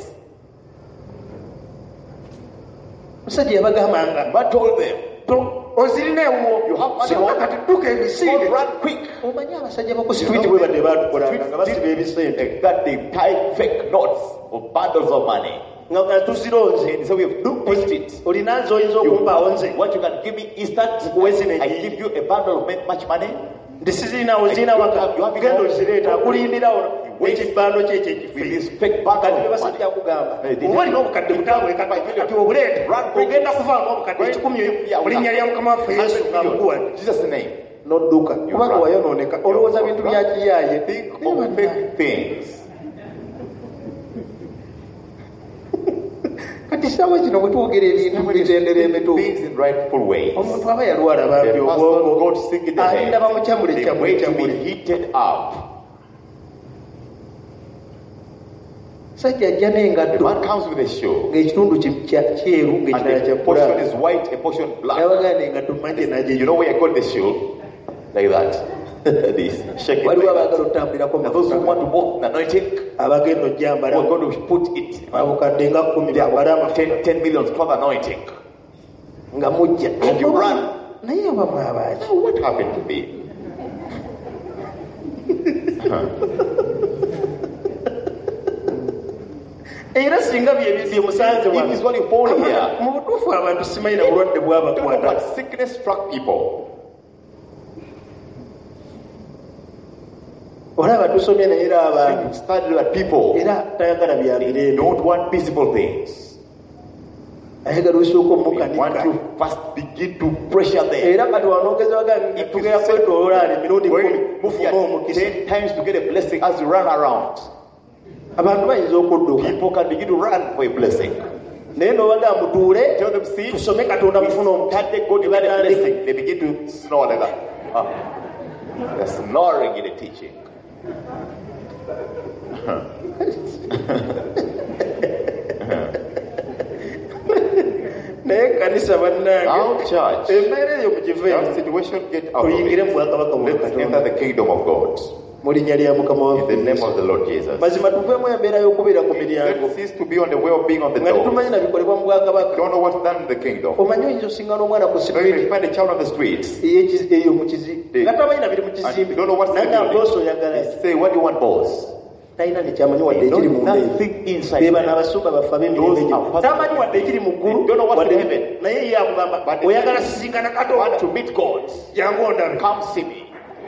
Musajja yabagambanga But told them, ozirina ewuwo You have money, singa what? kati dduka "Don't ebisinde. run quick." Omanyi abasajja bako street bwe badde batukolanga nga basiba ebisente That they tie fake knots of bundles of money. nga tuzironze. And so we have pushed it. Olina nze oyinza You okumpaawo nze what you can give me instant, Nkuwe zino I enyingi. give you a bundle of much money. ndi sizirinawo zirina waka genda ozireeta akulindirawo ekibando kye ekyo With this ekife fake bundle kati of money. bebasajja kugamba They did. oba olina obukadde butaawe kati obuleeta ogenda kuvaamu obukadde ekikumi mu linnya lya mukama waffe yesu nga mukuwadde Jesus' name. n'odduka kubanga wayonooneka olowooza bintu bya kiyaaye. Think of fake things. Kati essaawa kino bwe twogera ebintu mu mitendera emituufu Things in rightful ways. omuntu aba yalwala bambi The person obwongo got sick in the alinda head. bamukyamule They kyamule wait to be kyamule. heated up. Sajja ajja The n'engatto man comes with a shoe. ng'ekitundu kyeru And ng'ekirala the kya portion bbulaaka. is white, a portion black. Yabagaa n'engatto manje You naje know where I got the shoe? Like that. This. Shake it. waliwo Like abaagala that. otambulirako And those who mafuta want to walk in anointing, abagenda we are ojjambala going to put it. abukadde nga 10 bambale amafuta 10 million cloth anointing. nga mujja And you run. naye abamu abaaki Now, what happened to me? era singa byebibye musanze If it's what you found here, mu butuufu abantu simanyi na bulwadde don't know bwabakwata what sickness struck people. olaba tusomye naye era abantu You studied that people era tayagala bya mirembe don't want visible things. ayagala osooka We want omukanika to first begin to pressure them. era kati wanogezaga tugera kwetoloola emirundi 10 When move mufune here omukisa 10 times to get a blessing as you run around. abantu bayinza okudduka People can begin to run for a blessing. naye nobaga mutuule Tell them, see, tusome katonda mufune omukisa can't they go to get a blessing? They begin to snore like that. They're snoring in the teaching. naye kanisa Now, bannange church, embeera eyo that mugiveemu situation, get out of tuyingire mu it. bwakabaka bwa Let's enter katonda the kingdom of God. mu linnya lya mukama In the name waffe of the Lord Jesus. mazima tuveemu embeera y'okubeera ku miryango Let's cease to be on the way of being on the nga door. tetumanyi nabikolebwa mu bwakabaka Don't know what's done in the kingdom. omanyi oyinza osinga n'omwana ku So you sipiri find a child on the streets. eyo mu kizi nga tamanyi nabiri mu And kizimbe you don't know what's in the nagamba building. oso oyagala They say, what do you want, boss? talina nekyamanyi wadde They ekiri know mu ndeeyi nothing inside. beba n'abasumba baffe Those are ab'emirembe tamanyi wadde ekiri mu ggulu Don't know what's wadde in heaven. naye ye akugamba But oyagala sisinkana Want katonda to meet God? jangu ondabe Come see me.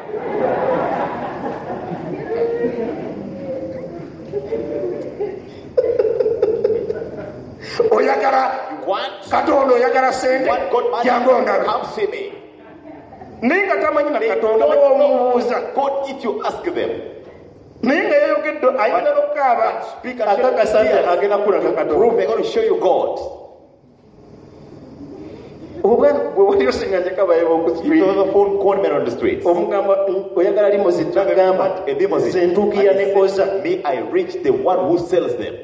oyagala You want? katonda oyagala sente Want God money? jangu ondabe Come see me. naye nga tamanyi na They katonda don't newomubuuza know God if you ask them. naye nga yayogedde ayinza n'okukaaba akakasa nti agenda kulaga katonda Prove they're going to show you God. obwana gwe wali osinganyeko abayiba You okusibiri don't have a phone conman on the streets. omugamba oyagala limozi tagamba A limousine. nze ntuukirira And ne he oza said, me, I reach the one who sells them.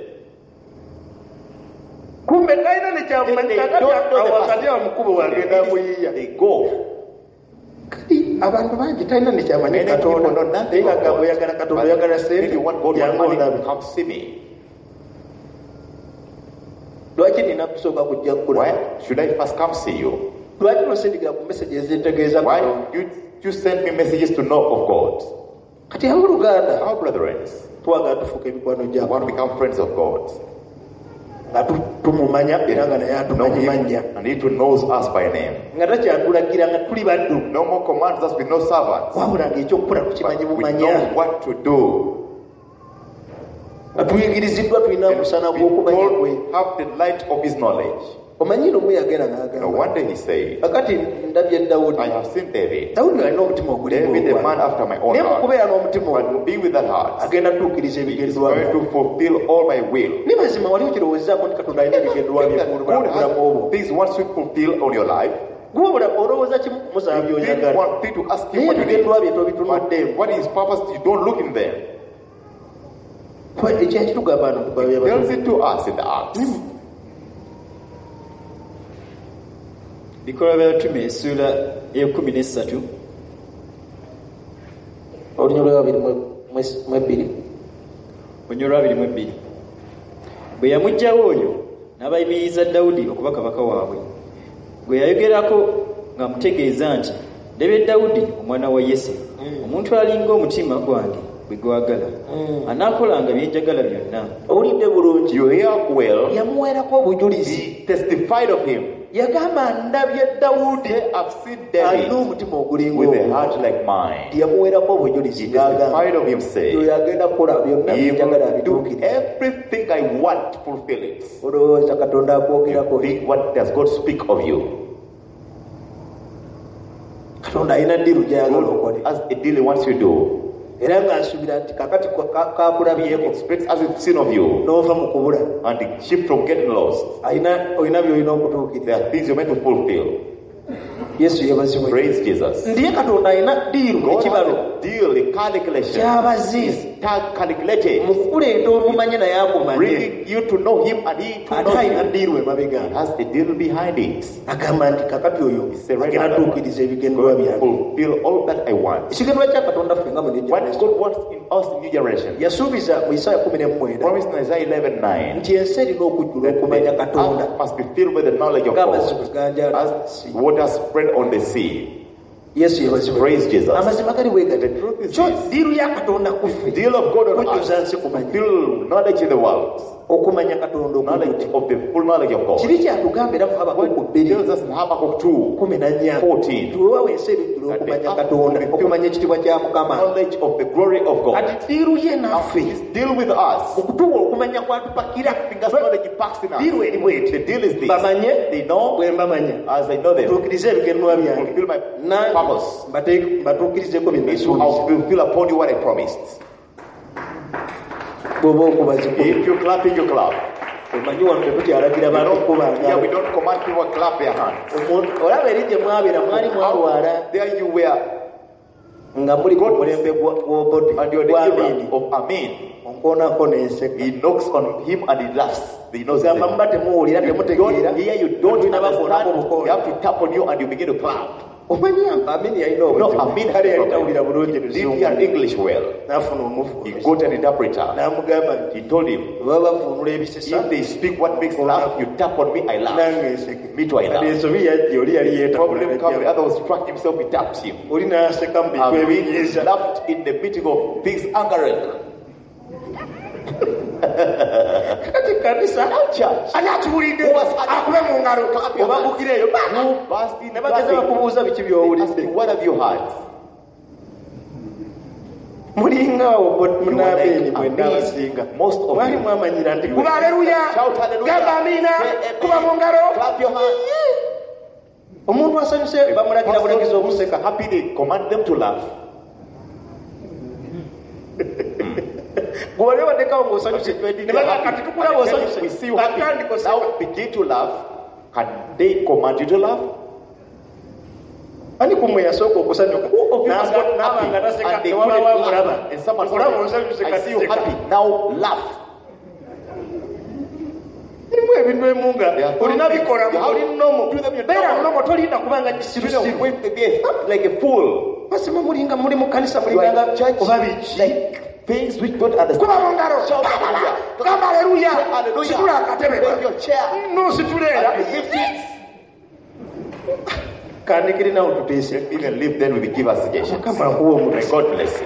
kumbe talina nekyamumanyikakati amukubo wagenda muyiya They go. kati abantu bangi talina nekyamanyi Many people know katonda nothing naye nga of gamba God. oyagala katonda oyagala But if sente you want God, jangu money, ondabe come see me. lwaki nina kusooka kujja kukula Why should I first come see you? lwaki nosendigira ku message ezetegeeza Why you send me messages to know of God? kati abooluganda Our brethren, twagala tufuuka emikwano I gyabo want to become friends of God. nga tumumanya era nga naye Know atumanyi him, mannya and he too knows us by name. nga takyatulagira nga tuli baddu No more commands us with no servants. wabula ng'ekyokukola But tukimanyi we bumanya know what to do. nga tuyigiriziddwa tulina omusana We gw'okumanya kwe all have the light of his knowledge. omanyire omu yagenda Now n'agamba one day he said, kakati ndabye dawudi I have seen David. dawudi alina omutima David, a man after my own naye mu heart. kubeera n'omutima But ogwo to be with that heart, agenda tuukiriza he is ebigendwa going to fulfill all my will. ne mazima wali okirowoozaako nti katonda alina ebigendwa Think that bye God mu bulamu obwo has things wants to fulfill on your life. gwe olowooza kimu kumusaba You didn't by'oyagala want me to ask you naye what you need. ebigendwa bye tobitunuddeemu But what is purpose? You don't look in them. ekyakitugamba ano He tells it to us in the Acts. bikolwa bya Batume essuula e13 olunyolo lwa 22 onyolo lwa 22 bwe yamuggyawo oyo n'abayimiriza Dawudi okuba kabaka waabwe gwe yayogerako ng'amutegeeza nti ndebye Dawudi omwana wa Yese omuntu alinga omutima gwange bwe gwagala anaakolanga bye njagala byonna. owulidde bulungi You hear well. yamuweerako obujulizi He testified of him. yagamba ndabye Dawudi I've seen alina David omutima ogulinga with a ogwo. heart like mine. yamuweerako obujulizi He ng'agamba testified of him, saying, oyo agenda kukola byonna He byenjagala will do abituukire everything I want to fulfill it. olowooza katonda akwogerako Think, what does God speak of you? katonda alina ddiru gy'ayagala okole As a deal he wants you to do. era ng'asuubira nti kakati kakulabyeko Expects as we've seen of you. n'ova mu kubula And the sheep from getting lost. olina by'olina okutuukiriza There are things you're meant to fulfill. yesu yebazibwe Praise Jesus. ndiye katonda alina ddiiru God has ekibalo a deal, a calculation. kyabazi Calculated. mu kukuleeta omumanye naye akumanye Bringing you to know him and he to ate know alina you. ddiiru emabega He has a deal behind it. agamba nti kakati oyo agenda tuukiriza ebigendwa Going to byange fulfill all that I want. ekigendwa kya katonda ffe nga What God wants in us in new generation. yasuubiza mu Isaya 19 Promised in Isaiah 11:9. nti ensi erina okujjula okumanya katonda Earth must be filled with the knowledge of ng'amazzi God. bwe ganjala As waters spread on the sea. yesu yebazibwe Praise Jesus. amazima gali bwegati The truth is kyo this. ddiiru ya katonda ku ffe Deal of God on kujjuza us. nsi kumanya Fulfill knowledge in the world. okumanya katonda Knowledge okujuti of the full knowledge of God. kibi kyatugamba era mu Habakuku What 2 tells us in Habakkuk 2. 14 14. tuwewawo ensi ebijjula okumanya katonda okumanya ekitiibwa kya mukama Knowledge of the glory of God. kati ddiiru ye naffe His deal with us. okutuwa okumanya kwatupakira Because knowledge he packs in us. ddiiru eri bweti The deal is this. bamanye They know bwe mbamanya as I know them. tuukirize ebigenwa byange Fulfill my purpose. mbatuukirizeko bye I'll nasuubiza fulfill upon you what I promised. bw'oba okubaziko If you clap, you clap. omanyi wano tetukyalagira bantu Yeah, kubanga we don't command people to clap their hands. olaba eri gye mwabeera mwali mwalwala There you were, nga muli ku mulembe gw'obodi and you're the gw'amini era of Amen. onkoonako n'enseka He knocks on him and he laughs. He knows gamba muba temuwulira you temutegeera don't hear, you don't tulina bakoonako understand. bukoona You have to tap on you and you begin to clap. omanyi amini yalina No, obuzibu Amen kale has a yali tawulira problem. bulungi Didn't luzungu hear English well. n'afuna He omufuulizi got an interpreter. n'amugamba nti He told him, bwe baba bavuunula ebisesa if they speak what makes laugh, you tap on me, I laugh. nange nseke Me too, I kati laugh. ensobi yajja oli yali Problem come, the yeetakula other was struck himself, he tapped him. oli n'aseka mu bintu He ebinyiiza laughed in the meeting of pigs angering. kati kanisa Church. ani atuwulidde akube mu ngalo obabukireeyo Who burst in ne bageza laughing? bakubuuza biki They asked by'owulidde you, what have you heard? mulingaawo You are munaabeeni like mwenna Amen. abasinga Most of mwali you. mwamanyira nti You kuba were- aleluya Shout hallelujah. gamba amiina Say amen. kuba mu ngalo Clap your hands. omuntu asanyuse bamulagira bulegizi okuseka Happy they command them to laugh. gwoli waddekawo ng'osanyuse ne baga kati tukulaba We osanyuse see you happy. katandika oseka Now begin to laugh. Can they command you to laugh? ani kumwe yasooka okusanyuka Who of you has got n'abanga happy taseka and they newaba couldn't wamulaba laugh? And someone okulaba said, osanyuse I see you katiseka happy. Now laugh. mulimu ebintu emu nga There are olina things bikolamu you have oli to nomo do them yourself. beera nomo tolinda kubanga You know, kisirusiru when they be thumped like a fool. basima mulinga muli mu kanisa You are mulinganga in church oba biki like Things which don't understand. kuba mu ngalo Shout hallelujah. gamba haleluya Hallelujah. situla akatebe Take your chair. nosituleera And you lift it. kandikirina otuteese Even lift, then we will give us suggestions. mukama akuwa May omukisa God bless you.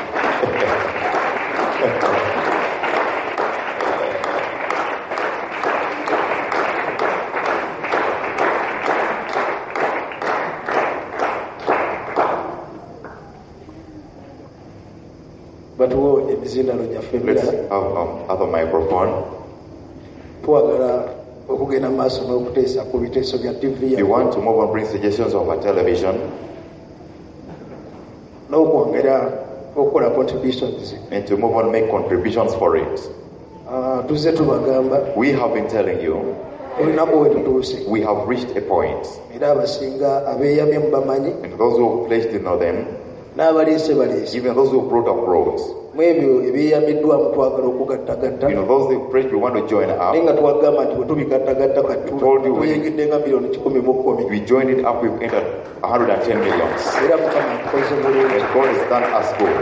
batuwo emizindalo gyaffe Let's ebirala have other microphone. twagala okugenda mu maaso n'okuteesa ku biteeso bya tv You want to move on, bring suggestions of our television n'okwongera okukola contributions. and to move on, make contributions for it. Tuzze tubagamba We have been telling you, olunaku we tutuuse we have reached a point. era abasinga abeeyamye mu bamanyi And those who pledged to know them, n'abaliise baliise even those who brought up roads, mu ebyo ebyeyamiddwamu twagala okugattagatta those who pledged, we want to join naye up. nga twagamba nti bwe tubigattagatta Told you when- tuyingidde nga miliyoni 10 We joined it up, we've entered 110 millions. era mukama atukoze bulungi And God has done us good.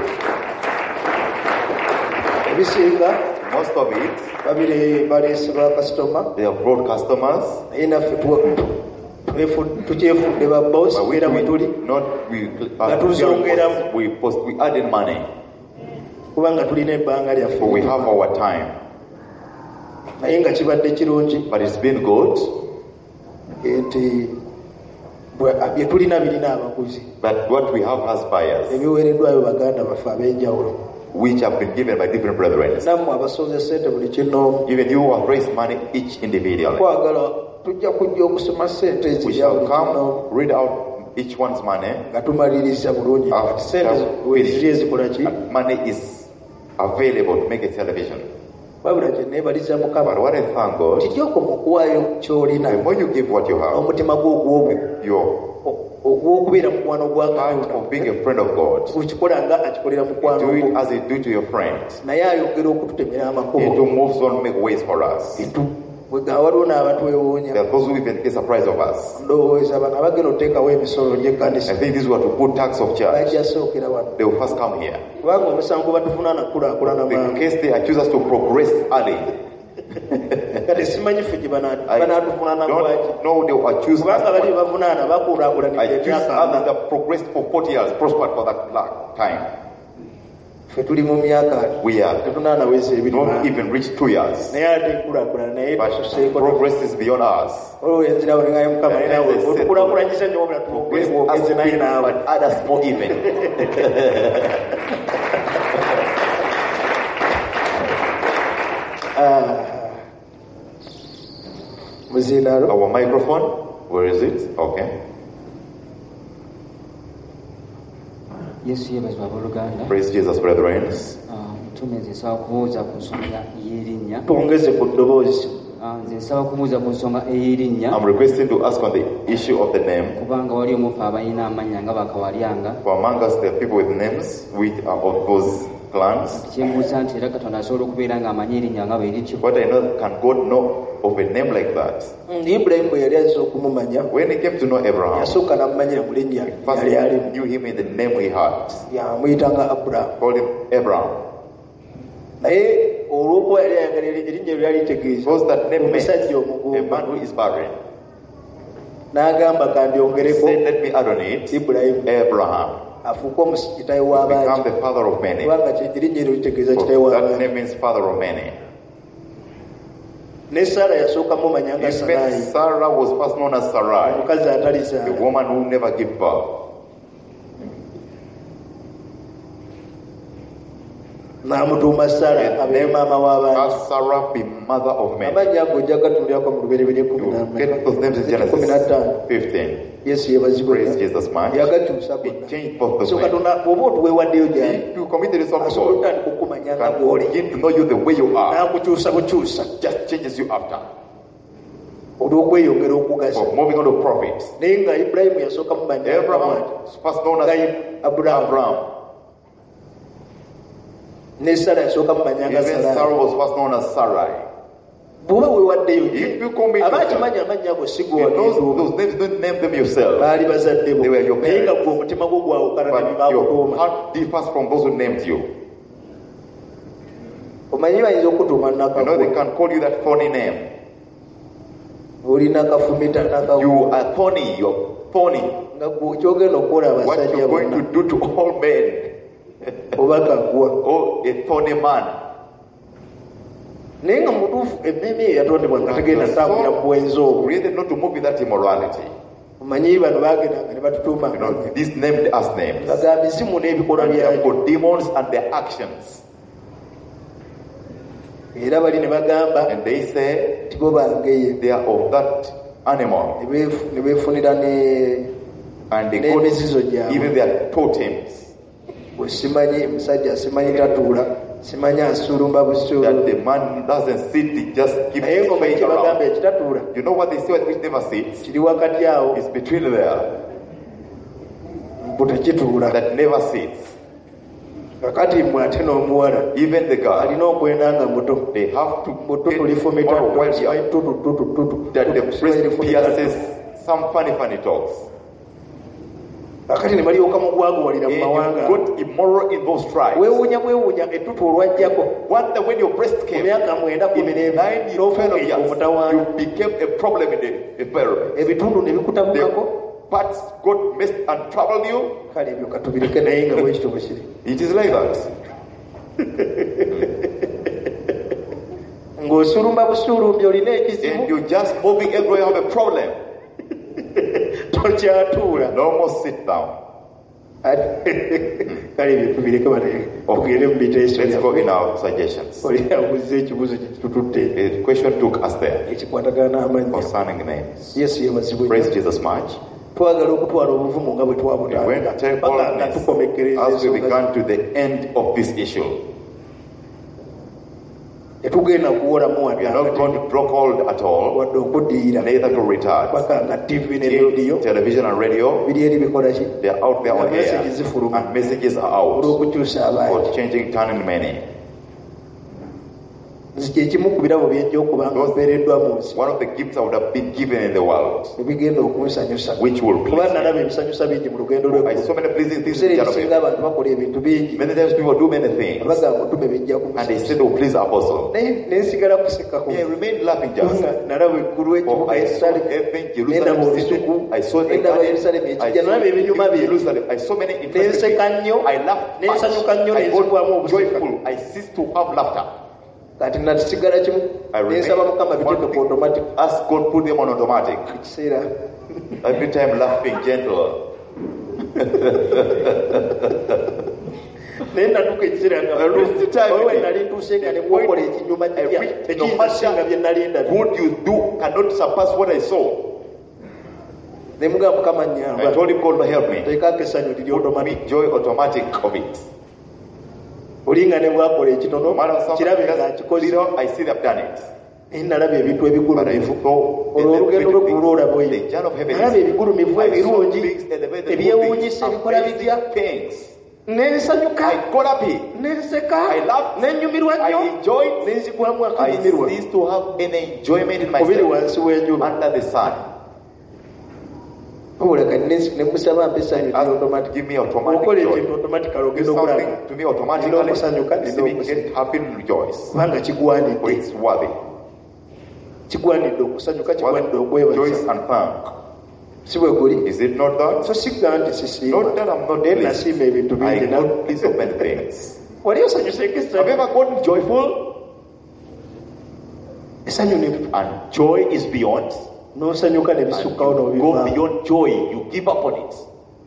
ebisinga Most of it, baleese bakasitoma they have brought customers, naye naffe tukyefudde ba boss but we era bwe tuli not we Nga tuzongeramu. we add in money, kubanga tulina ebbanga lyaffe but we have our time. naye nga kibadde kirungi But it's been good. nti bye tulina birina abaguzi But what we have has buyers, ebiweereddwayo baganda baffe ab'enjawulo which have been given by different brethren. nammwe abasoze sente buli kinoomu Even you have raised money each individually. twagala tujja kujja okusoma sente We ezirya shall buli kinoomu come, read out each one's money. nga tumaliriza bulungi After sente weziri ezikola ki and money is available to make a television. wabula kye neebaliza But mukama what I thank God, nti gyokoma okuwaayo ky'olina the more you give what you have, omutima gwo ogw'obwo your ogw'okubeera mukwano gwa heart katonda of being a friend of God, okikola nga akikolera mukwano do it gwo as you do to your friend. naye ayongera okututemera It amakubo moves on, make ways for us. bwega waliwo n'abatwewuunya There are those who even get surprise of us. ndowooza bano abagenda oteekawo emisolo I gy'ekkanisa think this is what to put tax of church. bajja sookera wano They will first come here. kubanga omusango batufuna nakulaakulana In mangu case they accuse us to progress early, kati simanyi ffe gye I banaatufunana kwaki don't know they will accuse us. kubanga bali bavunaana bakulaakulanidde Accuse emyaka others ama that progressed for 40 years, prospered for that time. ffe tuli mu myaka We are tetunaanaweza ebiri not even reached 2 years. naye ate enkulaakulana naye But tususeeko progress is beyond us. olwo enzira wenengayo mukama naye nawe otukulaakulanyiza nnyo wabula Progress tuwogeze has naye been, naawe but others more even. muzindaalo Our microphone, where is it? Okay. yesu yeebazibwa abooluganda. Praise Jesus, brethren. Mutume nze nsaba kubuuza ku nsonga ey'erinnya. twongeze ku ddoboozi Nze nsaba kubuuza ku nsonga ey'erinnya I'm requesting to ask on the issue of the name. kubanga wali omufu abalina amannya nga bakawalyanga. For among us, there are people with names which are of those clans. Kyembuuza nti era Katonda asobola okubeera ng'amanyi erinnya nga bwe lityo. What I know, can God know of a name like that? ibulayimu bwe yali azza okumumanya When he came to know Abraham, yasooka n'amumanyira mu linnya first yali he alimu knew him in the name he had. yamuyitanga abulamu Called him Abraham. naye olw'okuba yali ayagala erinnya lyo lyali litegeeza Because that name meant omusajja a omugumba man who is barren. n'agamba He kandyongereko said, let me add on it, ibulayimu Abraham, afuuke kitawe become w'abangi the father of many. kubanga erinnya eryo litegeeza For kitawe that w'abangi name means father of many. ne saara yasooka mumanya nga In fact, saraayi Sarah was first known as Sarai, omukazi the atalizaala woman who never gave birth. n'amutuuma saara abe maama w'abangi As Sarah be mother of many. amannya ago ojja gatulirako mu lubereberye You get those names in Genesis 15. yesu yebazibwa Praise Jesus much. yagakyusa He gonna changed both the so ways. katonda oba otuweewaddeyo gyali If you committed yourself to asobola God, otandika okumanya nga can bw'oli begin to know you the way you are. n'akukyusa bukyusa Just changes you after. olw'okweyongera okugasa For moving on to prophets. naye nga ibulayimu yasooka mumanya Abraham was first known as Aburahamu. Abraham. ne sara yasooka mumanya nga Even Sarah sarai was first known as Sarai. bw'oba weewaddeyo If you commit aba yourself, akimanya amannya ago si you know those names, don't name them yourself. baali bazadde bo They were your naye nga parents. gwe omutima gwo gwawukana ne But your bibaakutuuma heart differs from those who named you. omanyi bayinza okutuuma You know they nakagwa can call you that phony name. olina kafumita You nakagwa are phony, you're phony. nga gwe kyogenda okukola What abasajja you're going to bonna do to all men. oba kagwa Oh, a phony man. naye nga mutuufu emmeeme eyo yatondebwa nga tegenda You're tambulira mu bwenzi obwo created not to move with that immorality. omanyi bano bagendanga ne batutuuma You know, these named as names. baga mizimu n'ebikolwa And they byayo have got demons and their actions. era bali ne bagamba And they say ti bo bangeye they are of that animal. ne beefunira ne And they n'emizizo got gyabwe even their totems. bwe simanyi musajja simanyi tatuula simanyi asulumba That busuulu the man doesn't sit, he just keeps naye his ngoma feet ekibagamba around. ekitatuula You know what they say which never sits? kiri wakati awo It's between there. mbu tekituula That never sits. kakati mmwe ate n'omuwala Even the girl. alina okwenda nga muto They have to muto get tulifumita out of where they are. That the breast pierces some funny talks. kakati ne balyoka mu gwagwalira mu And mawanga you got immoral in those tribes. weewuunya bwewuunya ettutu olwajjako Wonder when your breast mu came, myaka mwenda kumi in n'ebiri 9 n'ofuuka years, omutawaana you became a problem in the environment. ebitundu ne bikutabukako The parts got messed and troubled you. kale ebyo katubireke naye nga bwekito bwe kiri It is like that. ng'osulumba busulumbi olina ekizibu And you're just moving everywhere, you have a problem. tokyatuula No more sit down. kale ebyo tubireke bane tugende mu biteeso Let's go in our suggestions. oli abuze ekibuzo kyekitutudde The question took us there ekikwatagana n'amannya concerning names. yesu yebazibwe Praise Jesus much. twagala okutwala obuvumu nga bwe We went to twabutanga take paka nga boldness tukomekereza as we ensonga began to the end of this issue. tetugenda kuwolamu We are not going to draw cold at all, wadde okuddiira neither to retard. paka nga tv ne rediyo Television and radio, biri eri bikola ki they are out there on air, Messages zifuluma. and messages are out olw'okukyusa abangi for changing, turning many. kyekimu ku birabo byejja okuba nga mpeereddwa mu nsi One of the gifts I would have been given in the world, ebigenda okunsanyusa which will kuba please me. nalaba ebisanyusa bingi mu lugendo I saw many pleasing things in ebiseera ebisinga January. abantu bakola ebintu bingi Many times people do many things, abagamba otume bijja and they kumusanyusa said, "Oh, please, Apostle." naye nensigala kusekako Yeah, I remained laughing just. nga nalaba eggulu Oh, ekibuga I saw Yerusaalemi heaven, nendaba Jerusalem olusuku city. I saw the nendaba garden. Yerusaalemi I ekijja saw nalaba ebinyuma bye Jerusalem. I saw many interesting nenseka things. nnyo I laughed much. nensanyuka nnyo I nenzigwamu got obuseka joyful. I ceased to have laughter. kati nakisigala kimu I nensaba mukama biteeke ku remained. automatic Ask God put them on automatic. ekiseera Every time laughing gentle. naye natuuka ekiseera nga Every time we nali ntuuse nga ne mwokola ekinyuma kirya No ekisinga bye nali ndabye what you do cannot surpass what I saw. ne mugamba mukama I nnyamba told him, God, help me. teekako essanyu liri Put automatic me joy automatic of it. olinga ne bwakola ekitono No matter something kirabe just ng'akikoze little, I see they've done it. naye nalaba ebintu But I ebigulumivu saw olwo olugendo lwe the kulwolaba oyo journey of heaven. nalaba ebigulumivu I saw ebirungi things elevated, ebyewuunyisa ebikola bitya things. nensanyuka I got happy. nenseka I laughed. nenyumirwa nnyo I enjoyed. nenzigwamu I akanyumirwa ceased to have any enjoyment in kubiri myself wansi w'enjuba under the sun. obuleka nemusaba mpa essanyu liri automatic Give me automatic okola joy. ekintu automatically Do ogenda okulaga something to me automatically. Nina okusanyuka, You nina see me okusanyuka. get happy and rejoice. kubanga For kigwanidde it's worthy. kigwanidde okusanyuka kigwanidde Worthy joys okwebaza and thank. si bwe guli Is it not that? so sigga nti sisiima Not that I'm not naye pleased. nasiima ebintu I bingi got pleased of many things. wali osanyuseko Have you essanyu ever gotten joyful? essanyu And joy is beyond. n'osanyuka ne And bisukkawo you go n'obivaamu beyond joy. You give up on it.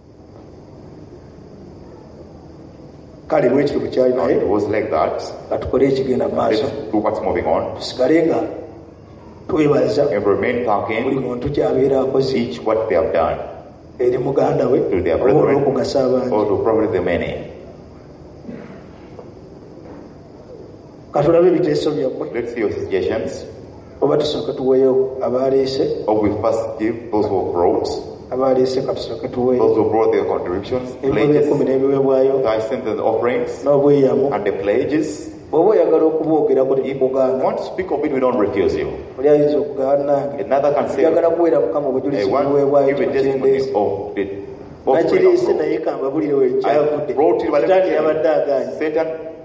kale bwekiro bukyali No, naye it was like that. nga tukole ekigenda mu maaso Let's do what's moving on. tusigale nga twebaza And remain buli thanking muntu kyabeera akoze each what they have done. eri muganda we To their oba brethren. olw'okugasa abangi Or to profit the many. katulabe ebiteeso byammwe Let's see your suggestions. oba tusooke tuweeyo abaleese Or we first give those who brought. abaleese katusooke tuweeyo Those who brought their contributions, ebimu by'ekkumi pledges, n'ebiweebwayo tithes and offerings, n'obweyamu and the pledges. bw'oba oyagala okubwogerako If you tetukugaana want to speak of it, we don't refuse you. oli ayinza okugaana nange Another can say, njagala kuweera mukama I obujulizi want to buweebwayo give a testimony kyebakendeeza of the offering nakiriise of naye kambabulire we I kyavudde brought it, but sitaani yabadde agaanye Satan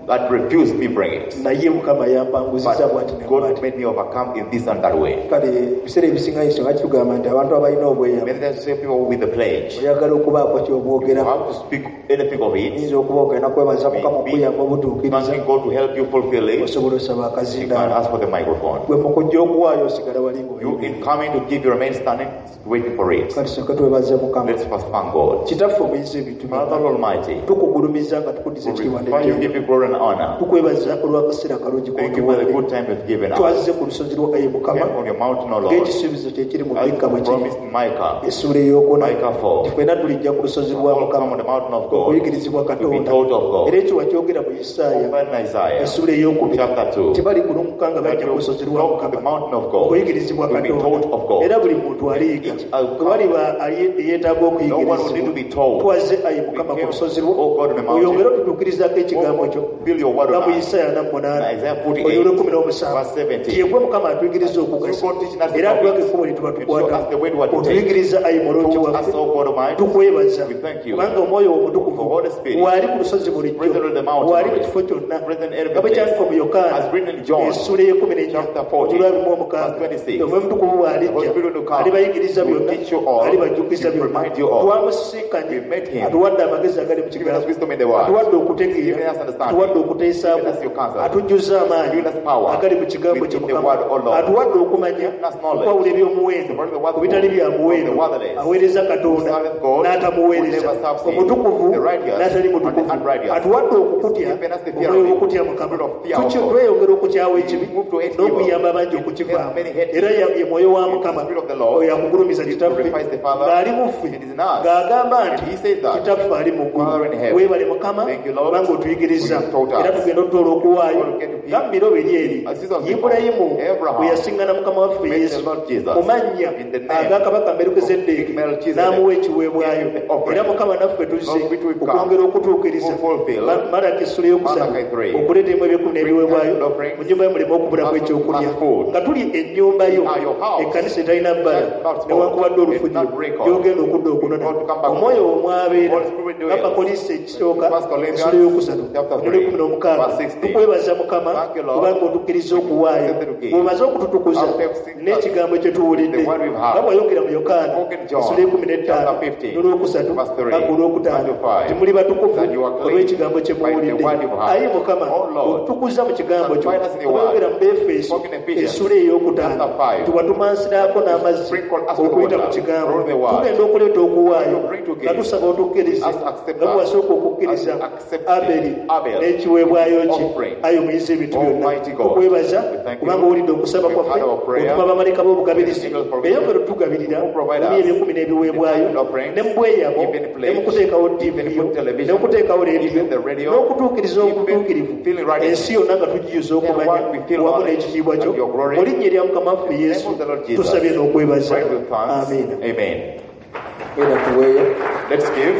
that refused me bring it. naye mukama yampanguziza bw'ati But ne God bw'ati. made me overcome in this and that way. kale ebiseera ebisinga isonga kitugamba nti abantu abalina obweyamo Many times say people with the pledge. oyagala okubaako You kyobwogera have to speak anything of it. oyinza okuba ogenda kwebaza mukama okuyamba obutuukiriza Thanking God to help you fulfill it. osobola osaba You can akazindaala ask for the microphone. gwe mukujja okuwaayo osigala wali You ngaoyogera. in coming to give, you remain standing, waiting for it. kati soke twebaze mukama Let's first thank God. kitaffe omuyinza ebintu Father Almighty, tukugulumiza nga tukuddiza we ekiwanda glorify you, give you glory and honor. tukwebaza olw'akaseera kalungi Thank you for the kotuwadde good time you've given us. twazze ku lusozi lwa ayi mukama Came on your mountain, O Lord. ng'ekisuubizo kyekiri mu As bikka bwe you kiri promised Micah, essuula ey'okuna Micah 4. ffenna tulijja ku lusozi lwa All come mukama on the mountain of God. okuyigirizibwa To be katonda taught of God. era ekyo wakyogera mu isaaya Over in Isaiah, essuula ey'okubiri chapter 2. tibali kulunguka nga bajja ku lusozi lwa Talk to mukama the mountain of God. okuyigirizibwa To be taught of God. era buli muntu aliyiga bwe waliba yeetaaga No one will need to okuyigirizibwa be told. twaze ayi mukama ku lusozi lwo Oh God, on the oyongere mountain. otutuukirizako ekigambo kyo Build your word nga on mu us. isaaya namunaana Isaiah 48, oyole 17 verse 17. tiyegwe mukama atuyigiriza okugasa So God teaching us era the atulage topics. ekkubo lye tuba And tukwata show us the way to take. otuyigiriza ayi mulungi Told waffe us, oh God Almighty, tukwebaza we thank you. kubanga omwoyo omutukuvu For Holy Spirit, waali ku lusozi bulijjo present on the mountain, waali mu kifo kyonna present in every nga bwe place. kyandika mu yokaana As written in John, essula ey'ekumi chapter 40, olwabimu omukaaga verse 26. omwe mutukuvu bw'alijja The Holy Spirit will come, alibayigiriza will byonna teach you all, alibajjukiza will byonna remind you all. twamusinkanye We met him, atuwadde amagezi agali mu giving us kigambo wisdom in the word, atuwadde okutegeera giving us understanding, atuwadde okuteesaamu giving us your counsel, atujjuza amaanyi giving us power, agali mu kigambo within kye the mukama word, O Lord, atuwadde okumanya giving us knowledge, okwawula ebyomuwendo to the word ku bitali bya muwendo from the wordless, aweereza katonda who serveth God, n'atamuweereza who never serves him, omutukuvu the righteous, n'atali and mutukuvu the unrighteous. atuwadde okukutya Giving us the fear omwoyo of him, w'okutya mukama spirit of fear of tukyo God. tweyongera okukyawa ekibi Move to hate n'okuyamba evil. abangi okukivaamu Many hate era ye mwoyo wa mukama The Spirit of the Lord. oyo akugulumiza He kitaffe glorifies the Father. ng'ali mu ffe It is in us. ng'agamba And nti he says that. kitaffe ali mu ggulu Father in heaven. weebale mukama Thank you, Lord. kubanga otuyigiriza You taught us. era tugenda otutoola okuwaayo Lord, get to be- nga mu biro biri eri As season of ibulayimu Abraham bwe yasiŋŋana mukama waffe met yesu the Lord Jesus mu mannya in the name aga kabaka melukizeddeeki of Melchizedek. n'amuwa ekiweebwayo Gave him the offering. era mukama naffe tuzze Lord, which we come okwongera okutuukiriza to fulfill malaki essula eyokusatu Malachi 3. okuleetemu ebyekumi n'ebiweebwayo Bring offerings. mu nyumba ye muleme okubulamu ekyokulya Fast food. nga tuli ennyumba yo Your house. ekkanisa etalina bbala Not newankubadde small. olufujiro Not break off. gyogenda okudda okunona Not to come back. omwoyo omwabeera Holy Spirit do nga it. bakolisa ekisooka First Corinthians essula eyokusatu chapter 3, olwekumi n'omukaaga verse 60. tukwebaza mukama Thank you, Lord. kubanga otukkiriza okuwaayo Accepted to give. bw'omaze okututukuza After sing- n'ekigambo kye tuwulidde The word we've heard. nga bw'ayogera mu yokaana Spoken John, essula ekumi n'ettaano chapter 15, n'olwokusatu verse 3, paka olwokutaano and 5. nti muli batukuvu That you are clean olw'ekigambo kye by the muwulidde word you've heard. ayi mukama Oh, Lord. otukuza mu kigambo kyo Sanctify us in your obayogera word. mu Befeso Spoken in Ephesians, essula ey'okutaano chapter 5. nti watumansiraako n'amazzi Sprinkle us with okuyita water mu kigambo through the word. tugenda okuleeta okuwaayo To bring to give. nga tusaba otukkirize Us accept nga us. bwasooka okukkiriza Us accept aberi Abel. n'ekiweebwayo kye Offering. ayi omuyiza ebintu byonna Almighty God. tukwebaza We thank you. kubanga owulidde okusaba We kwaffe heard our prayer. otuma bamalayika b'obugabirizi Angels provide. eyongera otugabirira Who provide muli us. ebyekumi n'ebiweebwayo The offerings. ne mu bweyamo Even ne place. mu kuteekawo Even tiviyo put television. ne mu kuteekawo rediyo Even the radio. n'okutuukiriza Even okutuukirivu feeling right. ensi yonna nga tugiyuza okumanya what we feel wamu knowledge n'ekitiibwa kyo of your glory. mu linnya erya mukama waffe yesu name of the Lord Jesus. tusabye n'okwebaza Pray with thanks. amiina Amen. genda tuweeyo Let's give.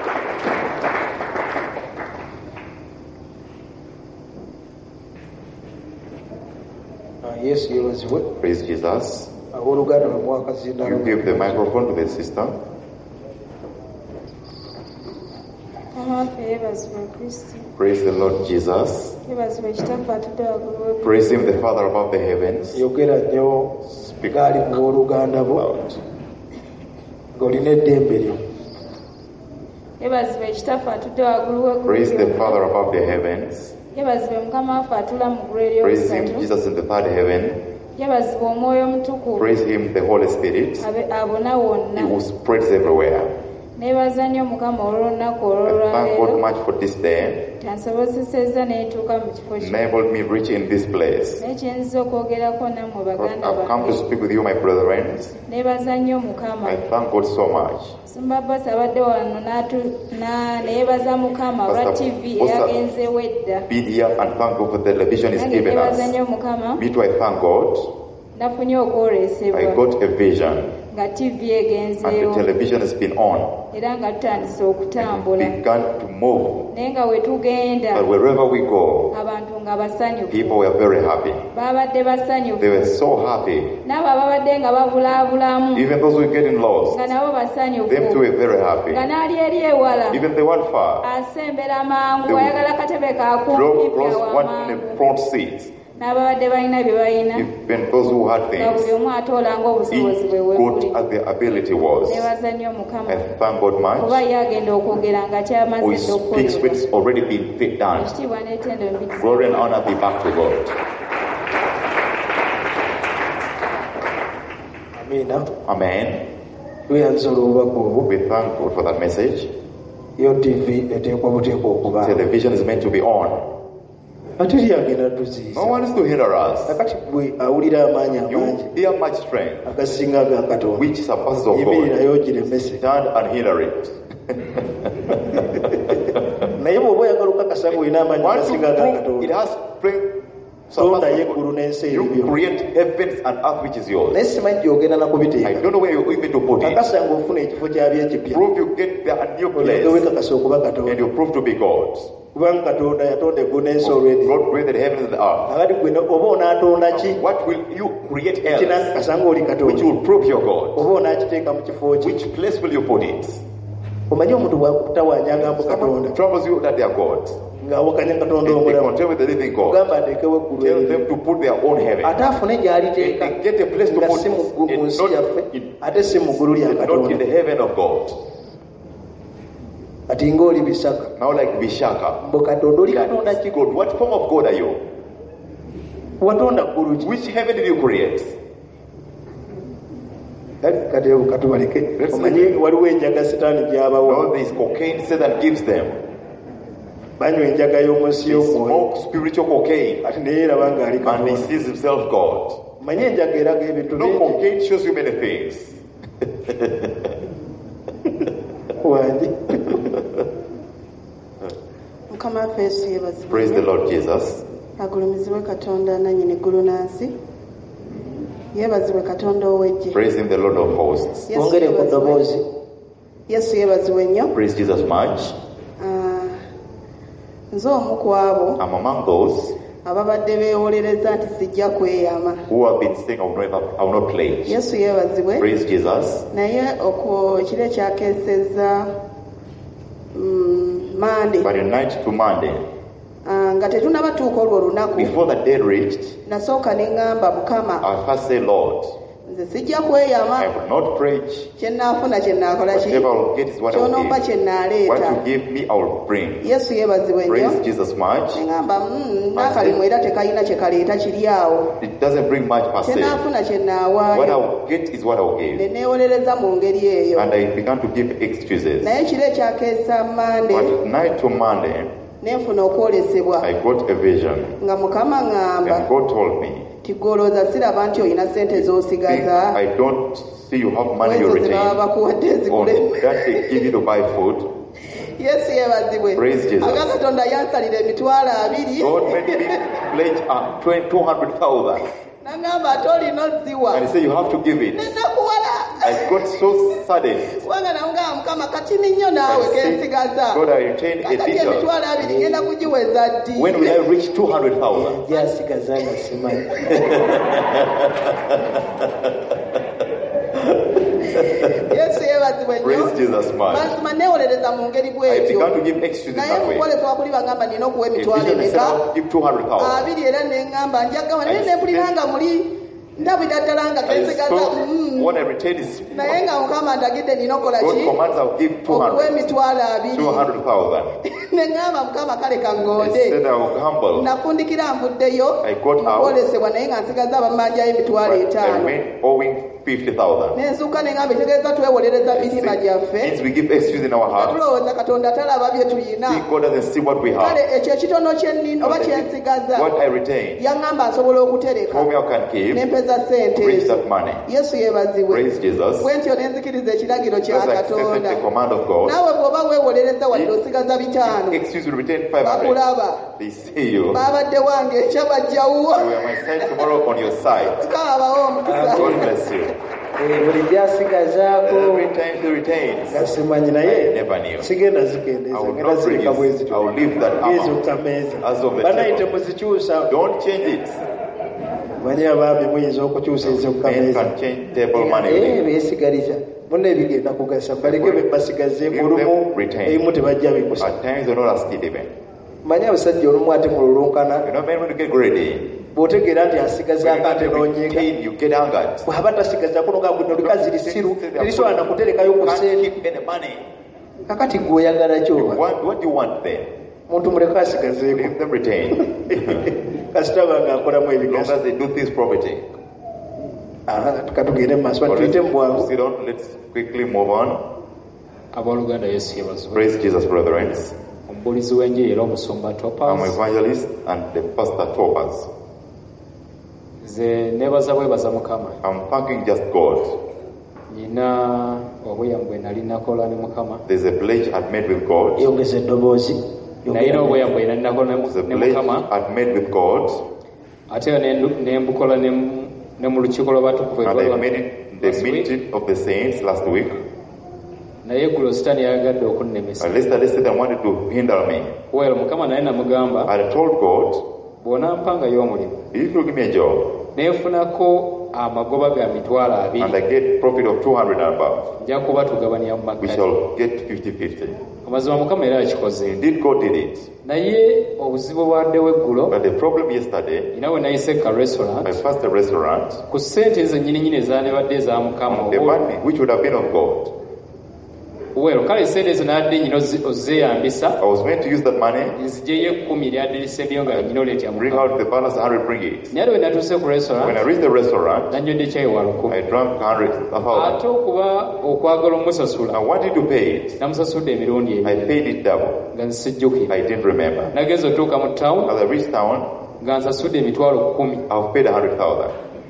yesu yeebazibwe Praise Jesus. abooluganda bamuwa akazinda You give the microphone to the sister. Mama waffe yeebazibwe Kristo, Praise the Lord Jesus. yeebazibwe kitaffe atudde waggulu w'eggulu. Praise Him, the Father above the heavens. yogera nnyo gaali mu booluganda bo About. ng'olina eddembe lyo Yeebazibwe kitaffe atudde waggulu w'eggulu Praise the lyonna. Father above the heavens. Yeebazibwe mukama waffe atula mu ggulu Praise Him, eryosatu. Jesus in the third heaven. Yeebazibwe omwoyo omutukuvu Praise Him, the Holy Spirit. abona wonna. He who spreads everywhere. Neebaza nnyo mukama olw'olunaku I thank God olwolwaleero much for this day. tansobozesezza neetuuka mu kifo kino Enabled me reach in this place. n'ekyenziza okwogerako nammwe But baganda I've come to bange. speak with you, my brethren. Neebaza nnyo mukama. I thank God so much. Simba Boss abadde wano neebaza mukama olwa Pastor TV Boss eyagenzeewo edda. Be here and thank God for the television He's Nange given neebaza us. nnyo mukama Me too, I thank God. nafunye okwoleesebwa. I got a vision. nga TV and the egenzeewo television has been on. era nga tutandise We okutambula began to move. naye nga we tugenda But wherever we go, abantu nga basanyufu people were very happy. babadde They basanyufu were so happy. n'abo ababadde nga babulaabulamu Even those who were getting lost, nga nabo them too basanyufu were very happy. nga n'ali eri ewala Even the one far, asembera mangu They ayagala katebe drove kakumpipya across one in wamangu the front seat. n'ababadde balina bye balina Even those who had nga things, buli omu atoolanga obusobozi bwe each webuli good as their ability was. nebaza nnyo mukama I thank God kuba much. ye agenda okwogera nga Who kyamaze speaks okukolebwa when it's already been done. ekitiibwa n'etendo mpitisa Glory and honor be back to God. amiina Amen. tweyanza olwobubaka obwo We thank God for that message. yo tv eteekwa buteekwa okuba Television is meant to be on. ate lyagenda tuziyiza No one is to hinder us. nakati gwe awulira amaanyi You amangi hear much strength, agasinga aga katonda which surpasses of God. yimirirayo giremese Stand and hinder it. naye bw'oba oyagala okukakasa nga olina amaanyi Want to agasinga aga prove it katonda has strength tonda surpasses yeggulu God. n'ensi You ebibyo create heavens and earth which is yours. naye simanyi gy'ogenda I nakubiteeka don't know where you even to put it. kakasa ng'ofuna ekifo kyabyo ekipya Prove you get there a new olyoke place wekakasa okuba and katonda you prove to be God. kubanga katonda yatonda eggulu n'ensi olwedi God created the heavens and the earth. akati gwe oba onaatonda ki What will you create else kinakakasa ng'oli which katonda will prove your God? oba onaakiteeka mu kifo ki Which place will you put it? omanyi omuntu bwakutawanya mbu katonda Someone troubles you that they are God. ng'awakanya katonda If they omulamu contend with the living God, ogamba ateekewo eggulu tell eryo them to put their own heaven. ate afune gy'aliteeka And get a place to nga put si mu it. It's nsi not yaffe in- ate si mu ggulu lya not in katonda the heaven of God. ati ng'oli bisaka Now like Vishaka. mbu katonda oli katonda ki God, what form of God are you? watonda ggulu ki Which heaven did you create? kati katubaleke Let's omanyi see. waliwo enjaga sitaani gy'abawa No, there is cocaine Satan gives them. banywa enjaga y'omunsi They y'omwoyo smoke spiritual cocaine ati naye eraba ng'ali and he katonda sees himself God. manyi enjaga eraga ebintu No, bingi cocaine shows you many things. wangi mukama waffe yesu yeebazibwe Praise the Lord Jesus. agulumizibwe katonda nannyini eggulu n'nsi yeebazibwe katonda ow'eggye Praise him, the Lord of hosts. Yesu bongere ku yeebazibwe. ddoboozi yesu yeebazibwe nnyo Praise Jesus much. Ah, nze omu ku abo I'm among those ababadde beewolereza nti sijja kweyama who have been saying, I will not play. yesu yeebazibwe Praise Jesus. naye ekiro ekyakeesezza mande But in night to Monday, nga tetunnabatuuka olwo olunaku before the day reached, nasooka ne ŋŋamba mukama I first say, Lord, nze sijja kweyama I will not preach. kye nnaafuna kye nnaakola ki Whatever I will get is what I kyonompa will kye give. nnaaleeta What you give me, I will bring. yesu yeebazibwe nnyo Praise Jesus much. neŋŋamba n'akalimu era tekalina kye kaleeta kiri awo It doesn't bring much per kye se. naafuna kye What I nnaawaayo will get is what I will ne give. neewolereza mu ngeri eyo And I began to give excuses. naye ekiro ekyakeesa mande But night to Monday, nenfuna okwolesebwa I got a vision. nga mukama ŋŋamba And God told me, tigolooza siraba nti olina sente think z'osigaza I don't see you have money you ezo ze baba retain. bakuwadde Or eziguleme that they give you to buy food. yesu yeebazibwe Praise Jesus. aga katonda yansalira emitwalo 2 God made me pledge 200,000. naŋŋamba ate olina ozziwa And he said, you have to give it. nenakuwala I got so sudden. kubanga namugamba mukama katini nnyo naawe I said, kensigaza God, I retained a kakati little. emitwalo 2 ngenda kugiweza ddi When will I reach 200,000? gyasigaza nga simanyi yesu yeebazibwe nnyo Praise Jesus much. mazima neewolereza mu ngeri I bwetyo began to give excuses naye that way. mukwolesebwa kuli bagamba nina okuwa In emitwalo vision, I said, emeka I'll give 200,000. 2 era neŋŋamba njagawa naye I nempulira said- nga muli ndabira ddala nga I kensigaza saw what I retained is naye nga mukama ndagidde nina okukola God ki commands I'll give okuwa 200, emitwalo 2 200,000. neŋŋamba mukama kale I kaŋŋonde said I will humble. nafundikira nvuddeyo I got out. mukwolesebwa naye nga nsigaza abamanjayo emitwalo But I 5 went owing 50,000. nenzuuka neŋŋamba ekitegeeza twewolereza mitima gyaffe Means we give excuse in our hearts. tulowooza katonda talaba bye tulina See, God doesn't see what we kale have. ekyo ekitono kyenina oba kyensigaza What I retain, yaŋŋamba nsobola okutereka told me I can give, nempeza sente reach ezo that money. yesu yeebazibwe Praise Jesus. bwe ntyo nenzikiriza ekiragiro kya Because I accepted katonda the command of God. naawe bw'oba weewolereza wadde osigaza 5 Excuse you retain 500. bakulaba They see you. baabadde wange ekya bajjawuwo You are my side tomorrow on your side. kaabawo omukisa God bless you. buli gyasigazaako Every time he retains, nga simanyi I naye never knew. sigenda I zikendeeza will ngenda not zireka bwe reduce. zityo I will leave that gezo amount kutameeza as of the banaye table. temuzikyusa Don't change it. manyi abaami muyinza okukyusa Men ezokukameeza can change table money. beesigaliza munna ebigenda kugasa baleke basigazeeko Give olumu them retain. ebimu tebajja bikusa At times they're not asking even. manyi abasajja olumu ate mululunkana You know, men, when you get greedy, bw'otegeera nti asigazaako when ate you nonyiga retain, you get angered. bw'aba tasigazaako noga guno likazi lisiru terisobola nakuterekayo ku You can't sente keep any money. kakati gwe oyagala kyoba What do you want then? muntu muleka asigazeeko Leave them retain. kasitaba ng'akolamu As long ebigaso as they do this property. katugende mu maaso batuyite mu bwangu Sit down, let's quickly move on. Abooluganda Yesu yebazibwe. Praise Jesus, brethren. Omubuulizi w'enjiri era omusumba I'm Topaz. evangelist and the pastor Topaz. Nze neebaza bwebaza Mukama. I'm thanking just God. Nina obweyamo bwe nali nakola ne Mukama. There's a pledge I've made with God. yongeza eddoboozi Nalina obweyamo bwe nali nakola There's a ne pledge Mukama. I've made with God. Ate ne mbukola ne mu lukiiko lw'abatukuvu And I ebyolwa made it the last week. meeting of the saints last week. Naye eggulo sitaani yayagadde okunnemesa. And yesterday Satan wanted to hinder me. Well, Mukama naye namugamba I told God, bw'onampangayo omulimu if you give me a job neefunako amagoba ga mitwalo and I 2 get profit of 200 and above, nja kuba tugabanya mu we makkati. shall get 50-50. Amazima Mukama era yakikoze. Indeed, God did it. Naye obuzibu bwaddewo eggulo But the problem yesterday, era we nayise ka I restaurant passed a restaurant, ku ssente ezo nnyininyini ezandibadde eza Mukama. the money which would have been of God. Well, kale ssente ezo nadde nyina ozeeyambisa I was meant to use that money, nzijeyo 10 lyadde lisemyeyo nga nyina oleetya bring Mukama. out the balance 100, bring it. Naye ate we natuuse ku When I restaurant reached the restaurant, nanywedde kyayi wa 10. I drank 100, 1,000. Ate okuba okwagala I omusasula wanted to pay it. namusasudde emirundi I ebiri paid it double. nga nzisijjukira. I didn't remember. Nagenza otuuka mu town As I reached town, nga nsasudde emitwalo 10. I've paid 100,000.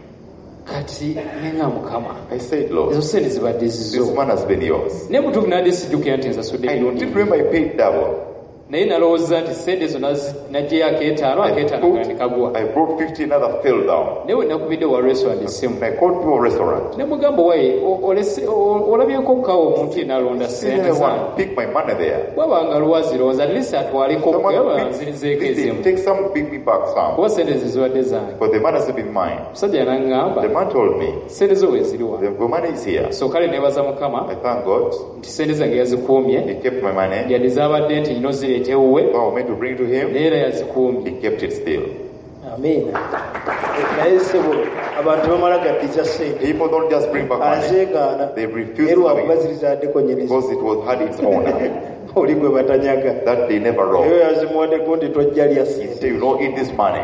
Kati nenga Mukama I said, Lord, ezo ssente zibadde this zizo. man has been yours. Naye mutuufu nadde sijjukira nti nsasudde I emirundi didn't ebiri. remember I paid double. Naye nalowooza nti ssente ezo naggyeyo akeetaano nga ne kagwa. I brought 50, another fell down. Naye we nakubidde wa restaurant essimu I called people restaurant. ne mugamba waye olabyeko kawa omuntu yenna alonda ssente Anyone zange pick my money there. bwabanga lwazirowooza atleast atwaleko Someone nzirizeeko pick, ezimu take some, pick me back some. kuba ssente ezo zibadde zange. But the money has been mine. Musajja The n'aŋŋamba man told me, ssente zo weeziri wano. the money is here. So kale neebaza Mukama I thank God. nti ssente zange yazikuumye He kept my money. yadde zabadde nti nyina ozireeta ewuwe So I was meant to bring to him. naye era yazikuumye. He kept it still. amiina naye sebo abantu bamala gaddiza sente People don't just bring back money. azeegaana They refuse naye to lwakuba give ziri zaddeko nyeniza because it was had its owner. oli gwe batanyaga That they never eyo wrote. yazimuwadde gundi tojja lya He sente said, you don't eat this money.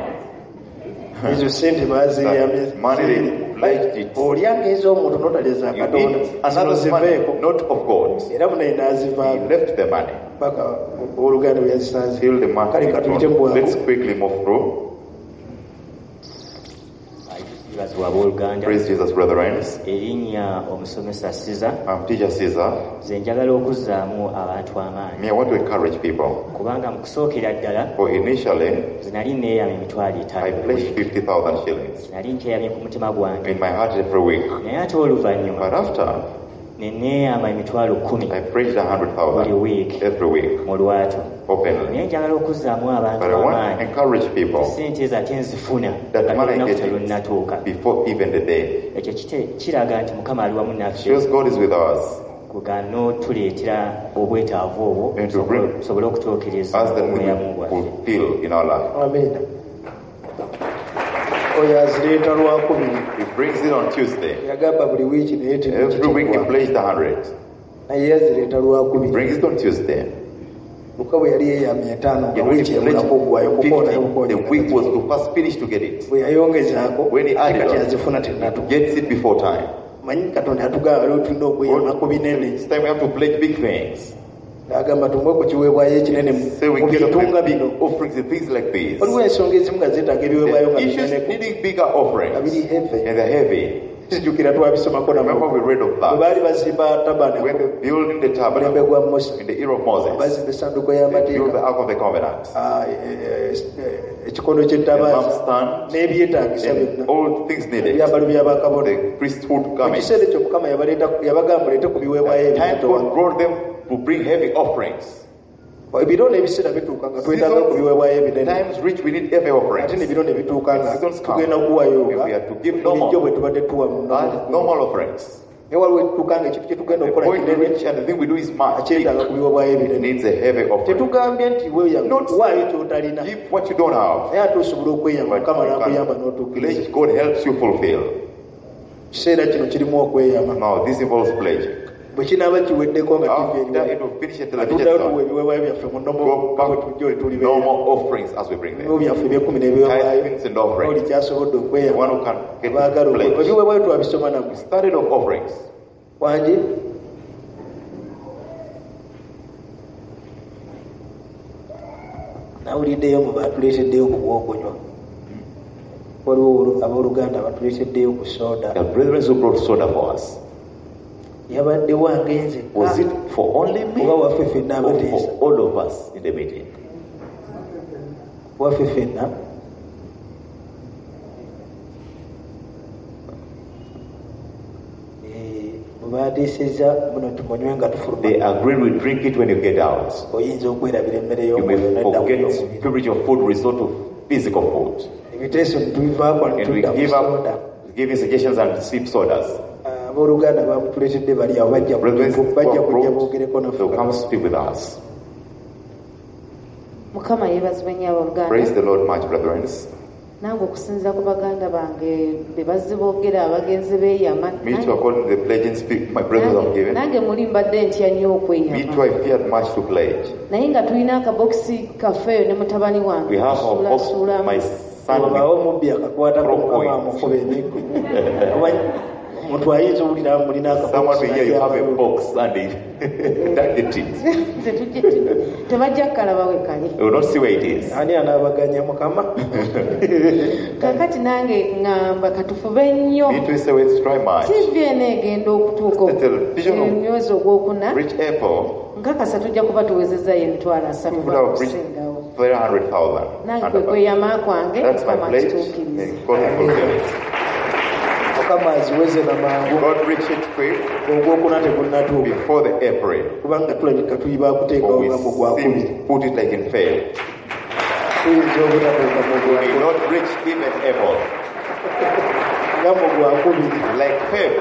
ezo sente baziyamye That money they pledged it. olyanga ez'omuntu notalya za You katonda eat zino another money, ziveeko not of God. era munaye He n'azivaako left the money. paka oluganda bwe yazisanze Till the man. kale katuyite mu Let's bwangu quickly move through. Bazwa abooluganda. Praise Jesus, brethren. Erinnya omusomesa Siza. I'm Teacher Caesar. Nze njagala okuzzaamu abantu amaanyi. Me, I want to encourage people. Kubanga mu kusookera ddala For initially, nze nali neeyama emitwalo I 5 pledged 50,000 shillings nali nkyeyamye ku mutima gwange in my heart every week. naye ate oluvannyuma But after, ne neeyama emitwalo 10 I pledged 100,000 buli week every week mu lwatu. openly. Naye njagala okuzzaamu abantu But I want to amaanyi encourage people sente ezo ate nzifuna that nga money I lunaku get terunnatuuka. it before even the day. Ekyo kiraga nti Mukama ali wamu naffe Shows God is with us kugana otuleetera obwetaavu obwo and to bring tusobole okutuukiriza us that we obulamu will bwaffe. fulfill in our life. amiina oyo azireeta lwakubiri He brings it on Tuesday. yagamba buli wiiki naye Every week he temukitiibwa pledged 100. naye yazireeta lwakubiri Brings it on Tuesday. luka bwe yali yeeyamya etaano nga And when wiiki he pledged ebulako ogwayo 50, the week was to first finish to get it. bwe yayongezaako When he added kati on, azifuna he tennatuka gets it before time. manyi katonda yatugamba waliwo tulina okweyama ku binene This time we have to pledge big things. agamba tumwe ku kiweebwayo ekinene So we mu give bitunga big bino offerings and things like this. waliwo ensonga ezimu nga zeetaaga ebiweebwayo nga The issues binene needing bigger offerings nga biri heve and they're heavy. kijjukira twabisomako Remember we read of bwe that. baali bazimba When tabanako they building the mulembe tabernacle gwa Musa in the era of Moses, bazimba essanduuko they built the y'amateeka Ark of the Covenant. ekikondo The ky'ettabaaza lampstand, n'ebyetaagisa and byonna all things needed. ebyambalo by'abakabona The priesthood mu garments. kiseera ekyo mukama yabagamba muleete ku biweebwayo Time ebizito God brought them to bring heavy offerings. ebiro n'ebiseera bituuka nga twetaaga ku biweebwayo ebinene Times which we need heavy offerings. ate n'ebiro ne bituuka nga Seasons come. tugenda kuwayo nga We have to give bulijjo bwe normal. tubadde tuwa Normal offerings. naye waliwo ekituuka nga ekintu kye tugenda The okukola point we kinene reach and the thing we do is much. kyetaaga ku biweebwayo It ebinene needs a heavy offering. tetugambye nti waayo kyotalina Give what you don't have. naye ate osobola okweyamba But mukama you n'akuyamba can n'otuukiriza pledge, God helps you fulfill. kiseera kino kirimu okweyama Now this involves pledging. bwe kinaaba kiweddeko nga After tivi it will finish at television, tuddayo tuwa so ebiweebwayo byaffe mu nnomo go nga bwe back tujja we tuli normal offerings as we bring ebiweebwayo them. byaffe ebyekumi n'ebiweebwayo Tithes and offerings. oli kyasobodde The okweyama one who can get baagala pledge. ebiweebwayo twabisoma nabwe Started of offerings. wangi nawuliddeyo mu batuleeteddeyo ku bwokunywa waliwo abooluganda batuleeteddeyo ku soda The brethren who brought soda for us. yabadde wange nze Was it for only me oba waffe ffenna or abateesa for all of us in the meeting? waffe ffenna bwe bateeseza buno tumunywe nga tufuluma They agreed we drink it when you get out. oyinza okwerabira emmere You may y'omwoyo nedda forget mumubiri spiritual food, resort to physical food. ebiteeso netubivaako And we netudda mu give soda up giving suggestions and sip sodas. abooluganda bamutuleetedde bali awo bajja Brethren, kujja boogereko they'll come naffe speak with us. mukama yeebazibwe nnyo Praise abooluganda the Lord much, brethren. nange okusinziira ku baganda bange be bazze boogera abagenzi beeyama Me too, according to the pledging speak my brothers have given. nange muli mbadde ntya nnyo Me okweyama too, I feared much to pledge. naye nga tulina akabokisi kafeeyo ne mutabani wange We have our box, Suulamu. my son. obaawo omubbi akakwatako From mukama point. amukuba emiggo omuntu ayinza owulira mulina Someone will hear you have a box and they target it. tebajja kukalaba we kali You will not see where it is. ani anaabaganya mukama kakati nange ŋŋamba katufube nnyo Me too, say let's try much. tivi eno egenda okutuuka The television emyezi ogwokuna Reach April, nkakasa tujja kuba tuwezezzayo emitwalo 3 we would have reached bakusingawo 300,000. nange kwe kweyama kwange That's my mukama pledge. akituukirize And God will fulfill it. mukama aziweze na mangu God reach it quick ogwokuna tegunnatuuka before the April. kubanga tulabika tuyiba kuteekawo Or we nga mu gwakubiri seem put it like in fail. tuyinza obutatuuka mu We will gwakubiri not reach even April. nga mu gwakubiri Like fail.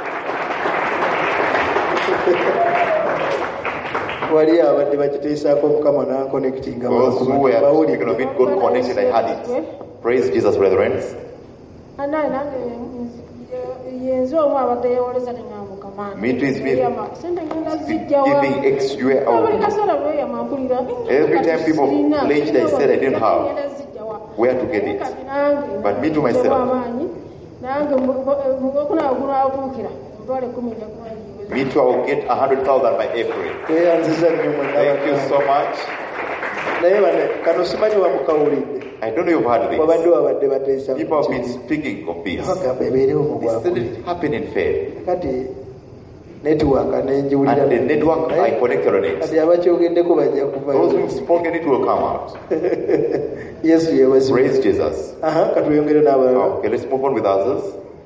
wali abadde bakiteesaako mukama nankonekitinga Those who were speaking of it, God connected, I had it. Praise Jesus, brethren. Anaye nange yenze omu abadde yeewoleza teŋŋambuka Me too, it's me. sente ngenda zijjawa Giving extra buli out. kaseera lweyama mpulira Every time people pledged, I said I didn't have where to get it. But me to myself, amaanyi nange mugokunaagunawutuukira ntwale 10 me too, I will get 100,000 by April. tweyanziza nnyo mwonna Thank you so much. naye bane kano simanyi wamukawulidde I don't know if you've heard this. wabadde wabadde bateesa People have been speaking of this. bagamba ebeerewo mu This gwakubiri didn't happen in fail. kati netiwaka nenjiwulira And the network, I connected on it. kati abakyogeddeko bajja kuva Those who've spoken it will come out. yesu yeebazibwe Praise Jesus. katweyongere n'abalala Okay, let's move on with others.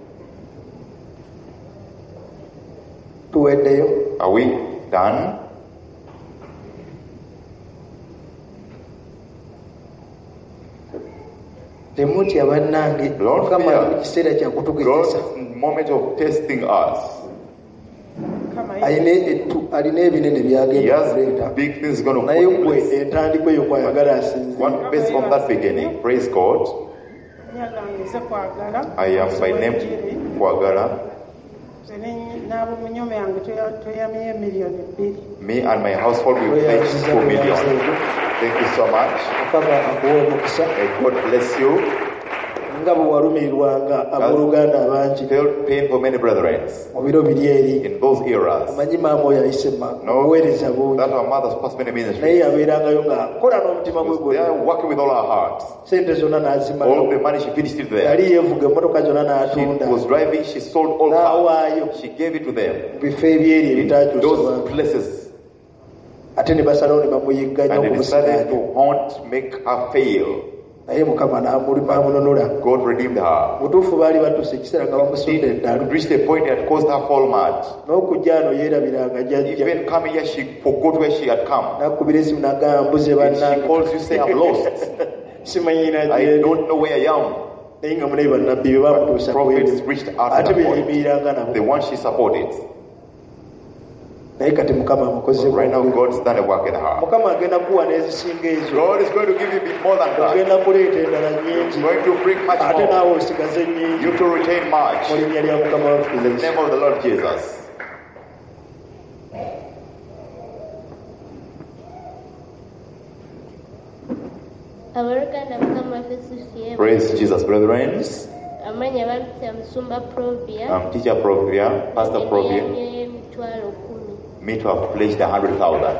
tuweddeyo Are we done? temutya bannange Lord, mukama fear. ali mu kiseera kyakutugezesa God's moment of testing us. alina ebinene He byagenda has kuleeta big things going to naye put in gwe place. entandikwa eyo kwayagala asinze One based on that beginning, praise God. nze kwagala I am by name Kwagala. n'ab'omunyoma yange tweyamyeyo miliyoni 2 Me and my household will pledge 2 million. Thank you so much. mukama akuwa omukisa May God bless you. nga bwe walumirirwanga abooluganda abangi felt pain for many brethren mu biro biri eri. in those eras. Omanyi maama oyo ayise obuweereza bungi That our mothers passed many naye ministries. yabeerangayo ng'akola n'omutima gwe They are working with all our hearts. sente zonna All n'azimala. the money she finished it there. Yali yeevuga emmotoka zonna She n'atunda was driving, she sold all n'awaayo cars. She gave it to them. mu bifo ebyeri ebitaakyusa Those bantu. places. Ate ne basalawo ne bamuyigganya And they decided okumusigaanya to haunt, make her fail. naye mukama n'amununula. God redeemed her. mutuufu baali batuuse ekiseera nga bamusudde eddalu It reached a point that caused her fall mad. n'okujja ano yeerabiranga jjajja Even coming here, she forgot where she had come. n'akubira esimu n'agamba mbuze And she bannange calls you, say, I'm lost. simanyina I gyendi don't know where I am. naye nga munaye bannabbi be bamutuusa Prophets reached out ate to be that point. yayimiriranga nabo The one she supported. naye kati mukama amukoze Right now, God's done a work in her. mukama agenda kuwa n'ezisinga ezo God is going to give you a bit more than that. agenda kuleeta endala nyingi He's going to bring much ate more. naawe osigaze nyingi You to retain much. mu linnya lya mukama waffe In the Yesu. name of the Lord Jesus. Abaluganda mukama waffe Yesu. Praise Jesus, brethren. Amanya bampita Musumba Provia. I'm Teacher Provia, Pastor Provia. Emitwalo 10. Me to have pledged 100,000.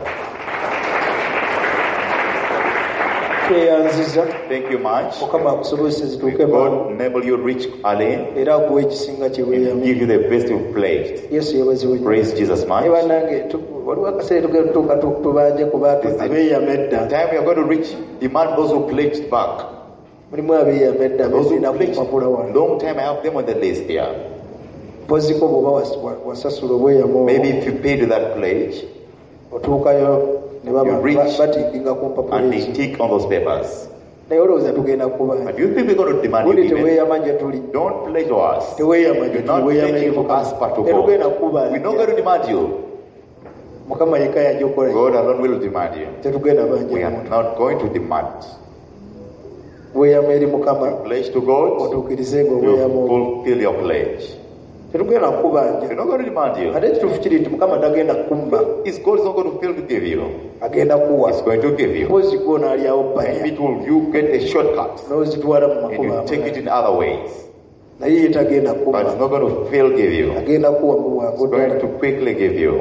tweyanziza Thank you much. mukama akusobozese zituuke God mangu enable you reach early era akuwa ekisinga kye and weeyamye. give you the best you've pledged. yesu yebaziwe Praise Jesus much. naye bannange waliwo akaseera tugenda tutuuka tubanje ku abeeyama edda. Time we are going to reach, demand those who pledged back. mulimu abeeyama edda Those who beezina ku pledged mpapula wano long time, I have them on the list here. mpoziko bw'oba wasasula obweyamo Maybe if you paid that pledge otuukayo ne You reach batikinga ku mpapula and they ezo tick on those papers. naye olowooza tugenda kubanja But you think we're going to demand you bundi give it? teweeyama gye tuli Don't pledge to us. teweeyama gye You're not tuli weeyama eri pledging to mukama us, but to tetugenda God. We're not kubanja going to demand you. mukama yekka yajokola God alone will demand you. tetugenda We banja are not going to demand. weeyama eri mukama Pledge to God, otuukirize nga you obweyamu obwo. fulfill your pledge. tetugenda kubanja We're not going to demand you. ate ekituufu kiri nti mukama tagenda kumba Is God is not going to fail to give you. agenda kuwa He's going to give you. mpozi gwo n'alyawo bbanya Maybe it will you get a shortcut n'ozitwala mu and makubo you take it amalala in other ways. naye ye tagenda But kumba it's not going to fail give you. agenda kuwa mu bwangu It's going ddala to quickly give you.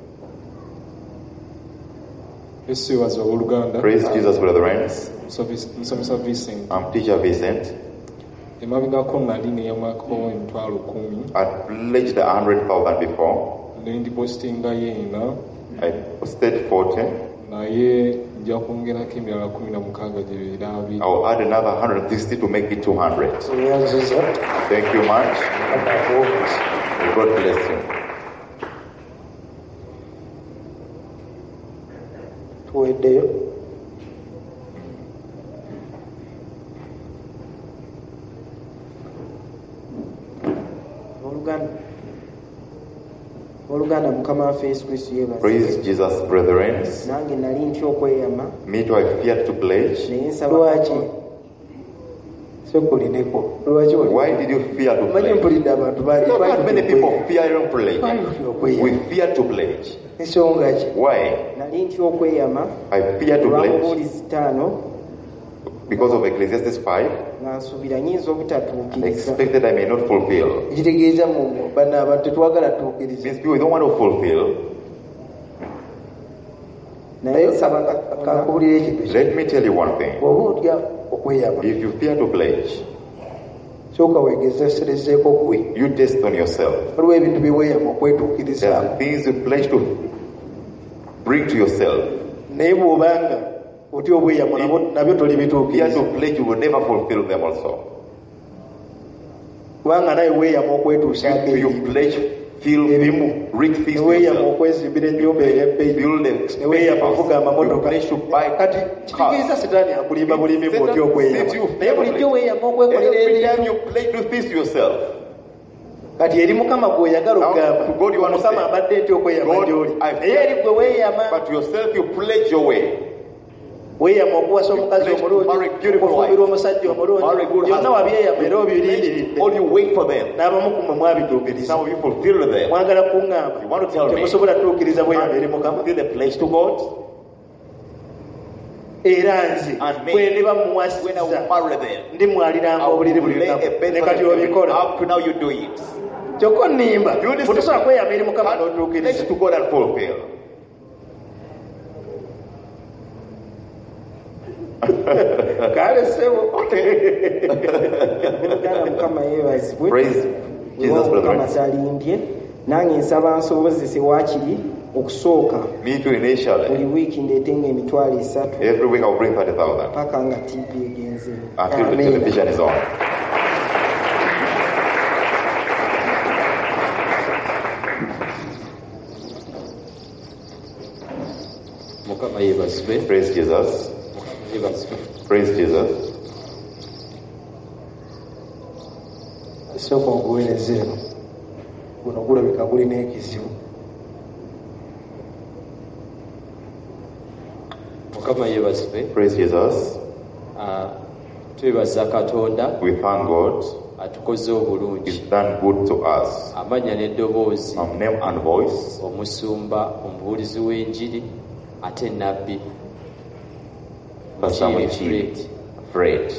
Yesu yebaza owooluganda. Praise Jesus, brethren. Musomesa Vincent. I'm Teacher Vincent. Emabegako nali neyamwako emitwalo 10. I pledged 100,000 before. Ne ndipositingayo ena. I posted 40. Naye nja kwongerako emirala 16 gye beera 2. I'll add another 160 to make it 200. weyanziza Thank you much. May God bless you. tuweddeyo oluganda mukama waffe yesu kristo yebaza Praise Jesus, brethren. nange nali ntya okweyama Me too, I feared to pledge. naye nsaba lwaki sokulineko lwaki Why did you fear to manyi pledge? mpulidde abantu bangi Not that many people fear pledge. okweyama We fear to pledge. ensonga ki Why? nali ntya okweyama I fear to pledge lwamubuulizi 5 because of Ecclesiastes 5. nga nsuubira nyinza I obutatuukiriza expected I may not fulfill. ekitegeeza mu bana abantu tetwagala tuukiriza These people don't want to fulfill. naye saba kankubulira ekintu Let me tell you one thing. bw'oba otya okweyama If you fear to pledge, sooka weegezeserezeeko gwe you test on yourself. waliwo ebintu byeweeyama There okwetuukiriza are things you pledge to bring to yourself. naye bw'obanga otya obweyamo nabyo Fear tolibituukiriza to pledge, you will never fulfill them also. kubanga nawe weeyama okwetuusaako If you pledge, feel read things to neweeyama yourself. okwezimbira ennyumba ey'ebbeyi Build a neweeyama okuvuga you amamotoka pledge to buy kati kitegeeza sitaani akulimba bulimi bw'otya Satan okweyama sets you naye bulijjo weeyama Every okwekolera time ebintu you pledge, do things to yourself. kati eri mukama gw'oyagala Now, okugamba to God you want to mukama say, abadde ntya okweyama God, gy'oli I naye eri gwe weeyama But to yourself, you pledge your way. weeyama okuwasa omukazi Pledge to omulungi marry beautiful okufumbira wife. omusajja omulungi Marry good byonna husband. wabyeyama era obirindiridde All you wait for them. n'abamu ku mmwe mwabituukiriza Some of you fulfill them. mwagala kuŋŋamba You want to tell me, temusobola tuukiriza bweyama eri mukama fulfill the pledge to God? era nze bwe ndiba muwasiza ndimwaliranga obuliri buli lunaku ne kati obikola Up to now you do it. kyokka onnimba otosobola kweyamba eri mukama n'otuukiriza To God and fulfill. kale sebo Muganda mukama yeebazibwe Praise Jesus, mukama brethren. talimbye nange nsaba nsobozese waakiri okusooka Me too initially. buli wiiki ndeetenga emitwalo 3 Every week I'll bring 30,000 paka nga tv egenze until the television is on. Mukama yeebazibwe. Praise Jesus. Yeebazibwe. Praise Jesus. esooka oguweereza eno guno gulabika gulina ekizibu. Mukama yeebazibwe. Praise Jesus. Twebaza Katonda We thank God. atukoze obulungi. He's done good to us. Amanya n'eddoboozi. Name and voice. Omusumba, omubuulizi w'enjiri, ate nabbi. Fred.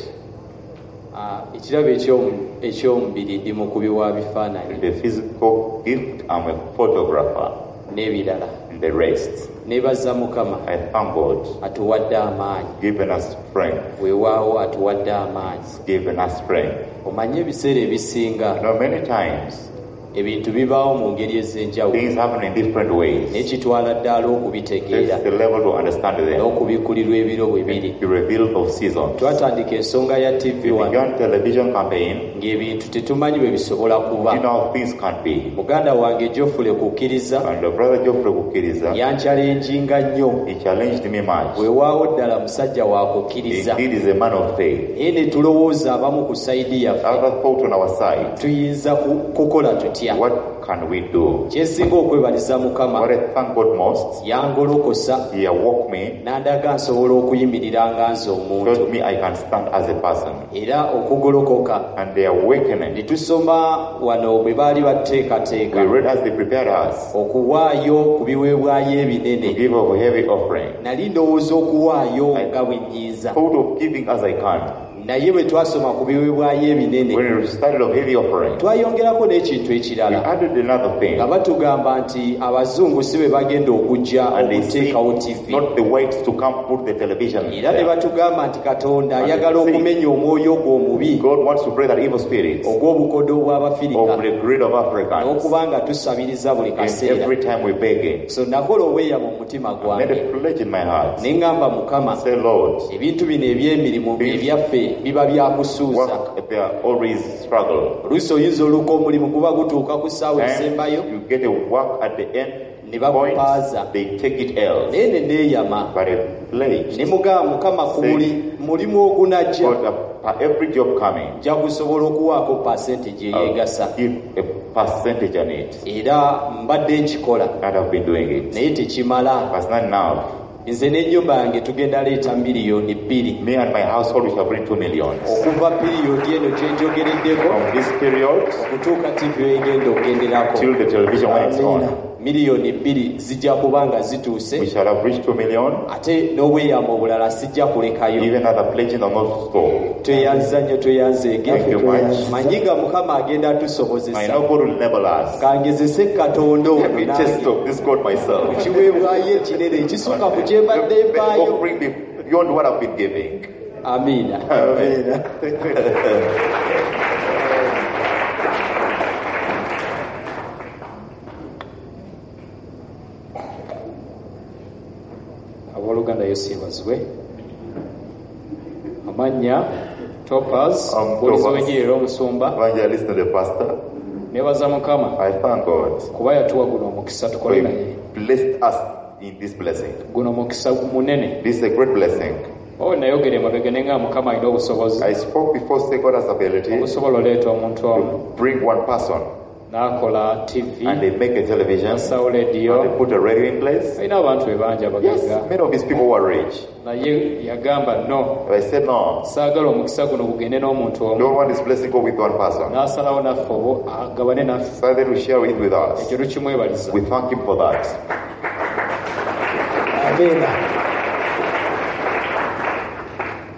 Ekirabo eky'omubiri ndi mukubi wa bifaananyi. The physical gift, I'm a photographer. N'ebirala. And the rest. Neebaza Mukama. I thank God. Atuwadde amaanyi. Given us strength. Weewaawo atuwadde amaanyi. Given us strength. Omanye ebiseera ebisinga. Many times. Ebintu bibaawo mu ngeri ez'enjawulo. Things happen in different ways. N'ekitwala ddala okubitegeera. That's the level to understand them. N'okubikkulirwa ebiro bwe biri. The reveal of seasons. Twatandika ensonga ya TV wano. Began television campaign. Ng'ebintu tetumanyi bwe bisobola kuba. You know how things can be. Muganda wange Geoffrey kukkiriza. And the brother Geoffrey kukkiriza. Yanchallenging nnyo. He challenged me much. Weewaawo ddala musajja wa kukkiriza. Indeed is a man of faith. Naye ne tulowooza abamu ku sayidi yaffe. Other thought on our side. Tuyinza kukola tutya. What can we do? Kyesinga okwebaliza Mukama. What I thank God most. Yangolokosa. He awoke me. N'andaga nsobola okuyimirira nga nze omuntu. Told me I can stand as a person. Era okugolokoka. And the awakening. Ne tusoma wano bwe baali bateekateeka. We read as they prepared us. Okuwaayo ku biweebwayo ebinene. To give a heavy offering. Nali ndowooza okuwaayo nga bwe nnyinza. Thought of giving as I can. Naye bwe twasoma ku biweebwayo ebinene. When we started of heavy offering. Twayongerako n'ekintu ekirala. We added another thing. Nga batugamba nti abazungu si be bagenda okujja okuteekawo TV. Not the whites to come put the television. Era ne batugamba nti Katonda ayagala okumenya omwoyo ogwo omubi. God wants to break that evil spirit. Ogw'obukodo obw'Abafirika. Of the greed of Africans. N'okubanga tusabiriza buli kaseera. And every time we beg. So nakola obweyamo mu mutima gwange. I made a pledge in my heart. Ne ngamba Mukama. Say Lord. Ebintu bino eby'emirimu ebyaffe biba byakusuuza. They are always struggle. Oluusi oyinza oluka omulimu guba gutuuka ku ssaawa esembayo. You get a work at the end. Ne bakupaaza. They take it else. Naye ne neeyama. But a pledge. Ne mugamba Mukama ku mulimu ogunajja. Every job coming. Nja kusobola okuwaako percentage eyeegasa. Give a percentage on it. Era mbadde nkikola. And I've been doing it. Naye tekimala. But not now. Nze n'ennyumba yange tugenda leeta miliyoni 2. Me and my household we shall bring 2 million. Okuva piriyodi eno gye njogereddeko. From this period. Okutuuka TV egenda okugenderako. Till the television when it's on. Miliyoni 2 zijja kuba nga zituuse. We shall have reached 2 million. Ate n'obweyamo obulala sijja kulekayo. Even other pledges are not stopped. Tweyanza nnyo tweyanzeege. Thank you much. Manyiga Mukama agenda atusobozesa. I know God will enable us. Kangezese Katonda ono nange. Let me test of this God myself. Kiweebwayo ekinene ekisooka ku kye mbadde mpaayo. Bring me beyond what I've been giving. Amiina. Amen. Abooluganda Yesu yeebazibwe. Amannya Topaz, mubuulizi w'enjiri era omusumba. Evangelist and the pastor. Neebaza Mukama. I thank God. Kuba yatuwa guno omukisa tukole naye. Blessed us in this blessing. Guno omukisa munene. This is a great blessing. Nayogera emabega ne nga Mukama alina obusobozi. I spoke before saying God has ability. Obusobola oleeta omuntu omu. Bring one person. N'akola TV. And they make a television. N'asawo radio. And they put a radio in place. Alina abantu be bangi abagaga. Yes, many of these people were rich. Naye yagamba no. I said no. Saagala omukisa guno gugende n'omuntu omu. Don't want this blessing go with one person. N'asalawo naffe obo agabane naffe. Decided to share it with us. Ekyo tukimwebaliza. We thank him for that. Amen.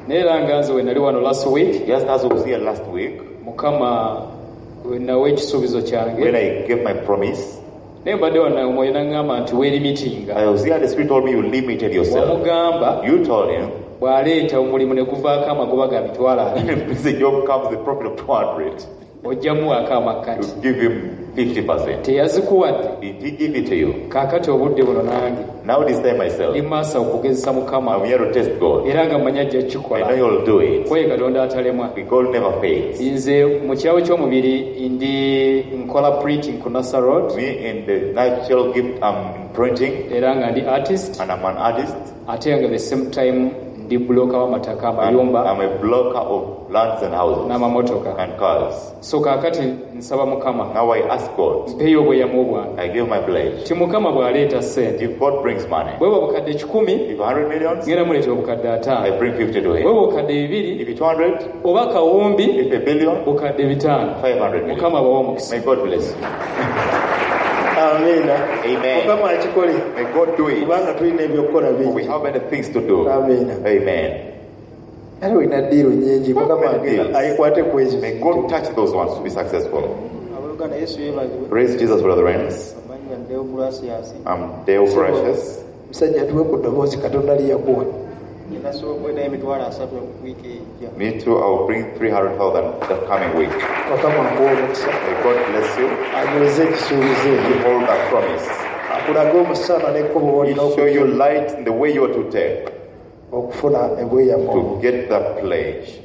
Neera nga nze we nali wano last week. Just as I was here last week, Mukama we nawe ekisuubizo kyange. when I gave my promise, Naye mbadde wano omwoyo n'aŋŋamba nti weerimitinga. I was here, the Spirit told me you limited yourself. Wamugamba You told him, bw'aleeta omulimu ne guvaako amagoba ga mitwalo abiri. if the job comes, the profit of 200, Ojja muwaako amakkati. you give him 50%. Teyazikuwadde. Did he give it to you? Kaakati obudde buno nange. Now this time myself, Ndi maaso okugezesa Mukama. I'm here to test God. Era nga mmanyi ajja I know kukikola. you'll do it. Kwe Katonda atalemwa. God never fails. Nze mu kyawo ky'omubiri nkola printing ku Nasa Road. Me in the natural gift, I'm printing, Era nga ndi artist. and I'm an artist. Ate nga the same time ndi buloka w'amataka amayumba I'm a blocker of lands and houses n'amamotoka. and cars. So kaakati nsaba Mukama Now I ask God, mpeeyo obweyamo bwange. I give my pledge. Ti Mukama bw'aleeta ssente. If God brings money, Bwe bwa bukadde 10, if 100 millions, ngenda muleetera obukadde I 5. bring 50 to Bwe him. bwa bukadde 2, If it's 200, oba kawumbi if a billion, bukadde 5. 500 million. Mukama bawa omukisa. May God bless you. Amiina. Amen. Mukama akikole. May God do it. Kubanga tulina ebyokukola We bingi. have many things to do. Amiina. Amen. Era olina ddiiro nnyingi. Mukama agenda ayikwate ku ezo. May God touch those ones to be successful. Abooluganda Yesu yeebazibwe. Praise Jesus, brethren. Amanyi ga Deo Gracias. I'm Dale Gracious. Musajja tuwe ku ddoboozi Katonda liyakuwa. Nasobola okwedayo emitwalo 3 wiiki ejja. Me too, I will bring 300,000 the coming week. Mukama mbuwa omukisa. May God bless you. Anyweze ekisuubizo You ekyo. hold that promise. Akulage omusana n'ekkubo He w'olina show you light in the way you are to take okufuna ebweyamo. to get that pledge.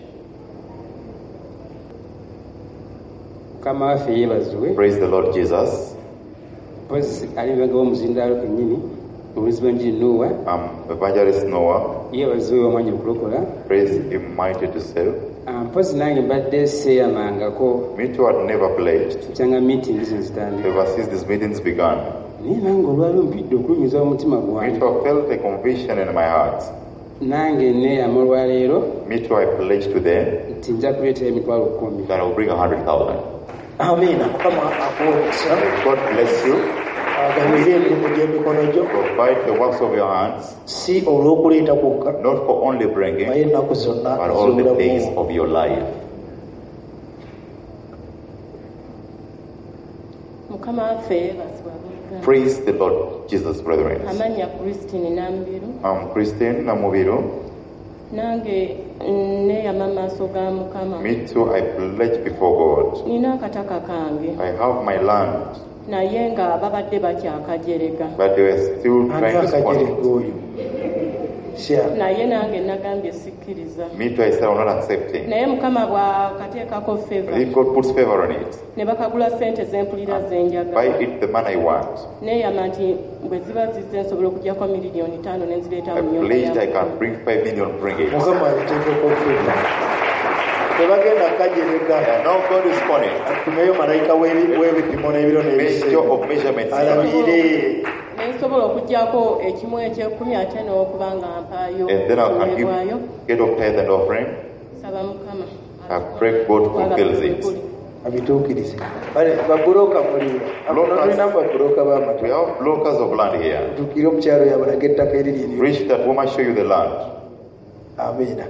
Mukama waffe yeebazibwe. Praise the Lord Jesus. Mpozi ali emabega w'omuzindaalo kennyini omulizi w'enjiri Noah. Evangelist Noah. Yeebazibwe wamanya okulokola. Praise Him mighty to save. Mpozi nange mbadde seeyamangako. Me too had never pledged Kyanga meeting zino zitandika. ever since these meetings began. Naye nange olwali mpidde okulumiza omutima Me gwange. too I felt a conviction in my heart. Nange neeyama olwaleero Me too I pledged to them nti nja kuleetera emitwalo 10. that I will bring 100,000. Amiina. Mukama akuwa omukisa. May God bless you. Aganyire emirimu gy'emikono gyo. Provide the works of your hands, Si olw'okuleeta kwokka. not for only bringing, Naye ennaku zonna but all the days ez'obulamu. of your life. Mukama waffe yeebazibwe abooluganda. Praise the Lord Jesus, brethren. Amannya Christine Nambiru. I'm Christine Namubiru. Nange neeyama maaso ga Mukama. Me too, I pledge before God. Nina akataka kange I have my land, naye nga babadde bakyakajerega. but they were still Ani trying to akajerega sponsor. oyo? Sya. Naye nange nagambye sikkiriza. Me too, I said I'm not accepting. Naye Mukama bw'akateekako But feva if God puts favor on it, ne bakagula ssente z'empulira buy z'enjagala. it the man I want. Neeyama nti bwe ziba zizze nsobola okugyako miliyoni 5 ne nzireeta I mu nnyumba pledged I yange. can bring 5 million, bring it. Mukama aliteekeko feba. Tebagenda kajerega. Now God is calling. Atumeyo malayika w'ebipimo n'ebiro Major n'ebiseera. of measurements. Alabire. Ne nsobola okugyako ekimu eky'ekumi ate n'okuba nga mpaayo And then I can okuweebwayo. give of tithe and offering. Saba Mukama. I pray God fulfills it. Abituukirize. Bale babuloka mulimu. Tulina babuloka b'amatu. We have brokers of land here. Tuukire mu kyalo yabalaga ettaka eriri eryo. Reach that woman, show you the land. Amiina.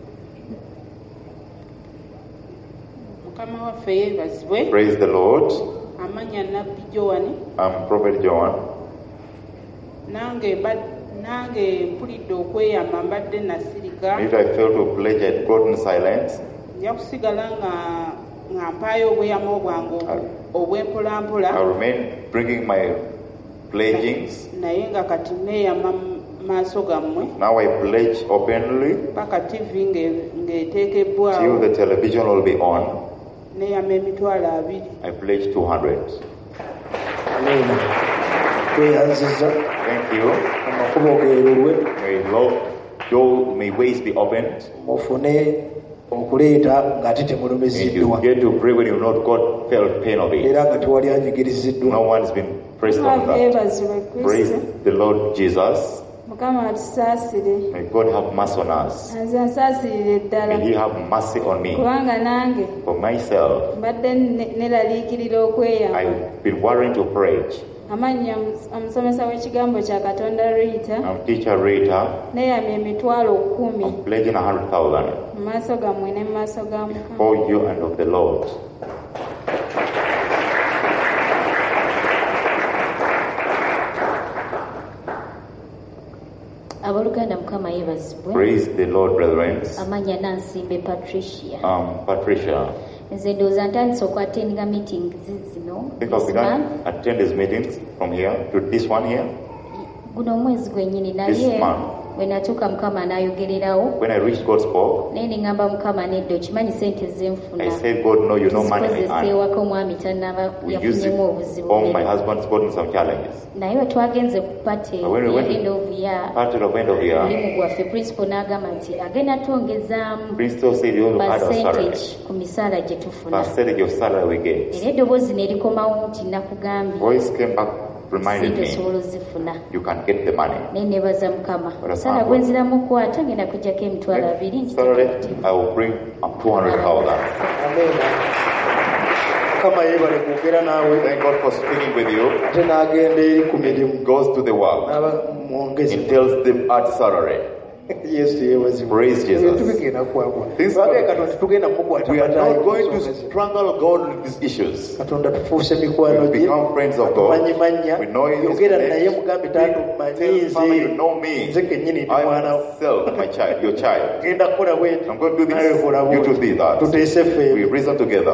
Mukama waffe yeebazibwe. Praise the Lord. Amannya Nabbi Joani. I'm Prophet John. Nange mpulidde okweyama mbadde nasirika. If I fail to pledge, I'd gotten silence. Nja kusigala nga mpaayo obweyamo bwange obw'empolampola. I'll remain bringing my pledgings. Naye nga kati neeyama mu maaso gammwe. Now I pledge openly Paka TV till ng'eteekebbwawo. the television will be on. Neeyama emitwalo 2. I pledge 200. Amiina. Tweyanziza. Thank you. Amakubo geerulwe. May ways be opened. Mufune okuleeta ng'ate And you temulumiziddwa. get to pray when you not God felt pain of it. Era nga tewali anyigiriziddwa. No one's been pressed on Mukama that. yeebazibwe Praise Kristo. the Lord Jesus. Mukama atusaasire. May God have mercy on us. Nze nsaasirire ddala. May He have mercy on me. Kubanga nange For myself, mbadde neraliikirira okweyama. I've been worrying to pray. amannya omusomesa w'ekigambo kya Katonda Rita I'm teacher Rita. neeyamya emitwalo 10 I'm pledging 100,000 mu maaso gammwe ne mu maaso ga Mukama. for you and of the Lord. Aboluganda Mukama yeebazibwe. Praise the Lord, brethren. Amannya Nansimbe Patricia. Patricia. Nze ndowooza ntandise okwattendinga meetings zino I think I've begun attend these meetings from here to this one here. guno omwezi gwennyini This naye month. bwe natuuka Mukama n'ayogererawo When I reached God's call, naye ne ŋŋamba Mukama nedda okimanyi sente ze I nfuna said, God, no, you know money I zikozesa earn. ewaka omwami tannaba We use it. yafunyemu obuzibu Oh, my husband's gotten some challenges. naye bwe twagenze ku pate But when we went to end of year Part of the end of year, mulimu gwaffe principal n'agamba nti agenda twongezaamu Principal said you want to add our salary. percentage ku misaala gye tufuna Percentage of salary we get. era eddoboozi ne likomawo nti nakugambye Voice came back reminding sente me, osobola ozifuna you can get the money. naye neebaza Mukama But I omusaala found gwe God. nziramu okukwata ngenda kujjako emitwalo 2 Salary, I will bring up 200,000. Mukama yeebale kwogera naawe. Thank God for speaking with you. Ate n'agenda eri ku mirimu. Goes to the work. N'aba mwongezi. He tells them add salary. Yesu yeebazibwe. Praise Jesus. Tubigenda kwagwa. This Lwaki Katonda tugenda mukwata. We are not going to strangle God with these issues. Katonda tufuuse mikwano We gye. become friends of God. Tumanyi mannya. We know his Yogera naye name. mugambe taata omanyi Tell Mama, you nze. know me. Nze kennyini ndi I mwana wo. myself, my child, your child. Genda kukola bweti. I'm going to do Nawe this. kola You to bweti. do that. Tuteese ffe. We reason together.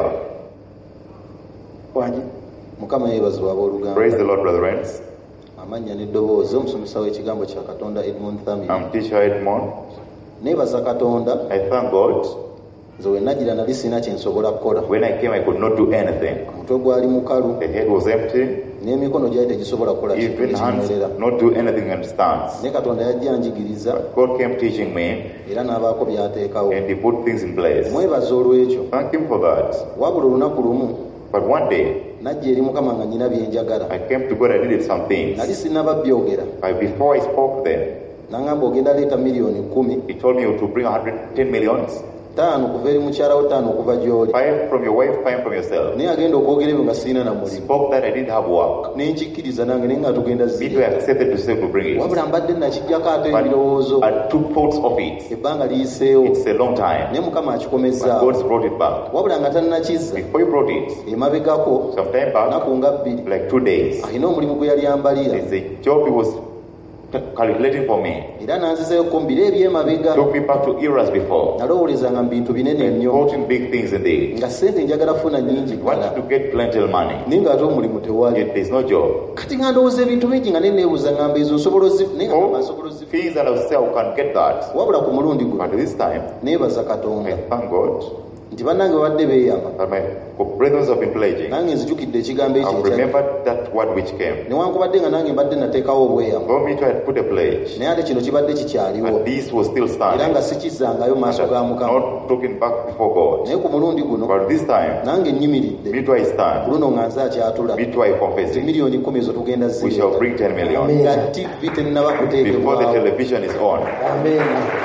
Wangi. Mukama yeebazibwe abooluganda. Praise the Lord, brethren. Amannya n'eddoboozi omusomesa w'ekigambo kya Katonda Edmund Thami. I'm teacher Edmond. Neebaza Katonda. I thank God. Nze we najjira nali sina kye nsobola kukola. When I came, I could not do anything. Omutwe gwali mukalu. The head was empty. N'emikono gyali tegisobola kukola kintu Even hands ekinywerera. not do anything in stance. Ne Katonda yajja anjigiriza. God came teaching me. Era n'abaako by'ateekawo. And He put things in place. Mwebaza olw'ekyo. Thank Him for that. Wabula olunaku lumu. But one day, najja eri Mukama nga nnyina bye njagala. I came to God, I needed some things. Nali sinnaba byogera. But before I spoke them, n'angamba ogenda leeta miliyoni 10. He told me to bring 110 millions. 5 kuva eri mukyala wo, 5 okuva gy'oli. 5 from your wife, 5 from yourself. Naye agenda okwogera ebyo nga sirina na mulimu. Spoke that I didn't have work. Ne nkikkiriza nange naye nga tugenda Me too, I accepted to say to bring it. wabula mbadde nakijjako ate ebirowoozo. I took thoughts of it. Ebbanga liyiseewo. It's a long time. Naye Mukama But akikomezaawo. God's brought it back. Wabula nga tannakizza. Before you brought it, emabegako some time back, nnaku nga 2 like 2 days, alina omulimu gwe yali ambalira. it's a job he was calculating for me. Era nanzizayoko mu biro eby'emabega. Took me back to eras before. Nalowoolezanga mu bintu binene nnyo. Brought in big things indeed. Nga ssente njagala funa nnyingi ddala. Wanted to get plenty of money. Naye ng'ate omulimu tewali. Yet there's no job. Kati nga ndowooza ebintu bingi nga neneebuuza ngamba ezo nsobola ozifuna. Naye nga nsobola ozifuna. Things that I would say I can get that. Wabula ku mulundi guno. But this time, neebaza Katonda. I thank God. Nti bannange badde beeyama. That my brethren have been pledging. Nange nzijukidde ekigambo ekyo I've remembered that word which came. newankubadde nga nange mbadde nateekawo obweyamo. For me to have put a pledge. Naye ate kino kibadde kikyaliwo. And this was still standing. Era nga sikizzangayo mu maaso ga Mukama. Not talking back before God. Naye ku mulundi guno. But this time, nange nnyimiridde. me too I stand. Luno nga nze akyatula. Me too I confess it. miliyoni 10 ezo tugenda We shall bring 10 million. nga TV tennaba Before the kuteekebwawo. television is on. Amen.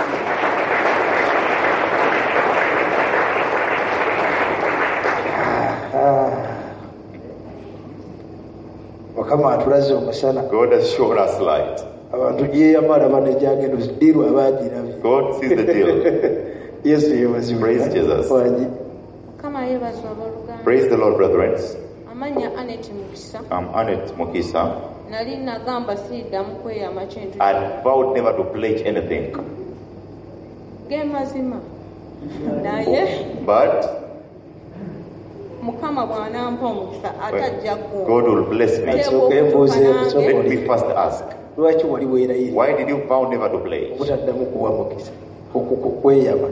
Mukama atulaze omusana. God has shown us light. Abantu gyeyamala banejagendo diru abagirabye. God sees the deal. Yesu yeebazibwe. Praise Jesus. Mukama yeebazibwe abooluganda. Praise the Lord, brethren. Amannya Annette Mukisa. I'm Annette Mukisa. Nali nagamba siriddamu kweyama kintu. I vowed never to pledge anything. Ge mazima. Naye But Mukama bw'anampa omukisa atajja ku. God will bless me. Let me first ask. Lwaki wali weerayira? Why did you vow never to pledge? Obutaddamu kuwa mukisa. Kweyama.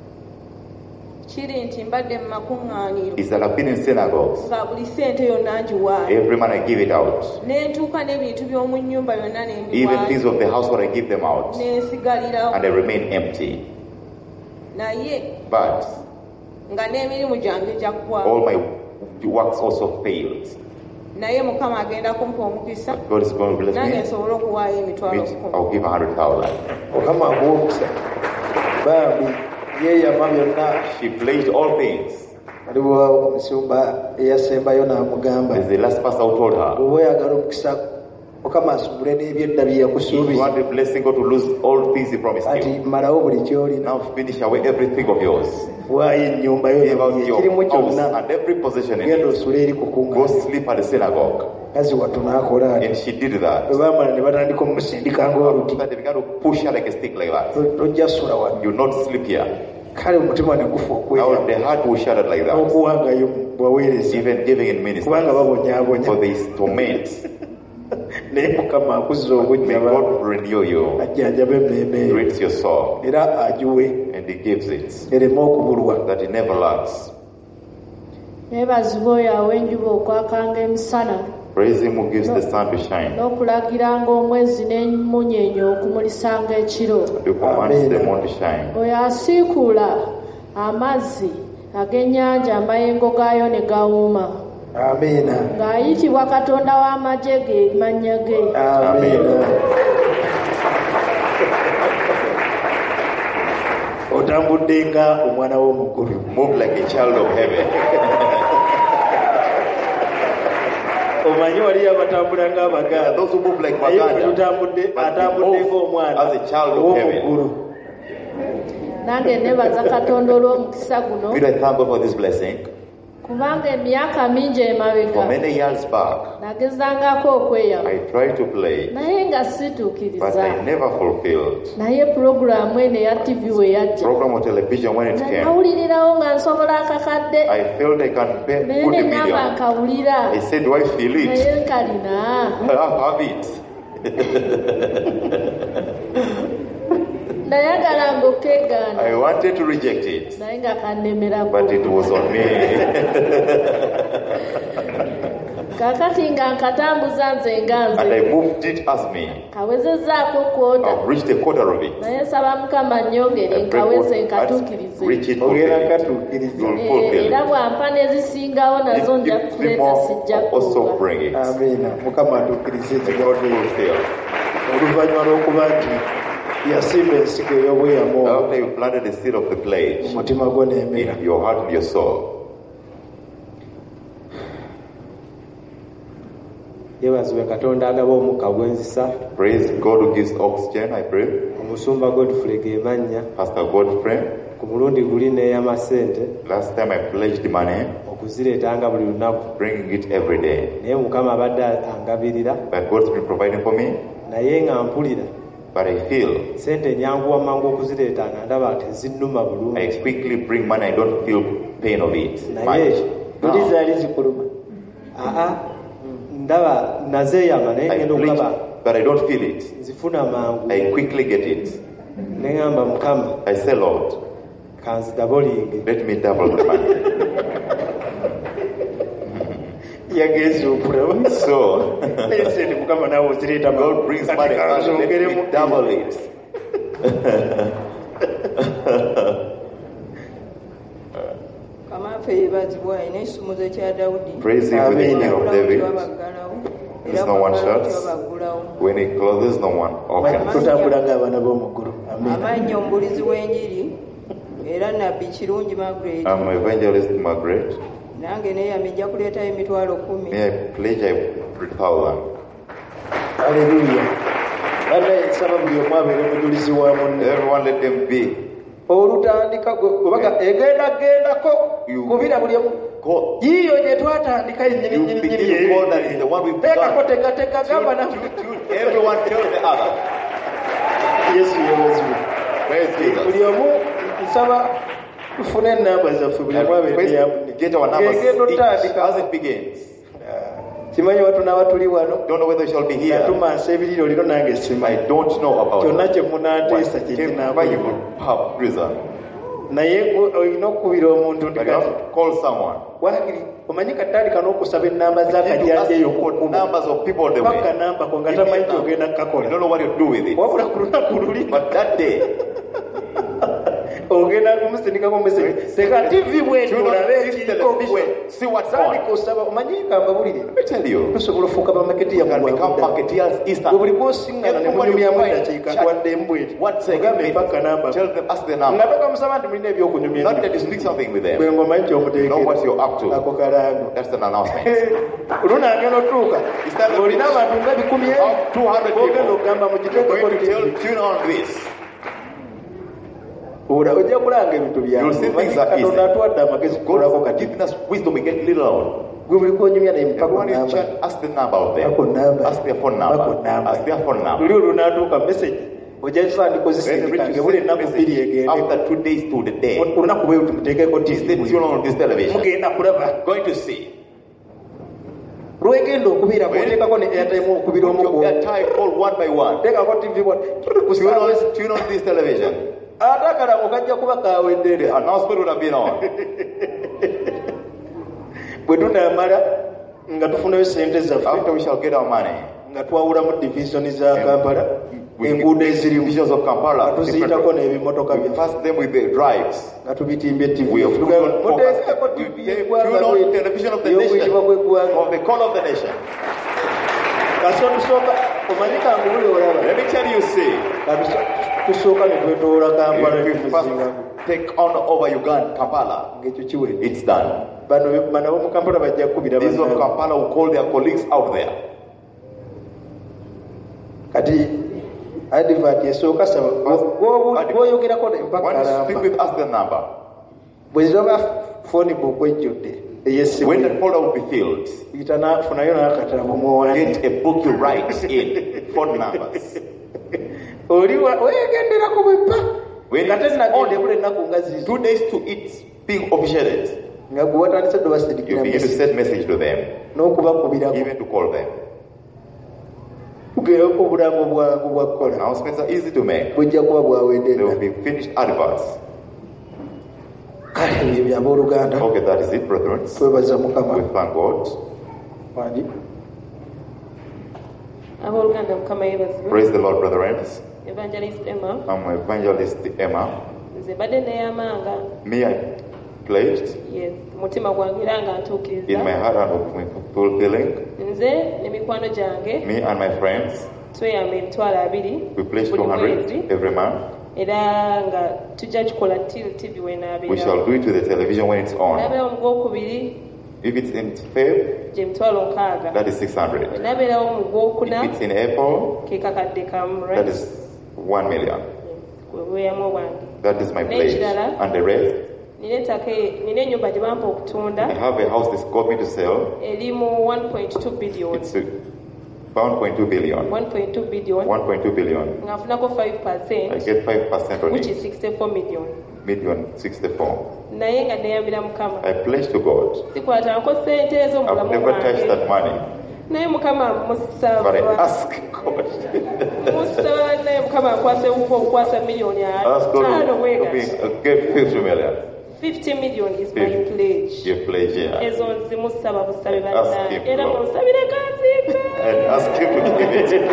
Kiri nti mbadde mu makuŋŋaaniro. Is that I've been in synagogues. Nga buli ssente yonna ngiwaayo. Every man I give it out. Ne ntuuka n'ebintu by'omu nnyumba byonna ne mbiwaayo. Even things of the household I give them out. Ne nsigalirawo. And I remain empty. Naye But nga n'emirimu gyange gyaggwa. all my works also failed. Naye Mukama agenda kumpa omukisa. God is going to bless Nange me. nsobole okuwaayo emitwalo Which 10. I'll give 100,000. Mukama amuwa omukisa. Bambi yeeyama byonna. She pledged all things. waliwo omusumba eyasembayo n'amugamba There's the last pastor who told her, oba oyagala omukisa mukama asumule n'ebyedda bye if you yakusuubiza want a blessing, God to lose all things He promised ati you. malawo buli kyolina Now finish away everything of yours. waayo ennyumba yo Give out ekirimu your house kyonna and every possession in genda it. osula eri Go kukunga sleep at the synagogue. kazi wattu n'akola ati And she did that. bwe baamala ne batandika omusindika ng'oluti They began to push her like a stick like that. tojja sula wano You not sleep here. kale omutima ne gufa Now okweyama the heart was shattered like that. n'okuwangayo bwaweereza Even giving in ministry. kubanga babonyaabonya For this torment. naye mukama akuzza May obujjaba God renew you. ajjanjaba emmeeme eyo Treats your soul. era agiwe And He gives it. ereme okubulwa That He never lacks. Neebazibwa oyo awa enjuba okwakanga emisana Praise Him who gives the sun to shine. n'okulagiranga omwezi n'emunyeenye okumulisanga ekiro. Who commands the moon to shine. Oyo asiikuula amazzi ag'ennyanja amayengo gaayo ne gawuuma. amiina Ng'ayitibwa Katonda w'amagye ge mannya ge. amiina otambudde nga omwana w'omuggulu Move like a child of heaven. omanyi waliyo abatambula ng'abaganda Those who move like naye Baganda. tutambudde But atambudde move ng'omwana as a child of heaven. w'omuggulu Nange neebaza Katonda olw'omukisa guno Peter, thank God for this blessing. kubanga emyaka mingi emabega For many years back, nagezangako okweyama I tried to play, naye nga but situukiriza. I never fulfilled. Naye pulogulaamu eno eya TV we yajja Program on television when it came, nawulirirawo nga nsobola akakadde I felt I can pay naye put a neŋŋamba million. nkawulira I said, do I feel it? naye nkalina I have it. nayagalanga okeegaana I wanted to reject it, naye nga kannemerako but it was on me. kaakati nga nkatambuza nze nga And I nze moved it as me. kawezezzaako kwota I've reached a quarter of it. naye nsaba mukama nnyongere nkaweze nkatuukirize Reach it, ogenda fulfill it. nkatuukiriza You'll fulfill era it. bwampa n'ezisingawo nazo nja If three kuleeta more, sijja also kuuka bring it. amiina mukama atuukirize ekigambo ekyo Fulfill. oluvannyuma lw'okuba nti yasimba ensigo ey'obweyamo After you planted the seed of the pledge omutima gwo n'emera in your heart and your soul, yeebazibwe katonda agaba omukka gwenzisa praise God who gives oxygen, I pray. omusumba godfrey ge mannya Pastor Godfrey, ku mulundi guli neeyama ssente last time I pledged money, okuzireetanga buli lunaku bringing it every day. naye mukama abadde angabirira But God's been providing for me, naye nga mpulira but I feel sente nyanguwa mangu okuzireeta nga ndaba tezinnuma I bulungi quickly bring money, I don't feel pain of it naye much. buli Now, zaali zikuluma aa ndaba nazeeyama naye I ngenda pledge, okulaba but I don't feel it. nzifuna mangu I quickly get it. ne ŋŋamba mukama I say, Lord, kanzidabolinge let me double the money. yagenze okulaba So, esente mukama naawe ozireeta God brings money and let me double it. kamaafe yeebazibwa alina ekisumuzo ekya dawudi Praise Him with the king of David. babaggalawo There's no one shuts. babaggulawo When He closes, no one opens. tutambula ng'abaana b'omuggulu amiina amannya omubulizi w'enjiri era nabbi kirungi Margaret I'm Evangelist Margaret. nange neeyami nja kuleetayo emitwalo 10 May I pledge 100,000. aleluya banaye nsaba buli omu abeere mujulizi wa munne Everyone let them be. olutandika obaga egendagendako kubira buli omu yiyo gye twatandika You begin to call that is the one we've tekako done. tegateka gamba na Everyone tell the other. yesu yeebazibwe Praise Jesus. buli omu nsaba tufune enamba zaffe buli omu abeere yamunne Get our numbers ngegenda each otandika as it begins. kimanyi watunaaba tuli wano Don't know whether we shall be here. natumansa ebiriro lino nange I simanyi don't know about kyonna that. kye munaateesa Why you kyekinaakola could have prison. naye olina okukubira omuntu But you have to call someone. wakiri omanyi katandika n'okusaba enamba You need to z'akajanja eyo ask for numbers of people on the way. paka nambako nga tamanyi kyogenda You kukakola don't know what you do with it. wabula ku lunaku luli But that day, ogenda kumusindikako message teka tv bwetu olabe ekiriko gwe See what's sandika osaba omanyi nga mbabulire tell you. tosobola ofuuka bamaketi Can become marketeers instantly. bwe buli bwosingana ne munyumyamu eddakiika twadde mbweti ogambe empaka namba Tell them, ask the nga number. tokamusaba nti mulina ebyokunyumya Not that you speak something with them. bwe ngomanyi Know what kyomuteekera you're up to. ako kalango That's an announcement. lunagenda otuuka olina abantu nga 100 200 ogenda people. okugamba Going to mugiteekeko tune on this. ojja kulanga ebintu You'll see things are easy. katonda atwadde amagezi kukolako God kati giving us wisdom, we get little on. gwe buli konyumya naye mpaka Everyone in onamba church, ask the number of them. Ako number. Ask their phone number. Ask their phone number. luli olunatuuka message ojja kisandiko Then reach zisindikange to buli send ennaku bbiri message egende after 2 days to the day. olunaku bwe buti muteekeko Stay tuned on this television. mugenda kulaba Going to see. lwegenda okubira bwoteekako ne airtime okubira Put your airtime all one by one. teekako tv Tune on this television. ate akalango kajja kuba kawendere The announcement would have been on. bwe tunaamala nga tufunayo sente zaffe After we shall get our money, nga twawula mu divisioni za kampala we enguudo get ezirimu visions of Kampala. tuziyitako n'ebimotoka We byaffe pass them with the drives. nga tubitimbye tv We have muteekeko tune tv y'eggwanga on television of the ey'okuyitibwa nation. kw'eggwanga Of the call of the nation. kasi otusooka omanyi kangubuli olaba Let me tell you, see. tusooka ne twetoola kampala If we first netuzingaku take on over Uganda, Kampala, ng'ekyo kiwedde it's done. bano bomu kampala bajja kukubira These of bannaabwe. Kampala will call their colleagues out there. kati advert esooka saba gwoyogerako empaka When you speak alamba with us the number, bwe ziba foni bw'okwejjudde ey'essimu when the folder will be filled, funayo n'akatabo muwandiike get a book you write in phone numbers. weegenderako bweppa When nga it's tenagende on bula ennaku nga zizo 2 days to it being officiated, nga gwe watandise dde you basindikira begin to send message to them, n'okubakubirako even to call them. kugerako obulago bwangu bwa kukola Announcements are easy to make. bujja kuba They bwawenderera will be finished adverts. kale ebyo abooluganda Okay, that is it, brethren. twebaza mukama We thank God. wandi abooluganda mukama yeebazibwe Praise the Lord, brethren. evangelist emma I'm Evangelist Emma. nze mbadde neyamanga Me, I pledged yes mutima gwange era nga in my ntuukiriza heart and with fulfilling. nze ne mikwano gyange Me and my friends, tweyamba emitwalo 2 we pledged buli 200 mwezi every month. era nga tujja kikola till tv We wenaabeera shall do it to the television when it's on. nabeerawo mu gwokubiri If it's in Feb, gye mitwalo 6 that is 600. wenaabeerawo mu gwokuna If it's in April, ke kakadde kamu that is 1 million. bweyamu bwange That is my pledge. N'ekirala, And the rest, nina ettaka nina ennyumba gye bampa I okutunda have a house that's got me to sell. eri mu 1.2 billion It's about 1.2 billion. 1.2 billion 1.2 billion. nga nfunako 5% I get 5% on which it. is 64 million Million 64. naye nga neyambira mukama I pledge to God. sikwatanako sente ezo mu I've bulamu never touched bwange that money, naye mukama but I musaba ask God. musaba naye mukama akwase okwasa miliyoni Ask God 5 to bwegati give 50 million. 50 million is my pledge Your pledge here. ezo nzimusaba busabe Ask bannange him, era Lord. munsabire kanziika And ask Him to give it.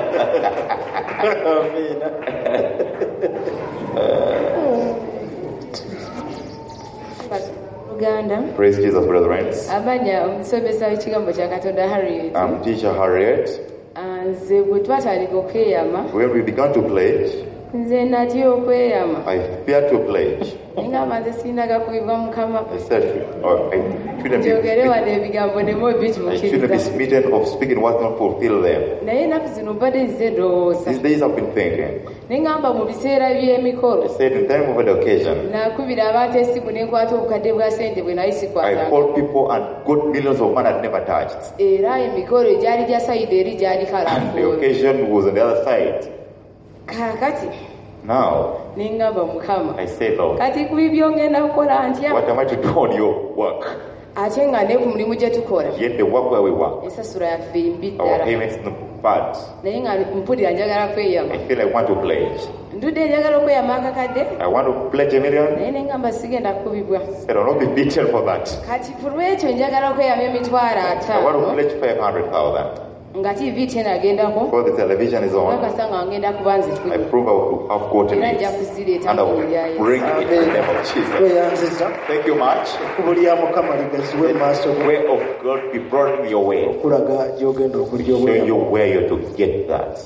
Uganda. Praise Jesus, brethren. Abanya omusomesa w'ekigambo kya Katonda Harriet. I'm teacher Harriet. Nze bwe twatandika okweyama When we began to pledge, nze natya okweyama I feared to pledge. nengamba nze sirinaga kubiva mukama I said, I shouldn't njogere be, wano ebigambo ne I shouldn't be bitumukiriza smitten of speaking what not fulfill them. naye ennaku zino mbadde nzize ndowooza These days I've been thinking. nengamba mu biseera by'emikolo I said, in time of an occasion, nakubira abantu esimu nenkwata obukadde bwa sente bwe naye I sikwata called people and got millions of money I'd never touched. era emikolo egyali gya sayidi eri gyali The kalafu occasion was on the other side. kaakati Now, nengamba mukama I say, Lord, kati ku bibyo ngenda kukola ntya what am I to do on your work? ate nga ne ku mulimu gye tukola Yet the work where we work, ensasula yaffe mbi our ddala payments not bad. naye nga mpulira njagala kweyama I feel I want to pledge. ndudde njagala okweyama akakadde I want to pledge $1 million. naye nengamba sigenda kukubibwa Said, I'll not be beaten for that. kati ku lwekyo njagala okweyama emitwalo I want to 5 pledge 500,000. nga TV tenagendako before the television is on, nakasa nga ngenda kuba nze I prove I will have gotten era it. nja kuzireeta And I mu will lya Yesu. bring it in the name of Jesus. tweyanziza Thank you much. ekkubo lya mukama ligaziwe mu maaso The go way of God be brought your way. okulaga gy'ogenda okulya Show obulamu you where you're to get that.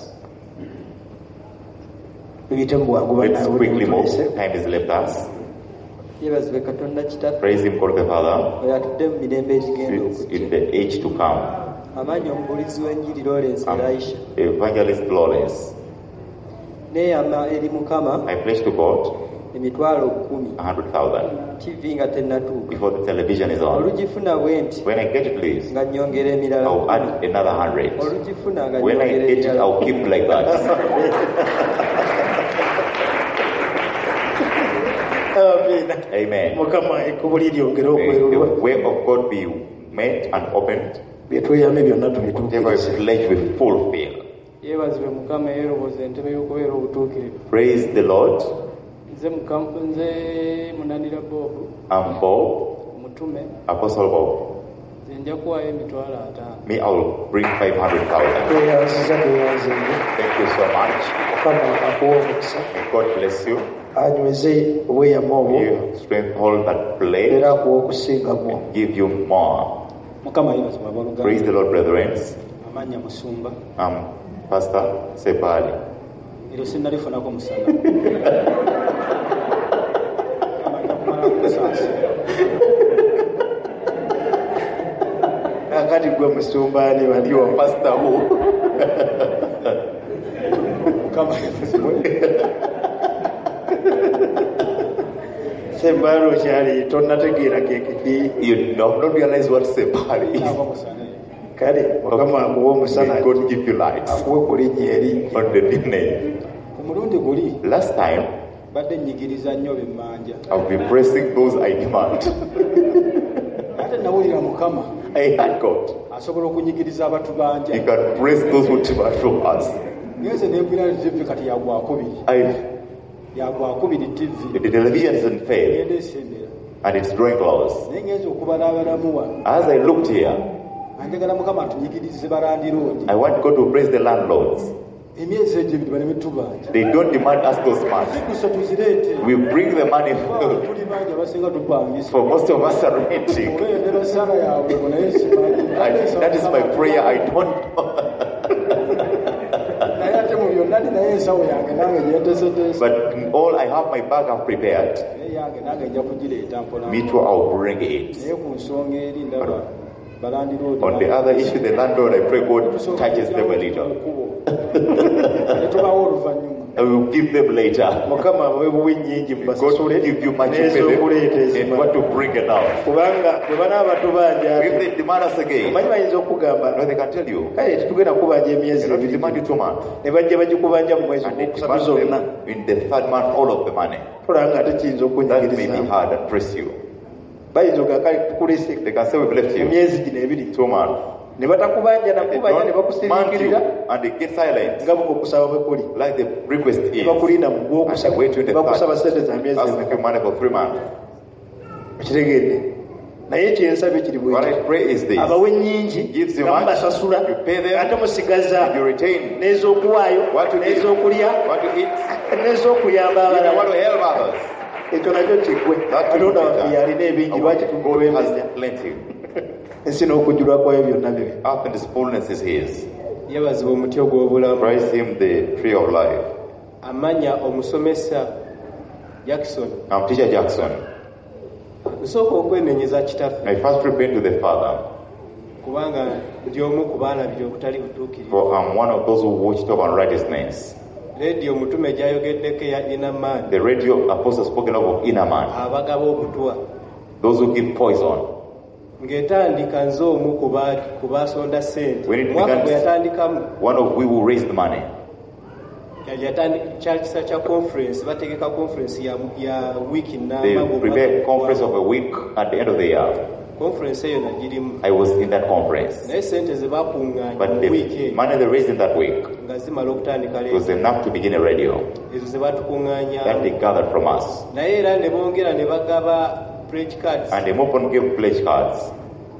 tuyite mu bwangu Let's quickly move. banaabwe Time is left us. yeebazibwe katonda kitaffe Praise Him, God the Father. oyo atudde mu mirembe egigenda It's okujja in the age to come. amaanyi omubulizi w'enjiri Lawrence Elisha Evangelist Lawrence. neeyama eri mukama I pledge to God emitwalo 10 100,000 TV nga tennatuuka before the television is on. olugifuna bwe nti When I get it, please, nga nnyongera emirala I'll add another 100. olugifuna nga When I nnyongera get it, emirala I'll keep like that. amiina Amen. mukama ekkubo lye lyongere May the okwerulwa way of God be made and opened. bye tweyame byonna Whatever tubituukirize I pledge we fulfill. yeebazibwe mukama yeeroboza entebe y'okubeera obutuukirivu Praise the Lord. nze munanira bob I'm Bob, omutume Apostle Bob. nze nja kuwaayo emitwalo 5. Me, I will bring 500,000. tweyanziza tweyanzinze Thank you so much. mukama akuwa omukisa May God bless you. anyweze obweyamo obwo You strength hold that plate. era akuwa okusingamu Give you more. mukama yebazibwa abooluganda Praise the Lord, brethren. amannya musumba Pastor Sepali. eryo sinnalifunako musana akati gwe musumbaani baliwo Pastor who? mukama sembaali okyali tonnategeera kekiki You have not realized what Sepali is. kale mukama akuwa omusana May God give you light akuwe ku linnya eri on the new name. ku mulundi guli Last time, badde nnyigiriza nnyo bemmanja I've been pressing those I demand. ate nawulira mukama I had God. asobola okunyigiriza abatubanja He can praise those who demand from us. ngenze nembwira tv kati yagwakubiri yagwakubiri tv The television isn't fair genda esembera and it's drawing close. naye ngenze okubala abalamuwa As I looked here, anjagala mukama atunyigirize balandiroodi I want God to praise the landlords. emyezi egyo ebiri baleme tubanja They don't demand us those months. gusa tuzireete We bring the money. tuli banja basinga tupangisa For most of us are renting. obeerera sala yaabwe ngo naye simanyi That is my prayer. I don't know. naye ate mu byonna ninayo ensawo yange nange gyenteseteese But in all, I have my bag I've prepared. naye yange nange nja kugireeta mpola Me too, I'll bring it. naye ku nsonga eri ndaba balandiroodi On the other issue, the landlord, I pray God touches them a little. netubawo oluvannyuma I will give them later. mukama abawe buwi nnyingi God mubasasule will give you much to pay n'ez'okuleeta them and ezimala what to bring it out. kubanga bwe banaaba tubanja If they demand us again, omanyi bayinza okugamba no, they can tell you. kale tetugenda kubanja emyezi You know, ebiri demand you 2 months. ne bajja bagikubanja mu mwezi And they ogwokusatu demand zonna them in the 3rd month all of the money. tolanga ate kiyinza That may be okunyigiriza hard and press you. bayinza oga kale tukulese They can say we've left you emyezi gino ebiri 2 months. ne batakubanja They nakubanja ne don't demand you bakusiriikirira and they get silent. nga buga okusaba bwe kuli Like the request ne is. bakulinda mu And they gwokusaba wait till the bakusaba 3rd. sente za myezi Ask emeka you money for 3 months. okitegedde naye kyensabye kiri What I bwekyo pray is this. abawe nnyingi Gives you nga much, mubasasula you pay them, ate musigaza and you retain n'ez'okuwaayo what to give, n'ez'okulya what to eat, n'ez'okuyamba you abalala want to help others. ekyo nakyo kiggwe katonda waffe yalina ebingi lwaki God tumuwemeza has plenty. ensi n'okujjulwa kwayo byonna bibi Earth and its fullness is His. yeebazibwa omuti ogw'obulamu Praise Him, the tree of life. amanya omusomesa Jackson Teacher Jackson. nsooka okwenenyeza kitaffe I first repent to the Father, kubanga ndi omu ku baalabira obutali butuukirivu for I'm one of those who watched over unrighteousness. leediyo omutume gy'ayogeddeko yalina maani The radio apostle spoken of inner man, abagaba obutwa those who give poison. ng'etandika nze omu ku baasonda ssente When it mwaka began- gwe yatandikamu One of we who raised money. kyali kisa kya conference bategeka conference ya wiiki They nnamba prepared conference of a week at the end of the year. conference eyo nagirimu I was in that conference. naye sente ze bakuŋŋaanya But mu wiiki the eyo money they raised in that week nga zimala okutandika was leero enough to begin a radio ezo ze that batukuŋŋaanyaamu they gathered from us. naye era ne bongera ne bagaba pledge cards And they moved on gave pledge cards.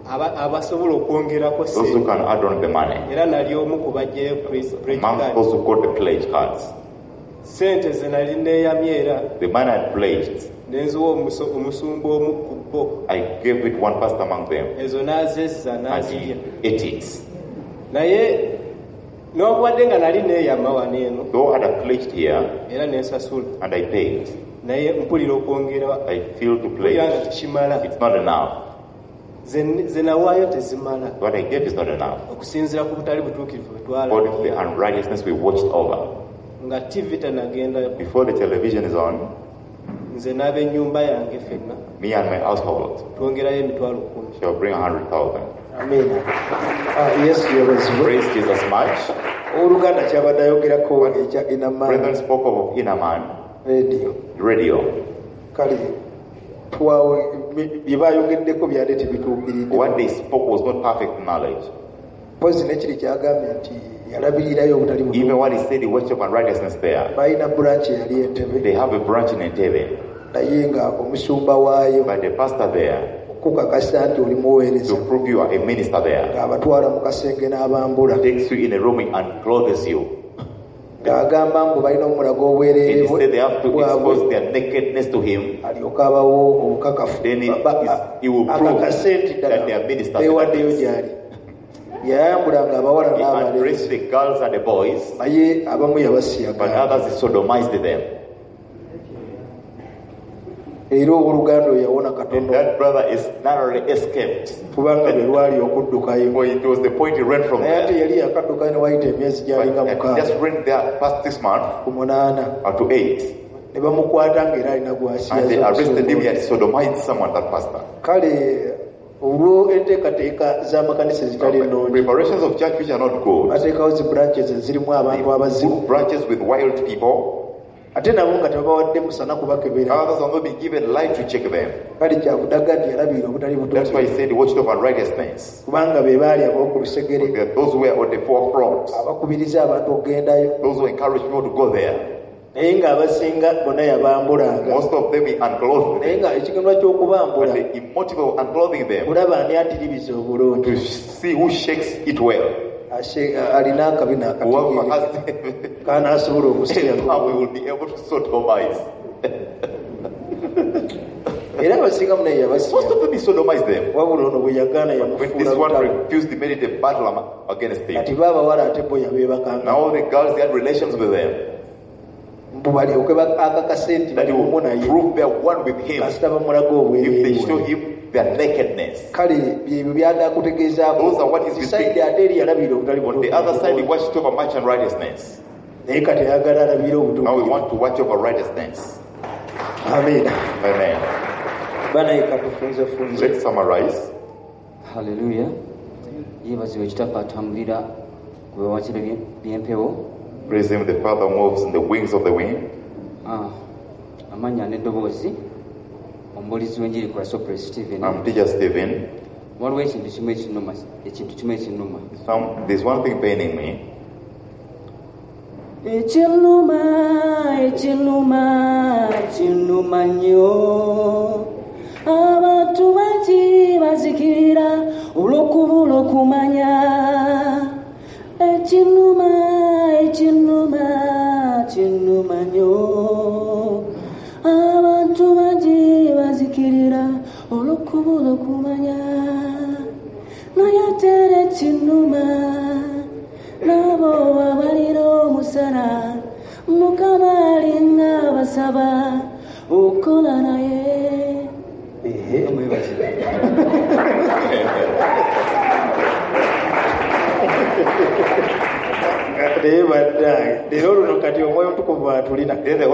abasobola okwongerako Those who can add on the money. era nali omu ku bajjayo Among those who got the pledge cards. sente ze nali neeyamye era The money I pledged, nenziwa omusumba omu ku bo I gave it one pastor among them. ezo n'azeesiza And n'azirya he ate it. naye n'obuwadde nga nali neeyama wano eno Though I had pledged here era nensasula and I paid, naye mpulira okwongera I feel to mpulira nga pledge. tekimala It's not enough. ze nawaayo tezimala What I gave is not enough. okusinziira ku butali butuukirivu bwe According to the twala unrighteousness we watched over. nga tv tenagenda Before the television is on, nze n'ab'ennyumba yange ffenna me and my household twongerayo emitwalo 10 shall bring 100,000. Amen. Yesu yabazibwe. Praise Jesus much. Oluganda kyabadde ayogerako ekya Inaman Brethren spoke of Inaman radio. Kale twawe bye baayogeddeko byali tebituukiridde. What they spoke was not perfect knowledge. Pozi nekiri kyagambye nti yalabirirayo obutali butuufu. Even what he said, he watched of unrighteousness there. Balina branch yali Entebbe. They have a branch in Entebbe. Naye nga omusumba waayo But the pastor there, kukakasa nti oli muweereza to prove you are a minister there, ng'abatwala mu kasenge n'abambula takes you in a room and clothes you. ng'agamba mbu balina omulago obwereere And he said they have to expose their nakedness to him. alyoka abawo obukakafu Then he will prove akakase nti that they are ministers. beewaddeyo gy'ali yayambulanga abawala He n'abalenzi undressed the girls and the boys, naye abamu but yabasiyaga others he sodomized them. era owooluganda oyo yawona And katono that brother is narrowly escaped. kubanga lwe lwali okuddukayo For it was the point he ran from naye ate there. yali yakaddukayo ne wayita emyezi gyali nga But he mukaaga just ran there past 6 months ku 8 or to 8. ne bamukwata ng'era alina And they arrested him. He gwasiyaza had sodomized someone, that pastor. kale olwo enteekateeka z'amakanisa zitali ennungi Preparations of church which are not good. bateekawo zi branches ezirimu abantu abazibu Good branches with wild people. ate nabo nga tebabawadde musana kubakebera Others are not being given light to check them. kale kyakudaga nti yalabirira obutali That's why he butuufu said he watched over unrighteousness. kubanga be baali ab'oku lusegere There are those who were on the forefront. abakubiriza abantu okugendayo Those who encourage people to go there. naye ng'abasinga bonna yabambulanga Most of them he unclothed naye them. nga ekigendwa ky'okubambula But the motive of unclothing them, kulaba ani atiribiza obulungi to see who shakes it well. alina akabi Whoever n'akategere has kanaasobola them, okusiyaga now we will be able to sodomize. era abasingamu naye Most yabasiya of them he sodomized them. wabula ono bwe yagaana When this yamufuula one butalo refused, he made it a battle against kati him. baabawala ate bo yabeebakanga Now the girls, they had relations with them. mbu balyoke akakase nti That he balimu will naye prove they are one with him. kasita bamulaga If they show obwereere him their nakedness. kale byebyo byagala kutegeezaako Those are what is sayidi ate eri yalabira obutali On the other side, he butuufu watched over much unrighteousness. naye kati ayagala alabire Now we obutuufu want to watch over righteousness. amiina Amen. banaye katufunzefunze Let's summarize. haleluya yeebazibwa ekitaffe atambulira ku biwakiro by'empewo Praise him, the Father moves in the wings of the wind. amanya n'eddoboozi omubuulizi w'enjiri ku Rasopre Stephen I'm Teacher Stephen. waliwo ekintu kimu ekinnuma There's one thing paining me. Ekinuma nnyo abantu bangi bazikirira olw'okubula okumanya ekinuma nnyo abantu bangi bazikirira olw'okubula okumanya naye ate era ekinuma nabo abalina omusana mukama alinga basaba okola naye naye baddaye leero luno kati omwoyo omutukuvu atulina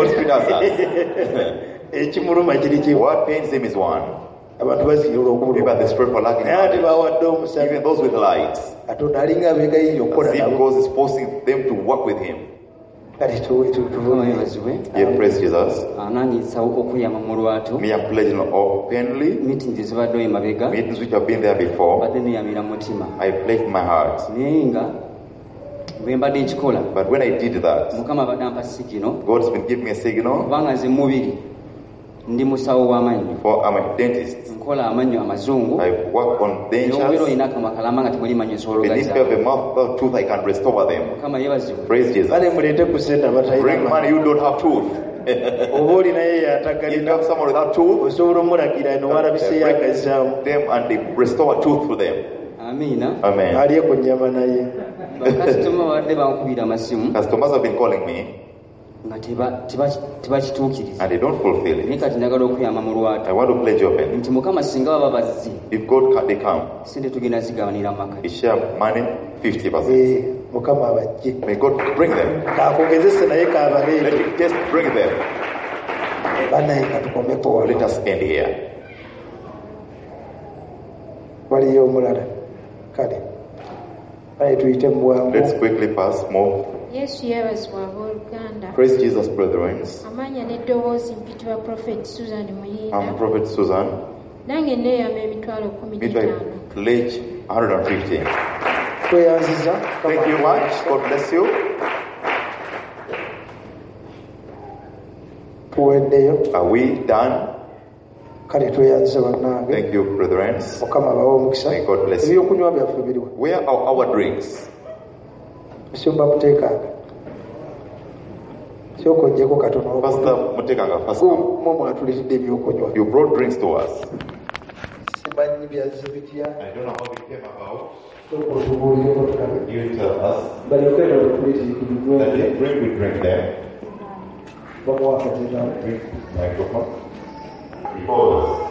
ekimuluma kiri kimu What pains him is one. abantu bazikira olw'okubulwa Even the spirit for lacking naye ate bawadde knowledge. omusana Even those with light. katonda alinga abeegayirira okukola As if nabo God is forcing them to work with him. kati yeebazibwe Yeah, praise Jesus. nange nsawo okuyama mu lwatu Me, I'm pledging openly. meeting zibaddeyo emabega Meetings which have been there before. badde neyamira mu mutima I pledged my heart. naye nga bwe mbadde nkikola But when I did that, mukama abadde ampa sigino God's been giving me a signal. kubanga nze mubiri ndi musawo w'amannyo For I'm a dentist. nkola amannyo amazungu I work on n'obeera dentures. olina akamwa kalama nga temuli mannyo nsobola Beneath you ogaza have a mouth tooth, I can restore them. mukama yeebazibwe Praise Jesus. bale muleete ku sente Bring abatayina money, you don't have tooth. oba olinaye If you yatagalina have someone without tooth, osobola omulagira eno walabiseyo agazaamu them and they restore a tooth for them. amiina Amen. alye ku nnyama naye bakasitoma babadde bankubira amasimu Customers have been calling me nga tebakituukiriza and they don't fulfill naye it. kati njagala okuyamba mu I lwatu want to pledge open. nti mukama singa baba bazzi If God they come, sente tugenda zigabanira mu maka He share money 50%. mukama abajje May God bring them. kakugezese naye Let kabaleete Him just bring them. banaye katukomeko wala Let us end here. waliyo omulala kale naye tuyite mu bwangu Let's quickly pass more. yesu yeebazibwa abooluganda Praise Jesus, brethren. amanya n'eddoboozi mpitibwa prophet susan muyinda I'm Prophet Susan. nange neeyama emitwalo 15 Pledge 150. tweyanziza Thank you much. God bless you. tuweddeyo Are we done? kale tweyanziza bannange Thank you, brethren. mukama abawe omukisa May God bless you. ebyokunywa byaffe biriwa Where are our drinks? musumba muteekanga sooka ojjeko katono Pastor Mutekanga, Pastor. mwe mwatuliridde ebyokunywa You brought drinks to us. simanyi byazze bitya I don't know how it came about. sooka otubuulireko tulabe You tell us balyoke eno that tulitiikiriddwe they drink, we drink them. bamuwa akatena Drink microphone. Before us.